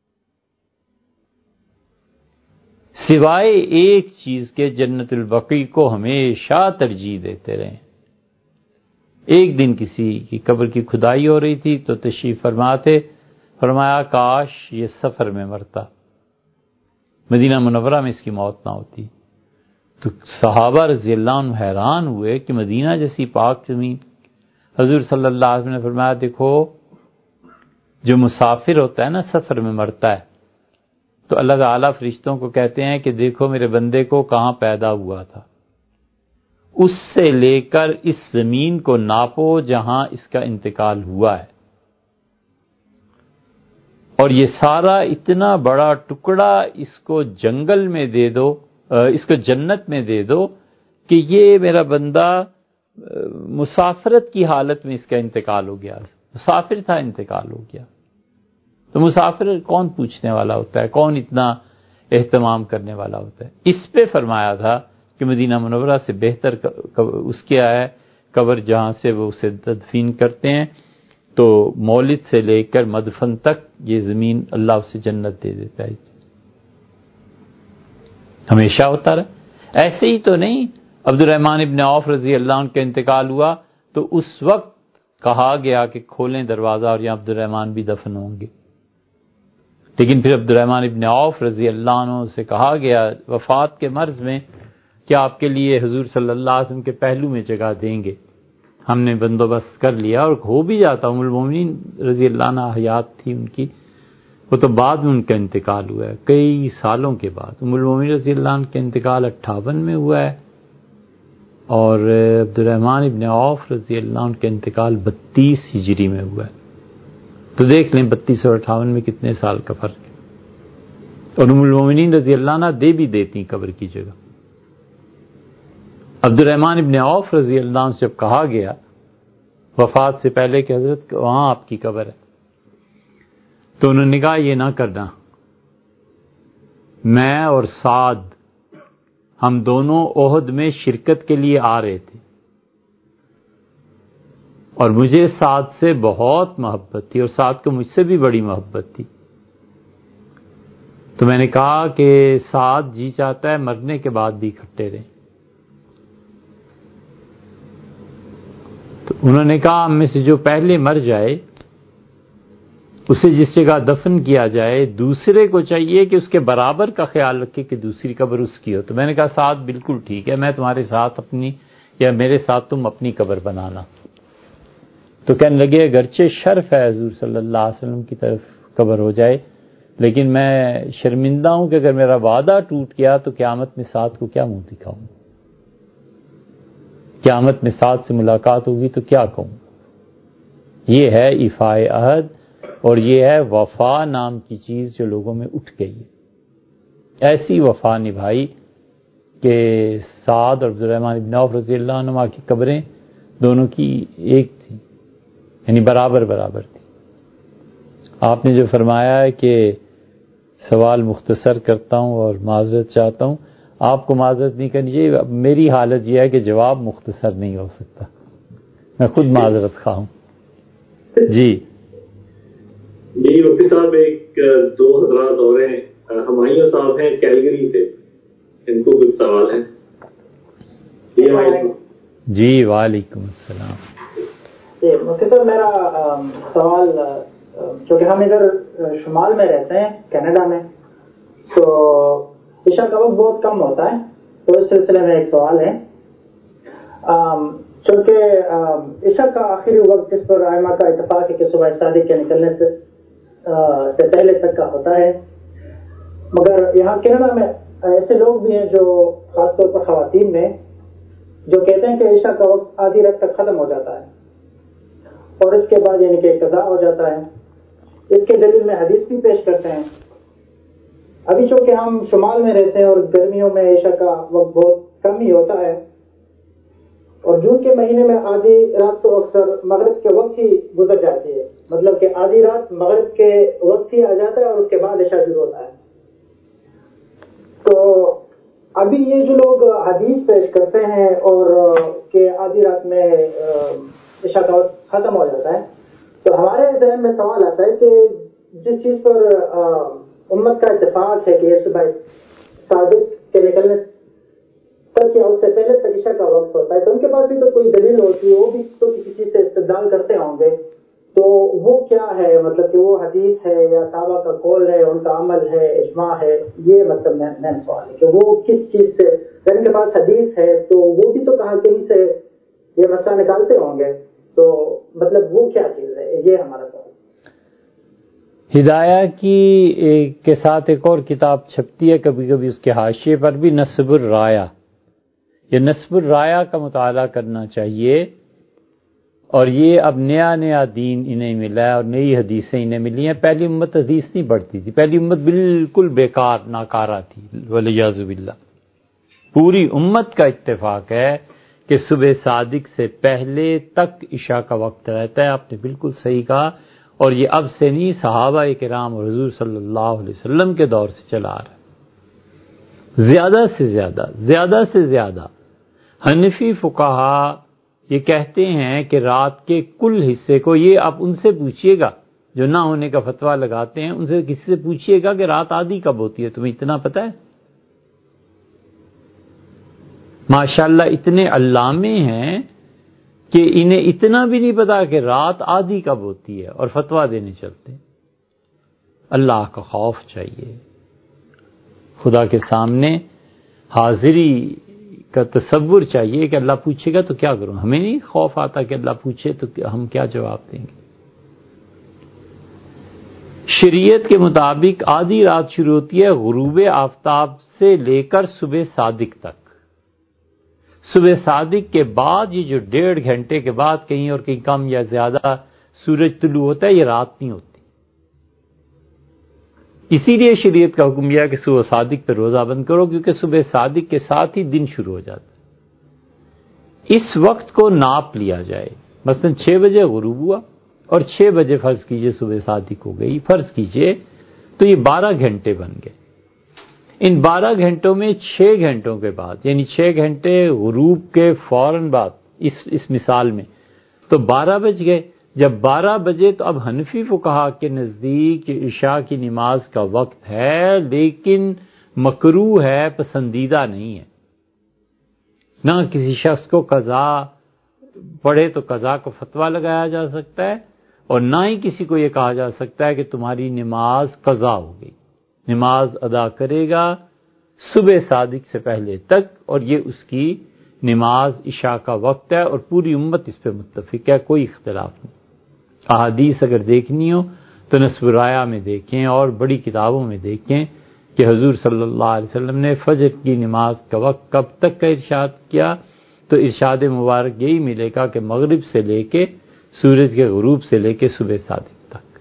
سوائے ایک چیز کے جنت البقیع کو ہمیشہ ترجیح دیتے رہے. ایک دن کسی کی قبر کی کھدائی ہو رہی تھی تو تشریف فرماتے، فرمایا کاش یہ سفر میں مرتا، مدینہ منورہ میں اس کی موت نہ ہوتی. تو صحابہ رضی اللہ عنہ حیران ہوئے کہ مدینہ جیسی پاک زمین. حضور صلی اللہ علیہ وسلم نے فرمایا دیکھو جو مسافر ہوتا ہے نا سفر میں مرتا ہے تو اللہ تعالیٰ فرشتوں کو کہتے ہیں کہ دیکھو میرے بندے کو کہاں پیدا ہوا تھا، اس سے لے کر اس زمین کو ناپو جہاں اس کا انتقال ہوا ہے، اور یہ سارا اتنا بڑا ٹکڑا اس کو جنگل میں دے دو، اس کو جنت میں دے دو کہ یہ میرا بندہ مسافرت کی حالت میں اس کا انتقال ہو گیا، مسافر تھا انتقال ہو گیا. تو مسافر کون پوچھنے والا ہوتا ہے، کون اتنا اہتمام کرنے والا ہوتا ہے. اس پہ فرمایا تھا کہ مدینہ منورہ سے بہتر اس کے ہے قبر جہاں سے وہ اسے تدفین کرتے ہیں، تو مولد سے لے کر مدفن تک یہ زمین اللہ اسے جنت دے دیتا ہے، ہمیشہ ہوتا رہا. ایسے ہی تو نہیں عبد الرحمن ابن عوف رضی اللہ عنہ کا انتقال ہوا تو اس وقت کہا گیا کہ کھولیں دروازہ اور یہاں عبد الرحمن بھی دفن ہوں گے. لیکن پھر عبد الرحمن ابن عوف رضی اللہ عنہ سے کہا گیا وفات کے مرض میں کہ آپ کے لیے حضور صلی اللہ علیہ وسلم کے پہلو میں جگہ دیں گے، ہم نے بندوبست کر لیا. اور ہو بھی جاتا، ام المومنین رضی اللہ عنہ حیات تھی ان کی، وہ تو بعد میں ان کا انتقال ہوا ہے کئی سالوں کے بعد. ام المومنین رضی اللہ عنہ کا انتقال اٹھاون میں ہوا ہے اور عبد الرحمن ابن عوف رضی اللہ عنہ کا انتقال بتیس ہجری میں ہوا ہے. تو دیکھ لیں بتیس اور اٹھاون میں کتنے سال کا فرق ہے. اور ام المومنین رضی اللہ عنہ دے بھی دیتی قبر کی جگہ. عبد الرحمن ابن عوف رضی اللہ عنہ سے جب کہا گیا وفات سے پہلے کہ حضرت وہاں آپ کی قبر ہے، تو انہوں نے کہا یہ نہ کرنا، میں اور سعد ہم دونوں احد میں شرکت کے لیے آ رہے تھے اور مجھے سعد سے بہت محبت تھی اور سعد کو مجھ سے بھی بڑی محبت تھی. تو میں نے کہا کہ سعد جی چاہتا ہے مرنے کے بعد بھی اکٹھے رہیں. تو انہوں نے کہا ہم میں سے جو پہلے مر جائے اسے جس جگہ دفن کیا جائے دوسرے کو چاہیے کہ اس کے برابر کا خیال رکھے کہ دوسری قبر اس کی ہو. تو میں نے کہا سعد بالکل ٹھیک ہے، میں تمہارے ساتھ اپنی یا میرے ساتھ تم اپنی قبر بنانا. تو کہنے لگے اگرچہ شرف ہے حضور صلی اللہ علیہ وسلم کی طرف قبر ہو جائے، لیکن میں شرمندہ ہوں کہ اگر میرا وعدہ ٹوٹ گیا تو قیامت میں سعد کو کیا منہ دکھاؤں. قیامت میں ساتھ سے ملاقات ہوگی تو کیا کہوں. یہ ہے ایفائے عہد اور یہ ہے وفا نام کی چیز جو لوگوں میں اٹھ گئی ہے. ایسی وفا نبھائی کہ سعد اور عبد الرحمن بن عوف رضی اللہ عنہ کی قبریں دونوں کی ایک تھی، یعنی برابر برابر تھی. آپ نے جو فرمایا ہے کہ سوال مختصر کرتا ہوں اور معذرت چاہتا ہوں، آپ کو معذرت نہیں کرنی چاہیے. میری حالت یہ ہے کہ جواب مختصر نہیں ہو سکتا، میں خود معذرت خواہ ہوں. جی جی مفتی صاحب، ایک دو حضرات اور ہیں، ہمایوں صاحب ہیں کیلگری سے، ان کو کچھ سوال ہیں. جی ہمایوں. جی وعلیکم السلام. جی مفتی صاحب، میرا سوال، چونکہ ہم ادھر شمال میں رہتے ہیں کینیڈا میں، تو عشاء کا وقت بہت کم ہوتا ہے، تو اس سلسلے میں ایک سوال ہے. چونکہ عشاء کا آخری وقت جس پر ائمہ کا اتفاق ہے کہ صبح صادق کے نکلنے سے سے پہلے تک کا ہوتا ہے، مگر یہاں کینیڈا میں ایسے لوگ بھی ہیں جو خاص طور پر خواتین میں جو کہتے ہیں کہ عشاء کا وقت آدھی رات تک ختم ہو جاتا ہے اور اس کے بعد یعنی کہ قضا ہو جاتا ہے. اس کے دلیل میں حدیث بھی پیش کرتے ہیں. ابھی چونکہ ہم شمال میں رہتے ہیں اور گرمیوں میں عشاء کا وقت بہت کم ہی ہوتا ہے، اور جون کے مہینے میں آدھی رات تو اکثر مغرب کے وقت ہی گزر جاتی ہے، مطلب کہ آدھی رات مغرب کے وقت ہی آ جاتا ہے اور اس کے بعد عشاء شروع ہوتا ہے. تو ابھی یہ جو لوگ حدیث پیش کرتے ہیں اور کہ آدھی رات میں عشاء کا وقت ختم ہو جاتا ہے، تو ہمارے ذہن میں سوال آتا ہے کہ جس چیز پر امت کا اتفاق ہے کہ یہ صبح صادق کے نکلنے تک یا اس سے پہلے تک عشاء کا وقت ہوتا ہے، تو ان کے پاس بھی تو کوئی دلیل ہوتی ہے، وہ بھی تو کسی چیز سے استدلال کرتے ہوں گے. تو وہ کیا ہے؟ مطلب کہ وہ حدیث ہے یا صحابہ کا قول ہے، ان کا عمل ہے، اجماع ہے؟ یہ مطلب میں سوال ہے کہ وہ کس چیز سے، اگر ان کے پاس حدیث ہے تو وہ بھی تو کہاں کہیں سے یہ مسئلہ نکالتے ہوں گے، تو مطلب وہ کیا چیز ہے؟ یہ ہمارا سوال. ہدایہ کی کے ساتھ ایک اور کتاب چھپتی ہے کبھی کبھی، اس کے حاشیے پر بھی نصب الرایہ، یہ نصب الرایہ کا مطالعہ کرنا چاہیے. اور یہ اب نیا نیا دین انہیں ملا ہے اور نئی حدیثیں انہیں ملی ہیں. پہلی امت حدیث نہیں پڑھتی تھی، پہلی امت بالکل بیکار ناکارہ تھی والعیاذ باللہ. پوری امت کا اتفاق ہے کہ صبح صادق سے پہلے تک عشاء کا وقت رہتا ہے. آپ نے بالکل صحیح کہا، اور یہ اب سے نہیں، صحابہ کرام اور حضور صلی اللہ علیہ وسلم کے دور سے چلا آ رہا ہے. زیادہ سے زیادہ زیادہ سے زیادہ حنفی فقہا یہ کہتے ہیں کہ رات کے کل حصے کو، یہ آپ ان سے پوچھئے گا جو نہ ہونے کا فتویٰ لگاتے ہیں، ان سے کسی سے پوچھئے گا کہ رات آدھی کب ہوتی ہے، تمہیں اتنا پتہ ہے؟ ماشاءاللہ اتنے علامے ہیں کہ انہیں اتنا بھی نہیں پتا کہ رات آدھی کب ہوتی ہے اور فتویٰ دینے چلتے ہیں. اللہ کا خوف چاہیے، خدا کے سامنے حاضری کا تصور چاہیے کہ اللہ پوچھے گا تو کیا کروں. ہمیں نہیں خوف آتا کہ اللہ پوچھے تو ہم کیا جواب دیں گے. شریعت کے مطابق آدھی رات شروع ہوتی ہے غروب آفتاب سے لے کر صبح صادق تک. صبح صادق کے بعد یہ جو ڈیڑھ گھنٹے کے بعد کہیں اور کہیں کم یا زیادہ سورج طلوع ہوتا ہے، یہ رات نہیں ہوتی. اسی لیے شریعت کا حکم یہ کہ صبح صادق پہ روزہ بند کرو، کیونکہ صبح صادق کے ساتھ ہی دن شروع ہو جاتا ہے. اس وقت کو ناپ لیا جائے، مثلا چھ بجے غروب ہوا اور چھ بجے فرض کیجئے صبح صادق ہو گئی، فرض کیجئے تو یہ بارہ گھنٹے بن گئے. ان بارہ گھنٹوں میں چھ گھنٹوں کے بعد، یعنی چھ گھنٹے غروب کے فوراً بعد، اس اس مثال میں تو بارہ بج گئے. جب بارہ بجے تو اب حنفی فقہا کے نزدیک عشاء کی نماز کا وقت ہے، لیکن مکروہ ہے، پسندیدہ نہیں ہے. نہ کسی شخص کو قضا پڑھے تو قضا کو فتویٰ لگایا جا سکتا ہے، اور نہ ہی کسی کو یہ کہا جا سکتا ہے کہ تمہاری نماز قضا ہو گئی. نماز ادا کرے گا صبح صادق سے پہلے تک، اور یہ اس کی نماز عشاء کا وقت ہے، اور پوری امت اس پہ متفق ہے، کوئی اختلاف نہیں. احادیث اگر دیکھنی ہو تو نصب الرایہ میں دیکھیں اور بڑی کتابوں میں دیکھیں کہ حضور صلی اللہ علیہ وسلم نے فجر کی نماز کا وقت کب تک کا ارشاد کیا تو ارشاد مبارک یہی ملے گا کہ مغرب سے لے کے سورج کے غروب سے لے کے صبح صادق تک۔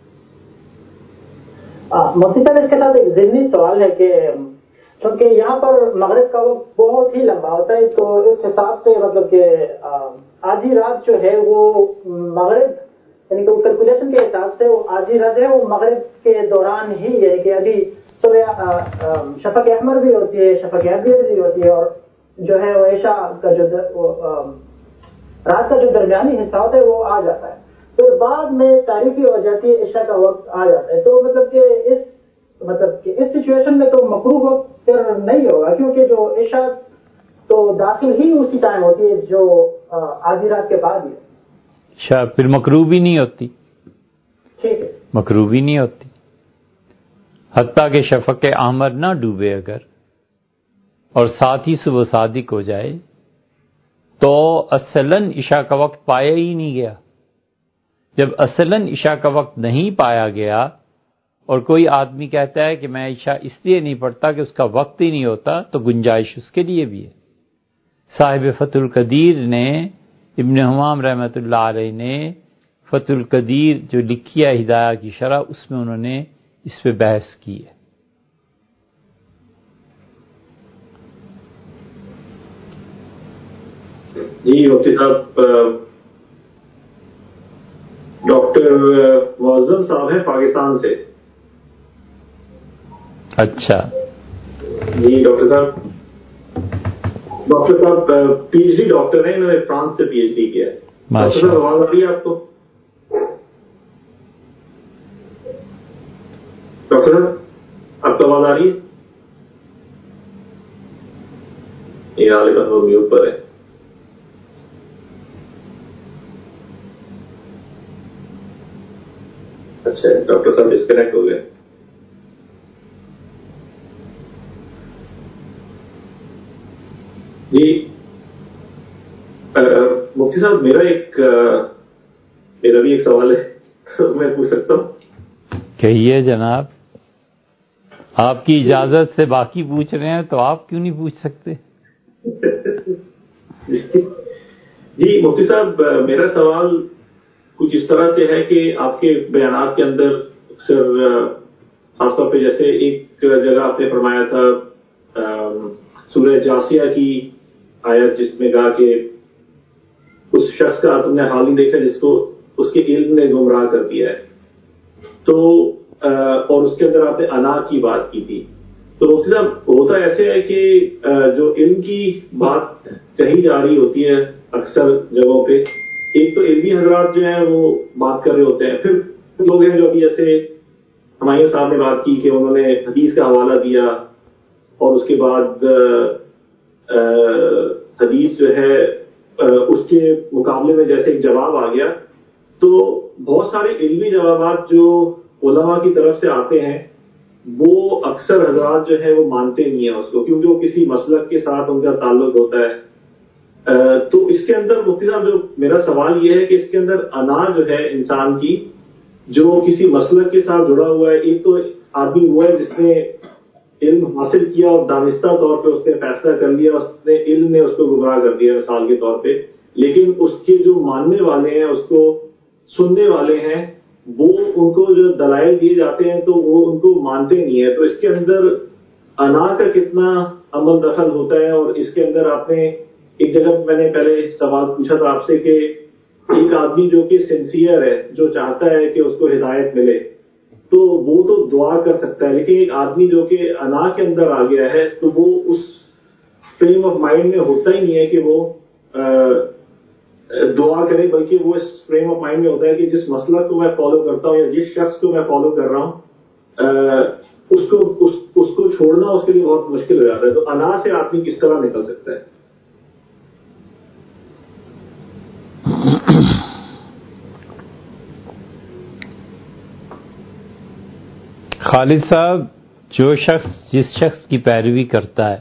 مفتی صاحب اس کے ساتھ ایک ضمنی سوال ہے کہ کیونکہ یہاں پر مغرب کا وقت بہت ہی لمبا ہوتا ہے، تو اس حساب سے مطلب کہ آدھی رات جو ہے وہ مغرب یعنی کہ کیلکولیشن کے حساب سے وہ آدھی رات ہے وہ مغرب کے دوران ہی، یعنی کہ ابھی صبح شفق احمر بھی ہوتی ہے، شفق ابیض بھی ہوتی ہے، اور جو ہے وہ عشاء کا جو رات کا جو درمیانی حصہ ہوتا ہے وہ آ جاتا ہے، پھر بعد میں تاریخی ہو جاتی ہے، عشاء کا وقت آ جاتا ہے، تو مطلب کہ اس مطلب کہ اس سچویشن میں تو مکروہ وقت پھر نہیں ہوگا، کیونکہ جو عشاء تو داخل ہی اسی ٹائم ہوتی ہے جو آدھی رات کے بعد ہی۔ اچھا، پھر مکروہ بھی نہیں ہوتی؟ ٹھیک ہے، مکروہ بھی نہیں ہوتی، حتیٰ کہ شفق احمر نہ ڈوبے اگر اور ساتھ ہی صبح صادق ہو جائے تو اصلاً عشاء کا وقت پایا ہی نہیں گیا۔ جب اصلاً عشاء کا وقت نہیں پایا گیا اور کوئی آدمی کہتا ہے کہ میں عشاء اس لیے نہیں پڑھتا کہ اس کا وقت ہی نہیں ہوتا، تو گنجائش اس کے لیے بھی ہے۔ صاحب فتح القدیر نے، ابن حمام رحمۃ اللہ علیہ نے فتح القدیر جو لکھی ہے ہدایہ کی شرح، اس میں انہوں نے اس پہ بحث کی ہے۔ جی مفتی صاحب، ڈاکٹر معظم صاحب ہیں پاکستان سے۔ اچھا جی ڈاکٹر صاحب، ڈاکٹر صاحب پی ایچ ڈی ڈاکٹر ہیں، انہوں نے فرانس سے پی ایچ ڈی کیا ہے۔ ڈاکٹر صاحب آواز آ رہی ہے آپ کو؟ ڈاکٹر صاحب آپ کو آواز آ رہی ہے؟ یہ حال کا وہ میوٹ پر ہے۔ اچھا، ڈاکٹر صاحب ڈسکنیکٹ ہو گئے۔ جی مفتی صاحب، میرا ایک میرا بھی ایک سوال ہے، میں پوچھ سکتا ہوں؟ کہیے جناب، آپ کی اجازت سے باقی پوچھ رہے ہیں تو آپ کیوں نہیں پوچھ سکتے؟ جی مفتی صاحب، میرا سوال کچھ اس طرح سے ہے کہ آپ کے بیانات کے اندر اکثر خاص طور پہ جیسے ایک جگہ آپ نے فرمایا تھا سورہ جاسیہ کی آیت، جس میں کہا کہ اس شخص کا تم نے حال نہیں دیکھا جس کو اس کے علم نے گمراہ کر دیا ہے، تو اور اس کے اندر آپ نے انا کی بات کی تھی۔ تو مفتی صاحب، ہوتا ایسے ہے کہ جو علم کی بات کہی جا رہی ہوتی ہے اکثر جگہوں پہ، ایک تو علمی حضرات جو ہیں وہ بات کر رہے ہوتے ہیں، پھر لوگ ہیں جو ابھی جیسے ہمایوں صاحب نے بات کی کہ انہوں نے حدیث کا حوالہ دیا اور اس کے بعد حدیث جو ہے اس کے مقابلے میں جیسے ایک جواب آ گیا، تو بہت سارے علمی جوابات جو علماء کی طرف سے آتے ہیں وہ اکثر حضرات جو ہے وہ مانتے نہیں ہیں اس کو، کیونکہ وہ کسی مسلک کے ساتھ ان کا تعلق ہوتا ہے۔ تو اس کے اندر مفتی صاحب جو میرا سوال یہ ہے کہ اس کے اندر انا جو ہے انسان کی، جو کسی مسلک کے ساتھ جڑا ہوا ہے، ایک تو آدمی وہ ہے جس نے علم حاصل کیا اور دانستہ طور پہ اس نے فیصلہ کر لیا، اس نے علم نے اس کو گمراہ کر دیا مثال کے طور پہ، لیکن اس کے جو ماننے والے ہیں، اس کو سننے والے ہیں، وہ ان کو جو دلائل دیے جاتے ہیں تو وہ ان کو مانتے نہیں ہیں۔ تو اس کے اندر انا کا کتنا عمل دخل ہوتا ہے؟ اور اس کے اندر آپ نے ایک جگہ میں نے پہلے سوال پوچھا تھا آپ سے کہ ایک آدمی جو کہ سنسیئر ہے، جو چاہتا ہے کہ اس کو ہدایت ملے، تو وہ تو دعا کر سکتا ہے، لیکن ایک آدمی جو کہ انا کے اندر آ گیا ہے تو وہ اس فریم آف مائنڈ میں ہوتا ہی نہیں ہے کہ وہ دعا کرے، بلکہ وہ اس فریم آف مائنڈ میں ہوتا ہے کہ جس مسلک کو میں فالو کرتا ہوں یا جس شخص کو میں فالو کر رہا ہوں اس کو اس, اس کو چھوڑنا اس کے لیے بہت مشکل ہو جاتا ہے۔ تو انا سے آدمی کس طرح نکل سکتا ہے؟ خالد صاحب، جو شخص جس شخص کی پیروی کرتا ہے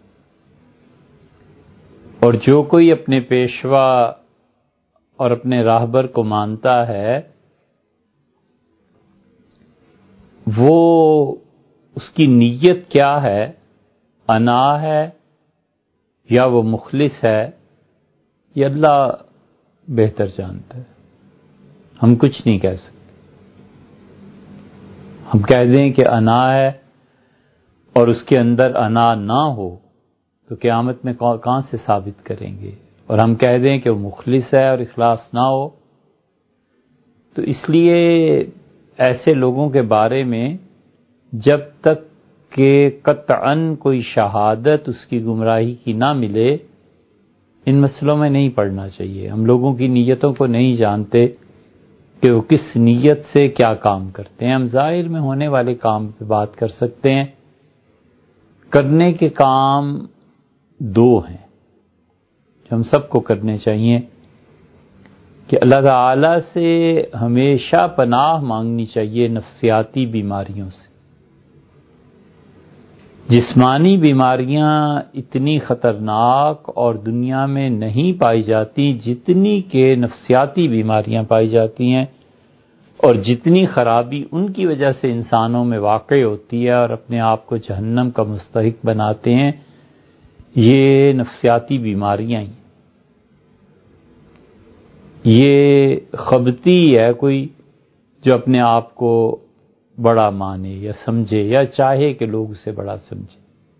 اور جو کوئی اپنے پیشوا اور اپنے راہبر کو مانتا ہے، وہ اس کی نیت کیا ہے؟ انا ہے یا وہ مخلص ہے یہ اللہ بہتر جانتا ہے، ہم کچھ نہیں کہہ سکتے۔ ہم کہہ دیں کہ انا ہے اور اس کے اندر انا نہ ہو تو قیامت میں کہاں سے ثابت کریں گے؟ اور ہم کہہ دیں کہ وہ مخلص ہے اور اخلاص نہ ہو، تو اس لیے ایسے لوگوں کے بارے میں جب تک کہ قطعاً کوئی شہادت اس کی گمراہی کی نہ ملے، ان مسئلوں میں نہیں پڑھنا چاہیے۔ ہم لوگوں کی نیتوں کو نہیں جانتے کہ وہ کس نیت سے کیا کام کرتے ہیں۔ ہم ظاہر میں ہونے والے کام پہ بات کر سکتے ہیں۔ کرنے کے کام دو ہیں جو ہم سب کو کرنے چاہیے، کہ اللہ تعالی سے ہمیشہ پناہ مانگنی چاہیے نفسیاتی بیماریوں سے۔ جسمانی بیماریاں اتنی خطرناک اور دنیا میں نہیں پائی جاتی جتنی کہ نفسیاتی بیماریاں پائی جاتی ہیں، اور جتنی خرابی ان کی وجہ سے انسانوں میں واقع ہوتی ہے اور اپنے آپ کو جہنم کا مستحق بناتے ہیں، یہ نفسیاتی بیماریاں ہیں۔ یہ خبتی ہے کوئی جو اپنے آپ کو بڑا مانے یا سمجھے یا چاہے کہ لوگ اسے بڑا سمجھے۔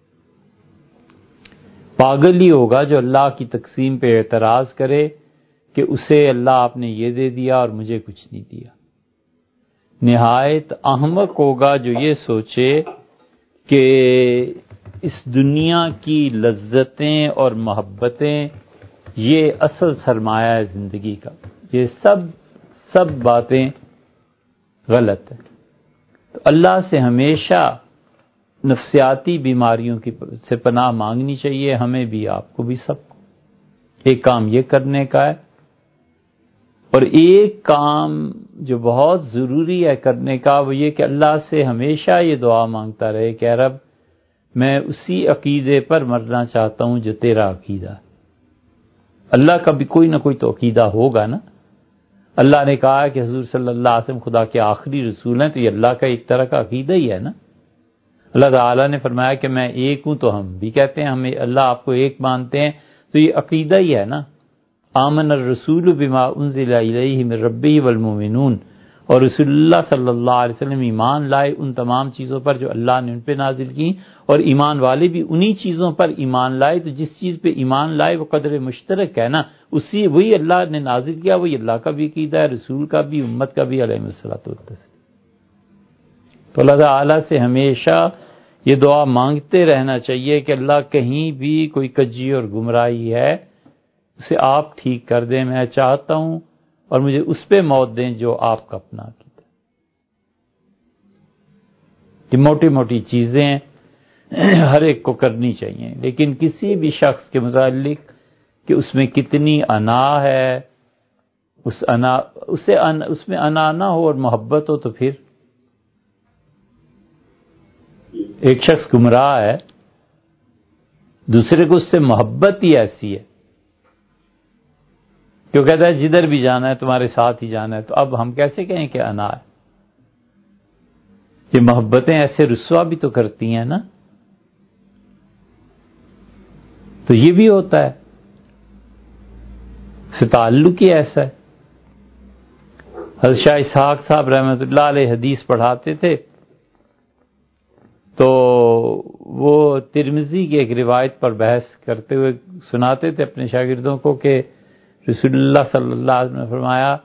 پاگل ہی ہوگا جو اللہ کی تقسیم پہ اعتراض کرے کہ اسے اللہ آپ نے یہ دے دیا اور مجھے کچھ نہیں دیا۔ نہایت احمق ہوگا جو یہ سوچے کہ اس دنیا کی لذتیں اور محبتیں یہ اصل سرمایہ ہے زندگی کا۔ یہ سب سب باتیں غلط ہیں۔ تو اللہ سے ہمیشہ نفسیاتی بیماریوں کی سے پناہ مانگنی چاہیے، ہمیں بھی، آپ کو بھی، سب کو۔ ایک کام یہ کرنے کا ہے، اور ایک کام جو بہت ضروری ہے کرنے کا وہ یہ کہ اللہ سے ہمیشہ یہ دعا مانگتا رہے کہ اے رب میں اسی عقیدے پر مرنا چاہتا ہوں جو تیرا عقیدہ ہے۔ اللہ کا بھی کوئی نہ کوئی تو عقیدہ ہوگا نا۔ اللہ نے کہا کہ حضور صلی اللہ علیہ وسلم خدا کے آخری رسول ہیں، تو یہ اللہ کا ایک طرح کا عقیدہ ہی ہے نا۔ اللہ تعالیٰ نے فرمایا کہ میں ایک ہوں، تو ہم بھی کہتے ہیں ہمیں اللہ آپ کو ایک مانتے ہیں، تو یہ عقیدہ ہی ہے نا۔ آمن الرسول بما انزل الیہ من ربہ والمؤمنون، اور رسول اللہ صلی اللہ علیہ وسلم ایمان لائے ان تمام چیزوں پر جو اللہ نے ان پہ نازل کی، اور ایمان والے بھی انہی چیزوں پر ایمان لائے۔ تو جس چیز پہ ایمان لائے وہ قدر مشترک ہے نا، اسی وہی اللہ نے نازل کیا، وہی اللہ کا بھی عقیدہ ہے، رسول کا بھی، امت کا بھی علیہ الصلوۃ والتسلیم۔ تو اللہ تعالیٰ سے ہمیشہ یہ دعا مانگتے رہنا چاہیے کہ اللہ کہیں بھی کوئی کجی اور گمراہی ہے اسے آپ ٹھیک کر دیں، میں چاہتا ہوں، اور مجھے اس پہ موت دیں جو آپ کا اپنا عقیدہ ہے۔ یہ موٹی موٹی چیزیں ہر ایک کو کرنی چاہیے، لیکن کسی بھی شخص کے متعلق کہ اس میں کتنی انا ہے، اس انا اسے ان اس میں انا نہ ہو اور محبت ہو، تو پھر ایک شخص گمراہ ہے، دوسرے کو اس سے محبت ہی ایسی ہے کہ وہ کہتا ہے جدھر بھی جانا ہے تمہارے ساتھ ہی جانا ہے، تو اب ہم کیسے کہیں کہ انا ہے؟ یہ محبتیں ایسے رسوا بھی تو کرتی ہیں نا۔ تو یہ بھی ہوتا ہے، سے تعلق ہی ایسا ہے۔ حضرت شاہ اسحاق صاحب رحمۃ اللہ علیہ حدیث پڑھاتے تھے، تو وہ ترمذی کی ایک روایت پر بحث کرتے ہوئے سناتے تھے اپنے شاگردوں کو کہ رسول اللہ صلی اللہ علیہ وسلم نے فرمایا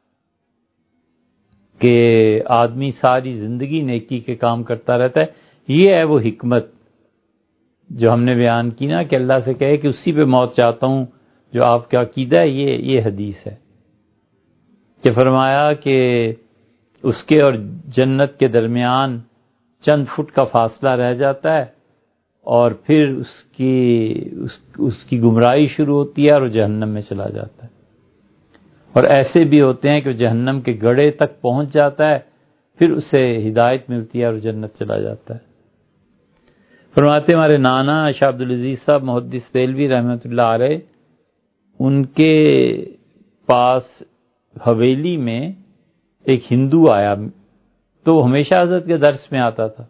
کہ آدمی ساری زندگی نیکی کے کام کرتا رہتا ہے، یہ ہے وہ حکمت جو ہم نے بیان کی نا، کہ اللہ سے کہے کہ اسی پہ موت چاہتا ہوں جو آپ کا عقیدہ ہے۔ یہ یہ حدیث ہے کہ فرمایا کہ اس کے اور جنت کے درمیان چند فٹ کا فاصلہ رہ جاتا ہے، اور پھر اس کی اس, اس کی گمراہی شروع ہوتی ہے اور وہ جہنم میں چلا جاتا ہے۔ اور ایسے بھی ہوتے ہیں کہ وہ جہنم کے گڑھے تک پہنچ جاتا ہے، پھر اسے ہدایت ملتی ہے اور جنت چلا جاتا ہے۔ فرماتے ہمارے نانا شاہ عبد العزیز صاحب محدث دہلوی رحمۃ اللہ علیہ، ان کے پاس حویلی میں ایک ہندو آیا، تو وہ ہمیشہ حضرت کے درس میں آتا تھا۔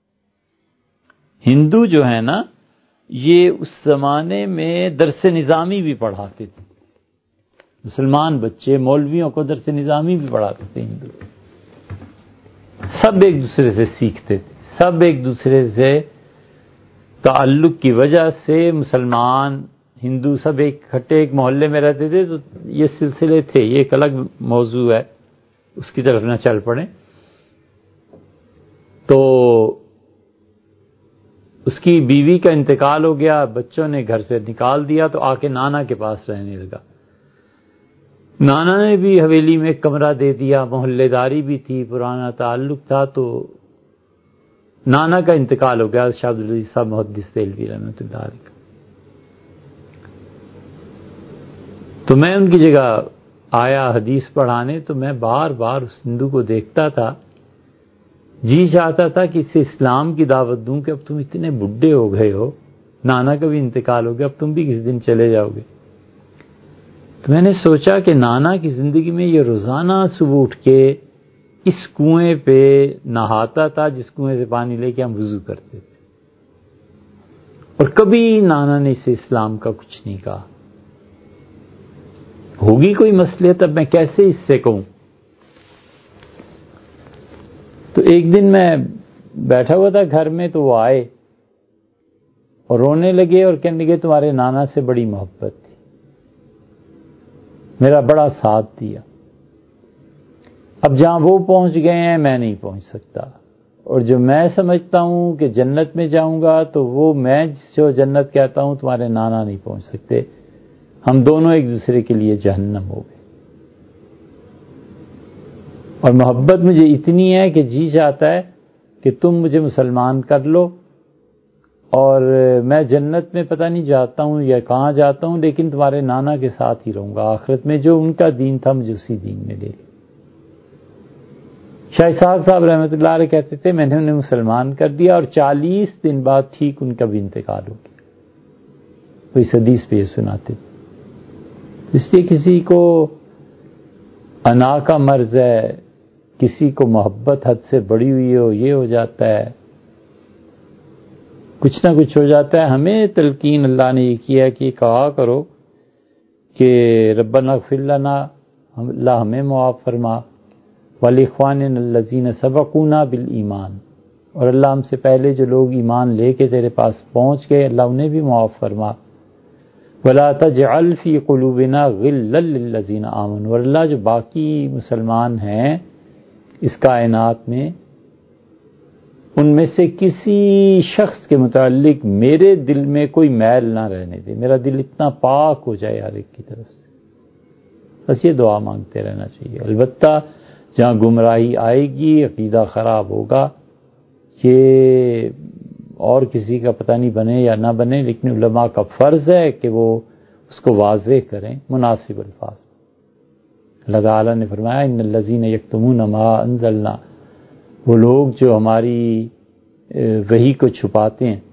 ہندو جو ہے نا، یہ اس زمانے میں درس نظامی بھی پڑھاتے تھے، مسلمان بچے مولویوں کو درس نظامی بھی پڑھاتے تھے ہندو، سب ایک دوسرے سے سیکھتے تھے، سب ایک دوسرے سے تعلق کی وجہ سے مسلمان ہندو سب ایک اکٹھے ایک محلے میں رہتے تھے. تو یہ سلسلے تھے، یہ ایک الگ موضوع ہے، اس کی طرف نہ چل پڑیں. تو اس کی بیوی کا انتقال ہو گیا، بچوں نے گھر سے نکال دیا، تو آ کے نانا کے پاس رہنے لگا. نانا نے بھی حویلی میں ایک کمرہ دے دیا، محلے داری بھی تھی، پرانا تعلق تھا. تو نانا کا انتقال ہو گیا، شاہ عبدالعزیز صاحب محدث دہلوی رحمۃ اللہ علیہ کا. تو میں ان کی جگہ آیا حدیث پڑھانے، تو میں بار بار اس ہندو کو دیکھتا تھا، جی چاہتا تھا کہ اسے اسلام کی دعوت دوں کہ اب تم اتنے بڈھے ہو گئے ہو، نانا کا بھی انتقال ہو گیا، اب تم بھی کس دن چلے جاؤ گے. تو میں نے سوچا کہ نانا کی زندگی میں یہ روزانہ صبح اٹھ کے اس کنویں پہ نہاتا تھا جس کنویں سے پانی لے کے ہم وضو کرتے تھے، اور کبھی نانا نے اسے اسلام کا کچھ نہیں کہا. ہوگی کوئی مصلحت، اب میں کیسے اس سے کہوں. تو ایک دن میں بیٹھا ہوا تھا گھر میں، تو وہ آئے اور رونے لگے اور کہنے لگے تمہارے نانا سے بڑی محبت تھی، میرا بڑا ساتھ دیا، اب جہاں وہ پہنچ گئے ہیں میں نہیں پہنچ سکتا، اور جو میں سمجھتا ہوں کہ جنت میں جاؤں گا تو وہ میں جو جنت کہتا ہوں تمہارے نانا نہیں پہنچ سکتے، ہم دونوں ایک دوسرے کے لیے جہنم ہو گئے. اور محبت مجھے اتنی ہے کہ جی چاہتا ہے کہ تم مجھے مسلمان کر لو، اور میں جنت میں پتہ نہیں جاتا ہوں یا کہاں جاتا ہوں، لیکن تمہارے نانا کے ساتھ ہی رہوں گا، آخرت میں جو ان کا دین تھا مجھے اسی دین میں لے لے. شاہ اسحاق صاحب رحمۃ اللہ علیہ کہتے تھے میں نے انہیں مسلمان کر دیا، اور چالیس دن بعد ٹھیک ان کا بھی انتقال ہو گیا. وہ اس حدیث پہ یہ سناتے تھے. اس لیے کسی کو انا کا مرض ہے، کسی کو محبت حد سے بڑی ہوئی ہو، یہ ہو جاتا ہے، کچھ نہ کچھ ہو جاتا ہے. ہمیں تلقین اللہ نے یہ کیا کہ کہا کرو کہ ربنا اغفر لنا، اللہ ہمیں معاف فرما، ولاخواننا الذین سبقونا بالایمان، اور اللہ ہم سے پہلے جو لوگ ایمان لے کے تیرے پاس پہنچ گئے اللہ انہیں بھی معاف فرما. ولا تجعل فی قلوبنا غلا للذین آمنوا، اور اللہ جو باقی مسلمان ہیں اس کائنات میں، ان میں سے کسی شخص کے متعلق میرے دل میں کوئی میل نہ رہنے دے، میرا دل اتنا پاک ہو جائے ہر ایک کی طرف سے. بس یہ دعا مانگتے رہنا چاہیے. البتہ جہاں گمراہی آئے گی، عقیدہ خراب ہوگا، یہ اور کسی کا پتہ نہیں بنے یا نہ بنے، لیکن علماء کا فرض ہے کہ وہ اس کو واضح کریں مناسب الفاظ. اللہ تعالیٰ نے فرمایا ان الذین یکتمون ما انزلنا، وہ لوگ جو ہماری وحی کو چھپاتے ہیں،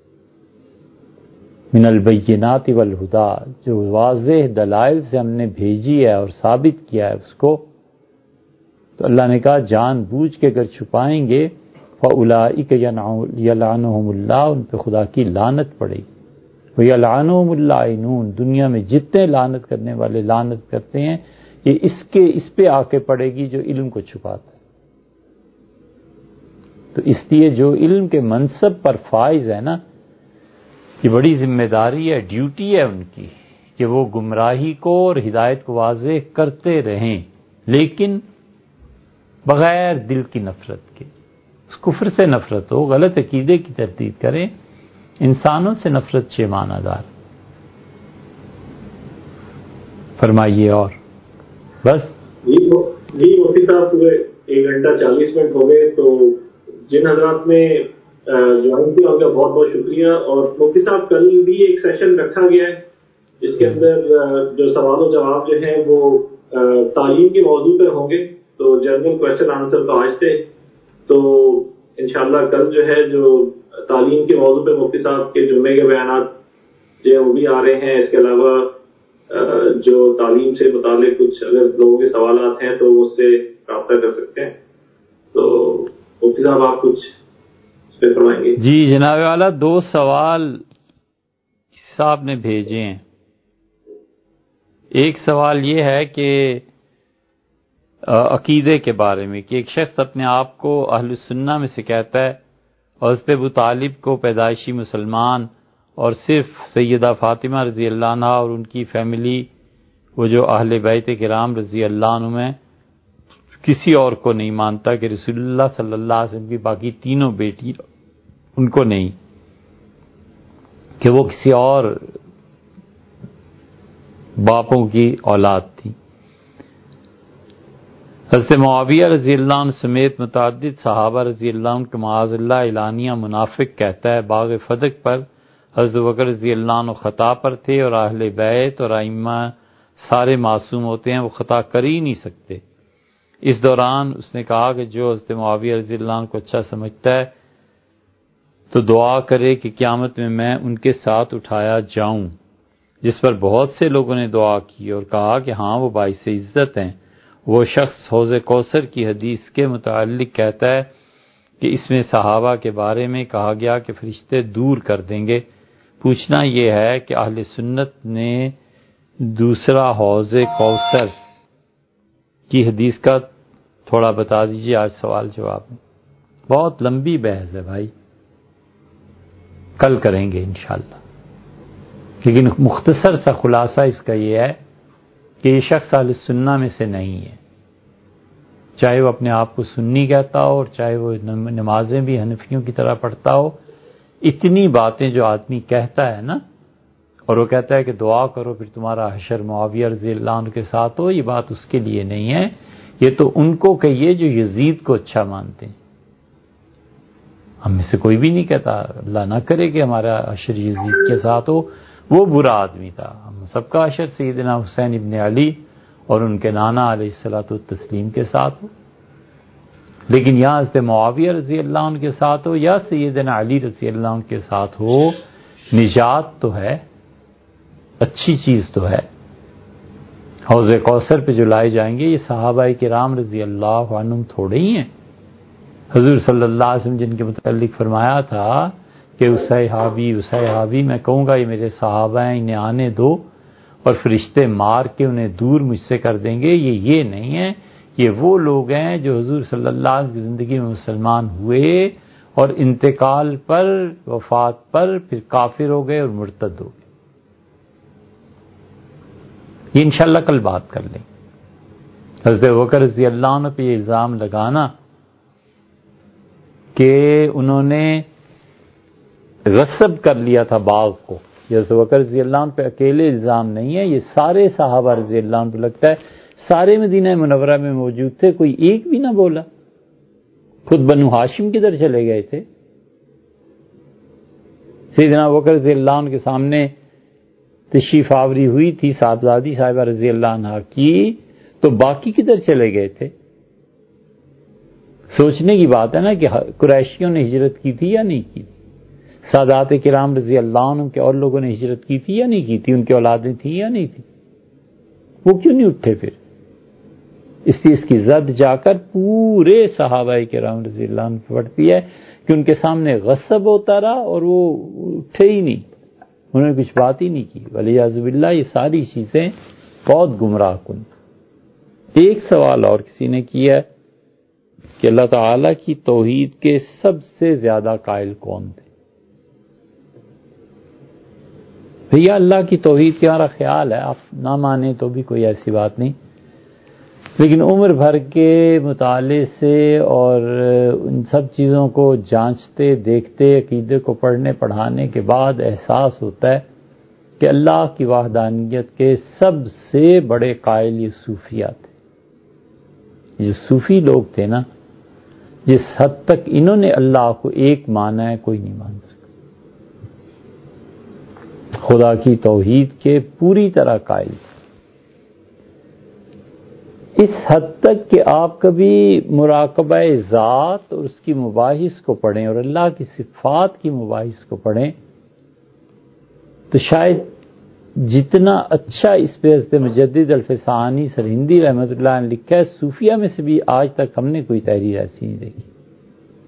من البینات والہدی، جو واضح دلائل سے ہم نے بھیجی ہے اور ثابت کیا ہے اس کو، تو اللہ نے کہا جان بوجھ کے اگر چھپائیں گے فَأُولَئِكَ يَلْعَنُهُمُ اللَّهُ، ان پہ خدا کی لعنت پڑے گی. وَيَلْعَنُهُمُ اللَّاعِنُونَ، دنیا میں جتنے لعنت کرنے والے لعنت کرتے ہیں یہ اس کے اس پہ آ کے پڑے گی جو علم کو چھپاتا ہے. تو اس لیے جو علم کے منصب پر فائز ہے نا، یہ بڑی ذمہ داری ہے، ڈیوٹی ہے ان کی کہ وہ گمراہی کو اور ہدایت کو واضح کرتے رہیں، لیکن بغیر دل کی نفرت کے. اس کفر سے نفرت ہو، غلط عقیدے کی تردید کریں، انسانوں سے نفرت شیمانہ دار. فرمائیے اور بس. جی جی مفتی صاحب پورے ایک گھنٹہ چالیس منٹ ہو گئے، تو جن حضرات نے جوائن کیا ان کا بہت بہت شکریہ. اور مفتی صاحب کل بھی ایک سیشن رکھا گیا ہے جس کے اندر جو سوال و جواب جو ہیں وہ تعلیم کے موضوع پر ہوں گے. تو جنرل کوشچن آنسر تو آج تھے، تو انشاءاللہ کل جو ہے جو تعلیم کے موضوع پہ مفتی صاحب کے جمعے کے بیانات جو ہیں وہ بھی آ رہے ہیں. اس کے علاوہ جو تعلیم سے متعلق کچھ اگر لوگوں کے سوالات ہیں تو اس سے رابطہ کر سکتے ہیں. تو مفتی صاحب آپ کچھ اس پہ فرمائیں گے؟ جی جناب والا، دو سوال صاحب نے بھیجے ہیں. ایک سوال یہ ہے کہ عقیدے کے بارے میں کہ ایک شخص اپنے آپ کو اہل السنہ میں سے کہتا ہے اور حضرت ابو طالب کو پیدائشی مسلمان اور صرف سیدہ فاطمہ رضی اللہ عنہ اور ان کی فیملی وہ جو اہل بیت کرام رضی اللہ عنہ میں کسی اور کو نہیں مانتا کہ رسول اللہ صلی اللہ علیہ وسلم کی باقی تینوں بیٹی ان کو نہیں، کہ وہ کسی اور باپوں کی اولاد تھی۔ حضرت معاویہ رضی اللہ عنہ سمیت متعدد صحابہ رضی اللہ عنہ کے معاذ اللہ اعلانیہ منافق کہتا ہے باغ فدق پر حضرت بکر رضی اللہ عنہ خطا پر تھے اور اہل بیت اور ائمہ سارے معصوم ہوتے ہیں، وہ خطا کر ہی نہیں سکتے۔ اس دوران اس نے کہا کہ جو حضرت معاویہ رضی اللہ عنہ کو اچھا سمجھتا ہے تو دعا کرے کہ قیامت میں میں ان کے ساتھ اٹھایا جاؤں، جس پر بہت سے لوگوں نے دعا کی اور کہا کہ ہاں وہ باعث عزت ہیں۔ وہ شخص حوض کوثر کی حدیث کے متعلق کہتا ہے کہ اس میں صحابہ کے بارے میں کہا گیا کہ فرشتے دور کر دیں گے۔ پوچھنا یہ ہے کہ اہل سنت نے دوسرا حوض کوثر کی حدیث کا تھوڑا بتا دیجیے آج سوال جواب میں۔ بہت لمبی بحث ہے بھائی، کل کریں گے انشاءاللہ، لیکن مختصر سا خلاصہ اس کا یہ ہے کہ یہ شخص اہل سنہ میں سے نہیں ہے، چاہے وہ اپنے آپ کو سنی کہتا ہو اور چاہے وہ نمازیں بھی حنفیوں کی طرح پڑھتا ہو۔ اتنی باتیں جو آدمی کہتا ہے نا، اور وہ کہتا ہے کہ دعا کرو پھر تمہارا حشر معاویہ رضی اللہ عنہ کے ساتھ ہو، یہ بات اس کے لیے نہیں ہے، یہ تو ان کو کہیے جو یزید کو اچھا مانتے ہیں۔ ہم میں سے کوئی بھی نہیں کہتا اللہ نہ کرے کہ ہمارا حشر یزید کے ساتھ ہو، وہ برا آدمی تھا۔ ہم سب کا حشر سیدنا حسین ابن علی اور ان کے نانا علیہ الصلوۃ والتسلیم کے ساتھ ہو، لیکن یہاں حضرت معاویہ رضی اللہ عنہ کے ساتھ ہو یا سیدنا علی رضی اللہ عنہ کے ساتھ ہو، نجات تو ہے، اچھی چیز تو ہے۔ حوض کوثر پہ جو لائے جائیں گے یہ صحابہ کرام رضی اللہ عنہم تھوڑے ہی ہیں۔ حضور صلی اللہ علیہ وسلم جن کے متعلق فرمایا تھا کہ اصحابی اصحابی، میں کہوں گا یہ میرے صحابہ ہیں، انہیں آنے دو اور فرشتے مار کے انہیں دور مجھ سے کر دیں گے، یہ یہ نہیں ہے، یہ وہ لوگ ہیں جو حضور صلی اللہ علیہ وسلم کی زندگی میں مسلمان ہوئے اور انتقال پر، وفات پر پھر کافر ہو گئے اور مرتد ہو گئے۔ یہ انشاءاللہ کل بات کر لیں۔ حضرت بکر رضی اللہ عنہ پہ یہ الزام لگانا کہ انہوں نے غصب کر لیا تھا باغ کو، یہ حضرت بکر رضی اللہ عنہ پہ اکیلے الزام نہیں ہے، یہ سارے صحابہ رضی اللہ عنہ پہ لگتا ہے۔ سارے مدینہ منورہ میں موجود تھے، کوئی ایک بھی نہ بولا۔ خود بنو ہاشم کدھر چلے گئے تھے؟ سیدنا بکر رضی اللہ عنہ کے سامنے تشریف آوری ہوئی تھی صاحبزادی صاحبہ رضی اللہ عنہ کی، تو باقی کدھر چلے گئے تھے؟ سوچنے کی بات ہے نا کہ قریشیوں نے ہجرت کی تھی یا نہیں کی تھی؟ سادات کرام رضی اللہ عنہ کے اور لوگوں نے ہجرت کی تھی یا نہیں کی تھی؟ ان کی اولادیں تھیں یا نہیں تھیں؟ وہ کیوں نہیں اٹھے پھر؟ اس چیز کی زد جا کر پورے صحابہ کرام رضی اللہ عنہ پڑتی ہے کہ ان کے سامنے غصب ہوتا رہا اور وہ اٹھے ہی نہیں، انہوں نے کچھ بات ہی نہیں کی۔ والعیاذ باللہ یہ ساری چیزیں بہت گمراہ کن۔ ایک سوال اور کسی نے کیا کہ اللہ تعالیٰ کی توحید کے سب سے زیادہ قائل کون تھے؟ بھیا اللہ کی توحید کے ہمارا خیال ہے، آپ نہ مانیں تو بھی کوئی ایسی بات نہیں، لیکن عمر بھر کے مطالعے سے اور ان سب چیزوں کو جانچتے دیکھتے عقیدے کو پڑھنے پڑھانے کے بعد احساس ہوتا ہے کہ اللہ کی وحدانیت کے سب سے بڑے قائل یہ صوفیہ تھے۔ یہ صوفی لوگ تھے نا، جس حد تک انہوں نے اللہ کو ایک مانا ہے کوئی نہیں مان سکتا، خدا کی توحید کے پوری طرح قائل تھے، اس حد تک کہ آپ کبھی مراقبہ ذات اور اس کی مباحث کو پڑھیں اور اللہ کی صفات کی مباحث کو پڑھیں تو شاید جتنا اچھا اس پہ حضرت مجدد الفسانی سرہندی رحمۃ اللہ نے لکھا ہے، صوفیہ میں سے بھی آج تک ہم نے کوئی تحریر ایسی نہیں دیکھی۔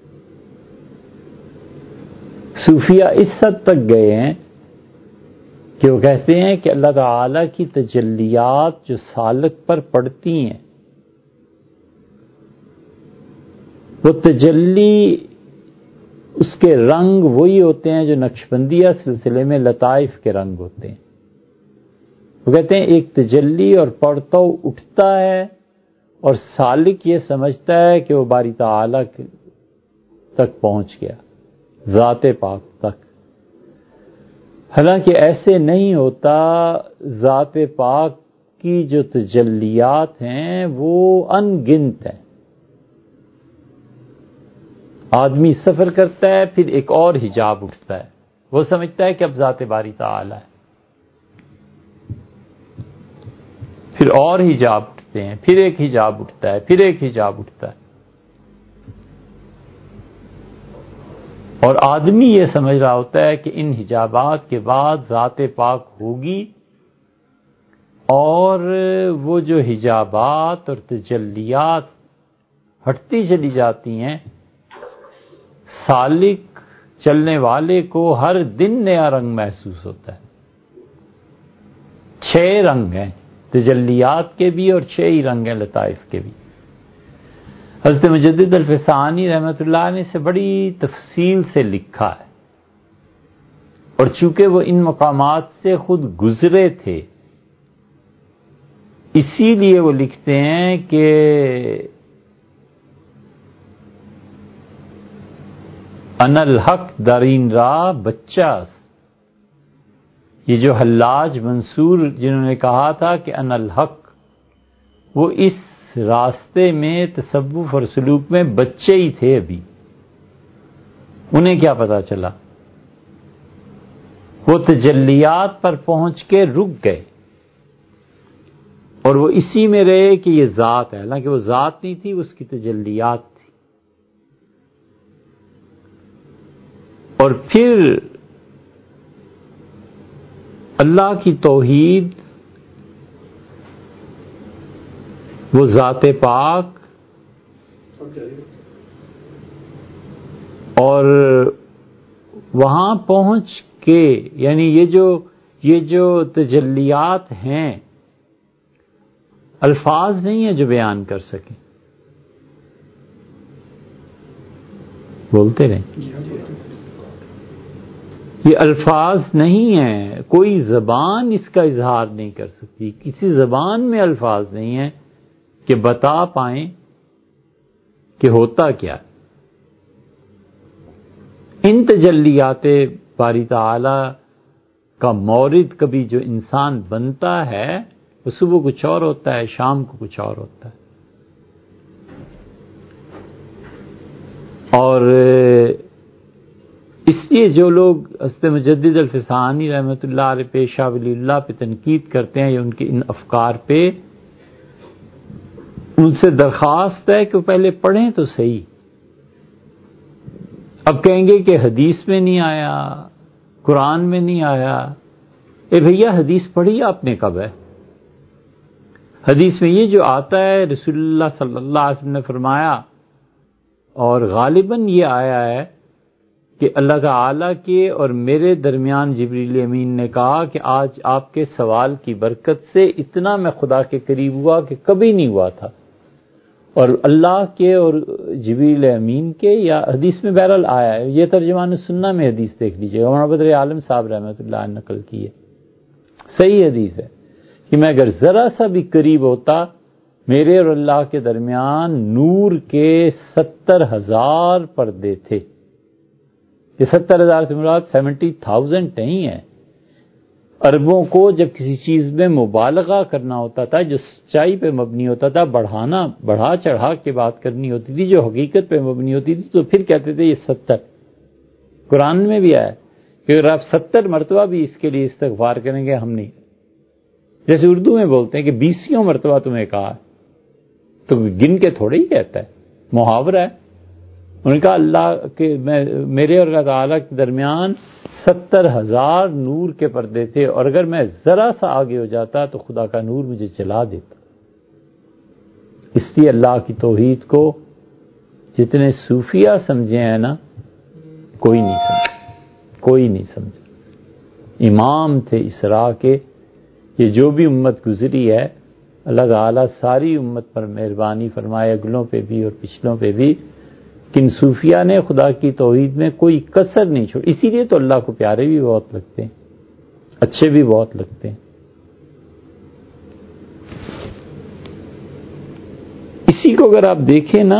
صوفیہ اس حد تک گئے ہیں کہ وہ کہتے ہیں کہ اللہ تعالی کی تجلیات جو سالک پر پڑتی ہیں وہ تجلی اس کے رنگ وہی ہوتے ہیں جو نقشبندیہ سلسلے میں لطائف کے رنگ ہوتے ہیں. وہ کہتے ہیں ایک تجلی اور پڑھتا اٹھتا ہے اور سالک یہ سمجھتا ہے کہ وہ باری تعالی تک پہنچ گیا، ذات پاک تک. حالانکہ ایسے نہیں ہوتا. ذات پاک کی جو تجلیات ہیں وہ ان گنت ہیں. آدمی سفر کرتا ہے پھر ایک اور حجاب اٹھتا ہے، وہ سمجھتا ہے کہ اب ذات باری تعالی ہے، پھر اور حجاب اٹھتے ہیں، پھر ایک حجاب اٹھتا ہے، پھر ایک حجاب اٹھتا ہے. اور آدمی یہ سمجھ رہا ہوتا ہے کہ ان حجابات کے بعد ذات پاک ہوگی، اور وہ جو حجابات اور تجلیات ہٹتی چلی جاتی ہیں، سالک چلنے والے کو ہر دن نیا رنگ محسوس ہوتا ہے. چھ رنگ ہیں تجلیات کے بھی اور چھ ہی رنگ ہیں لطائف کے بھی. حضرت مجدد الفسانی رحمۃ اللہ نے اسے بڑی تفصیل سے لکھا ہے، اور چونکہ وہ ان مقامات سے خود گزرے تھے اسی لیے وہ لکھتے ہیں کہ انا الحق درین را بچہ. یہ جو حلاج منصور جنہوں نے کہا تھا کہ انا الحق، وہ اس راستے میں تصوف اور سلوک میں بچے ہی تھے. ابھی انہیں کیا پتا چلا؟ وہ تجلیات پر پہنچ کے رک گئے اور وہ اسی میں رہے کہ یہ ذات ہے، حالانکہ وہ ذات نہیں تھی، اس کی تجلیات تھی. اور پھر اللہ کی توحید، وہ ذات پاک، اور وہاں پہنچ کے یعنی یہ جو یہ جو تجلیات ہیں الفاظ نہیں ہیں جو بیان کر سکیں. بولتے رہیں. یہ الفاظ نہیں ہیں، کوئی زبان اس کا اظہار نہیں کر سکتی. کسی زبان میں الفاظ نہیں ہیں کہ بتا پائیں کہ ہوتا کیا. ان تجلیات باری تعالی کا مورد کبھی جو انسان بنتا ہے وہ صبح کچھ اور ہوتا ہے، شام کو کچھ اور ہوتا ہے. اور اس لیے جو لوگ حضرت مجدد الفسانی رحمۃ اللہ علیہ پہ، شاہ ولی اللہ پہ تنقید کرتے ہیں یا ان کے ان افکار پہ، ان سے درخواست ہے کہ وہ پہلے پڑھیں تو صحیح. اب کہیں گے کہ حدیث میں نہیں آیا، قرآن میں نہیں آیا. اے بھیا حدیث پڑھی آپ نے کب ہے؟ حدیث میں یہ جو آتا ہے رسول اللہ صلی اللہ علیہ وسلم نے فرمایا، اور غالباً یہ آیا ہے کہ اللہ تعالیٰ کے اور میرے درمیان جبریل امین نے کہا کہ آج آپ کے سوال کی برکت سے اتنا میں خدا کے قریب ہوا کہ کبھی نہیں ہوا تھا. اور اللہ کے اور جبریل امین کے، یا حدیث میں بہرحال آیا ہے، یہ ترجمان السنہ میں حدیث دیکھ لیجیے گا، مولانا بدر عالم صاحب رحمۃ اللہ نے نقل کی ہے. صحیح حدیث ہے کہ میں اگر ذرا سا بھی قریب ہوتا، میرے اور اللہ کے درمیان نور کے ستر ہزار پردے تھے. یہ ستر ہزار سے مراد سیونٹی تھاؤزینڈ نہیں ہے. اربوں کو جب کسی چیز میں مبالغہ کرنا ہوتا تھا، جو سچائی پہ مبنی ہوتا تھا، بڑھانا بڑھا چڑھا کے بات کرنی ہوتی تھی، جو حقیقت پہ مبنی ہوتی تھی، تو پھر کہتے تھے یہ ستر. قرآن میں بھی آیا کہ اگر آپ ستر مرتبہ بھی اس کے لیے استغفار کریں گے ہم نہیں. جیسے اردو میں بولتے ہیں کہ بیسیوں مرتبہ تمہیں کہا، تو گن کے تھوڑے ہی کہتا ہے، محاورہ ہے. انہوں نے کہا اللہ کے میں میرے اور اللہ تعالیٰ کے درمیان ستر ہزار نور کے پردے تھے، اور اگر میں ذرا سا آگے ہو جاتا تو خدا کا نور مجھے جلا دیتا. اس لیے اللہ کی توحید کو جتنے صوفیہ سمجھے ہیں نا، کوئی نہیں سمجھا، کوئی نہیں سمجھا. امام تھے اسراء کے. یہ جو بھی امت گزری ہے اللہ تعالیٰ ساری امت پر مہربانی فرمائے، اگلوں پہ بھی اور پچھلوں پہ بھی. کن صوفیہ نے خدا کی توحید میں کوئی کسر نہیں چھوڑی. اسی لیے تو اللہ کو پیارے بھی بہت لگتے ہیں، اچھے بھی بہت لگتے ہیں. اسی کو اگر آپ دیکھیں نا،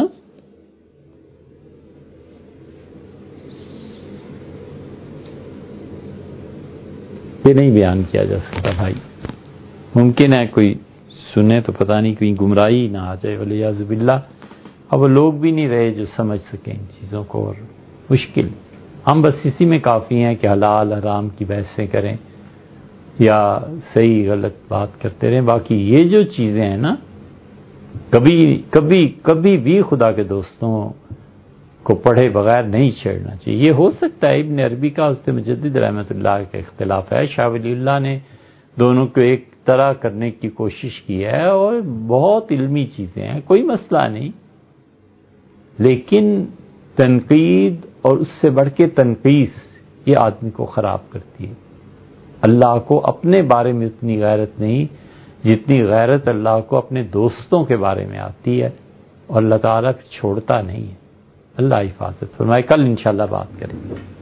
یہ نہیں بیان کیا جا سکتا بھائی. ممکن ہے کوئی سنے تو پتہ نہیں کوئی گمراہی نہ آ جائے ولیعاذ باللہ. اب وہ لوگ بھی نہیں رہے جو سمجھ سکیں ان چیزوں کو، اور مشکل. ہم بس اسی میں کافی ہیں کہ حلال حرام کی بحثیں کریں یا صحیح غلط بات کرتے رہیں. باقی یہ جو چیزیں ہیں نا، کبھی کبھی کبھی بھی خدا کے دوستوں کو پڑھے بغیر نہیں چھیڑنا چاہیے. یہ ہو سکتا ہے ابن عربی کا حضرت مجدد رحمۃ اللہ کا اختلاف ہے، شاہ ولی اللہ نے دونوں کو ایک طرح کرنے کی کوشش کی ہے اور بہت علمی چیزیں ہیں، کوئی مسئلہ نہیں. لیکن تنقید اور اس سے بڑھ کے تنقیص یہ آدمی کو خراب کرتی ہے. اللہ کو اپنے بارے میں اتنی غیرت نہیں جتنی غیرت اللہ کو اپنے دوستوں کے بارے میں آتی ہے، اور اللہ تعالیٰ چھوڑتا نہیں ہے. اللہ حفاظت فرمائے. کل انشاءاللہ بات کریں گے.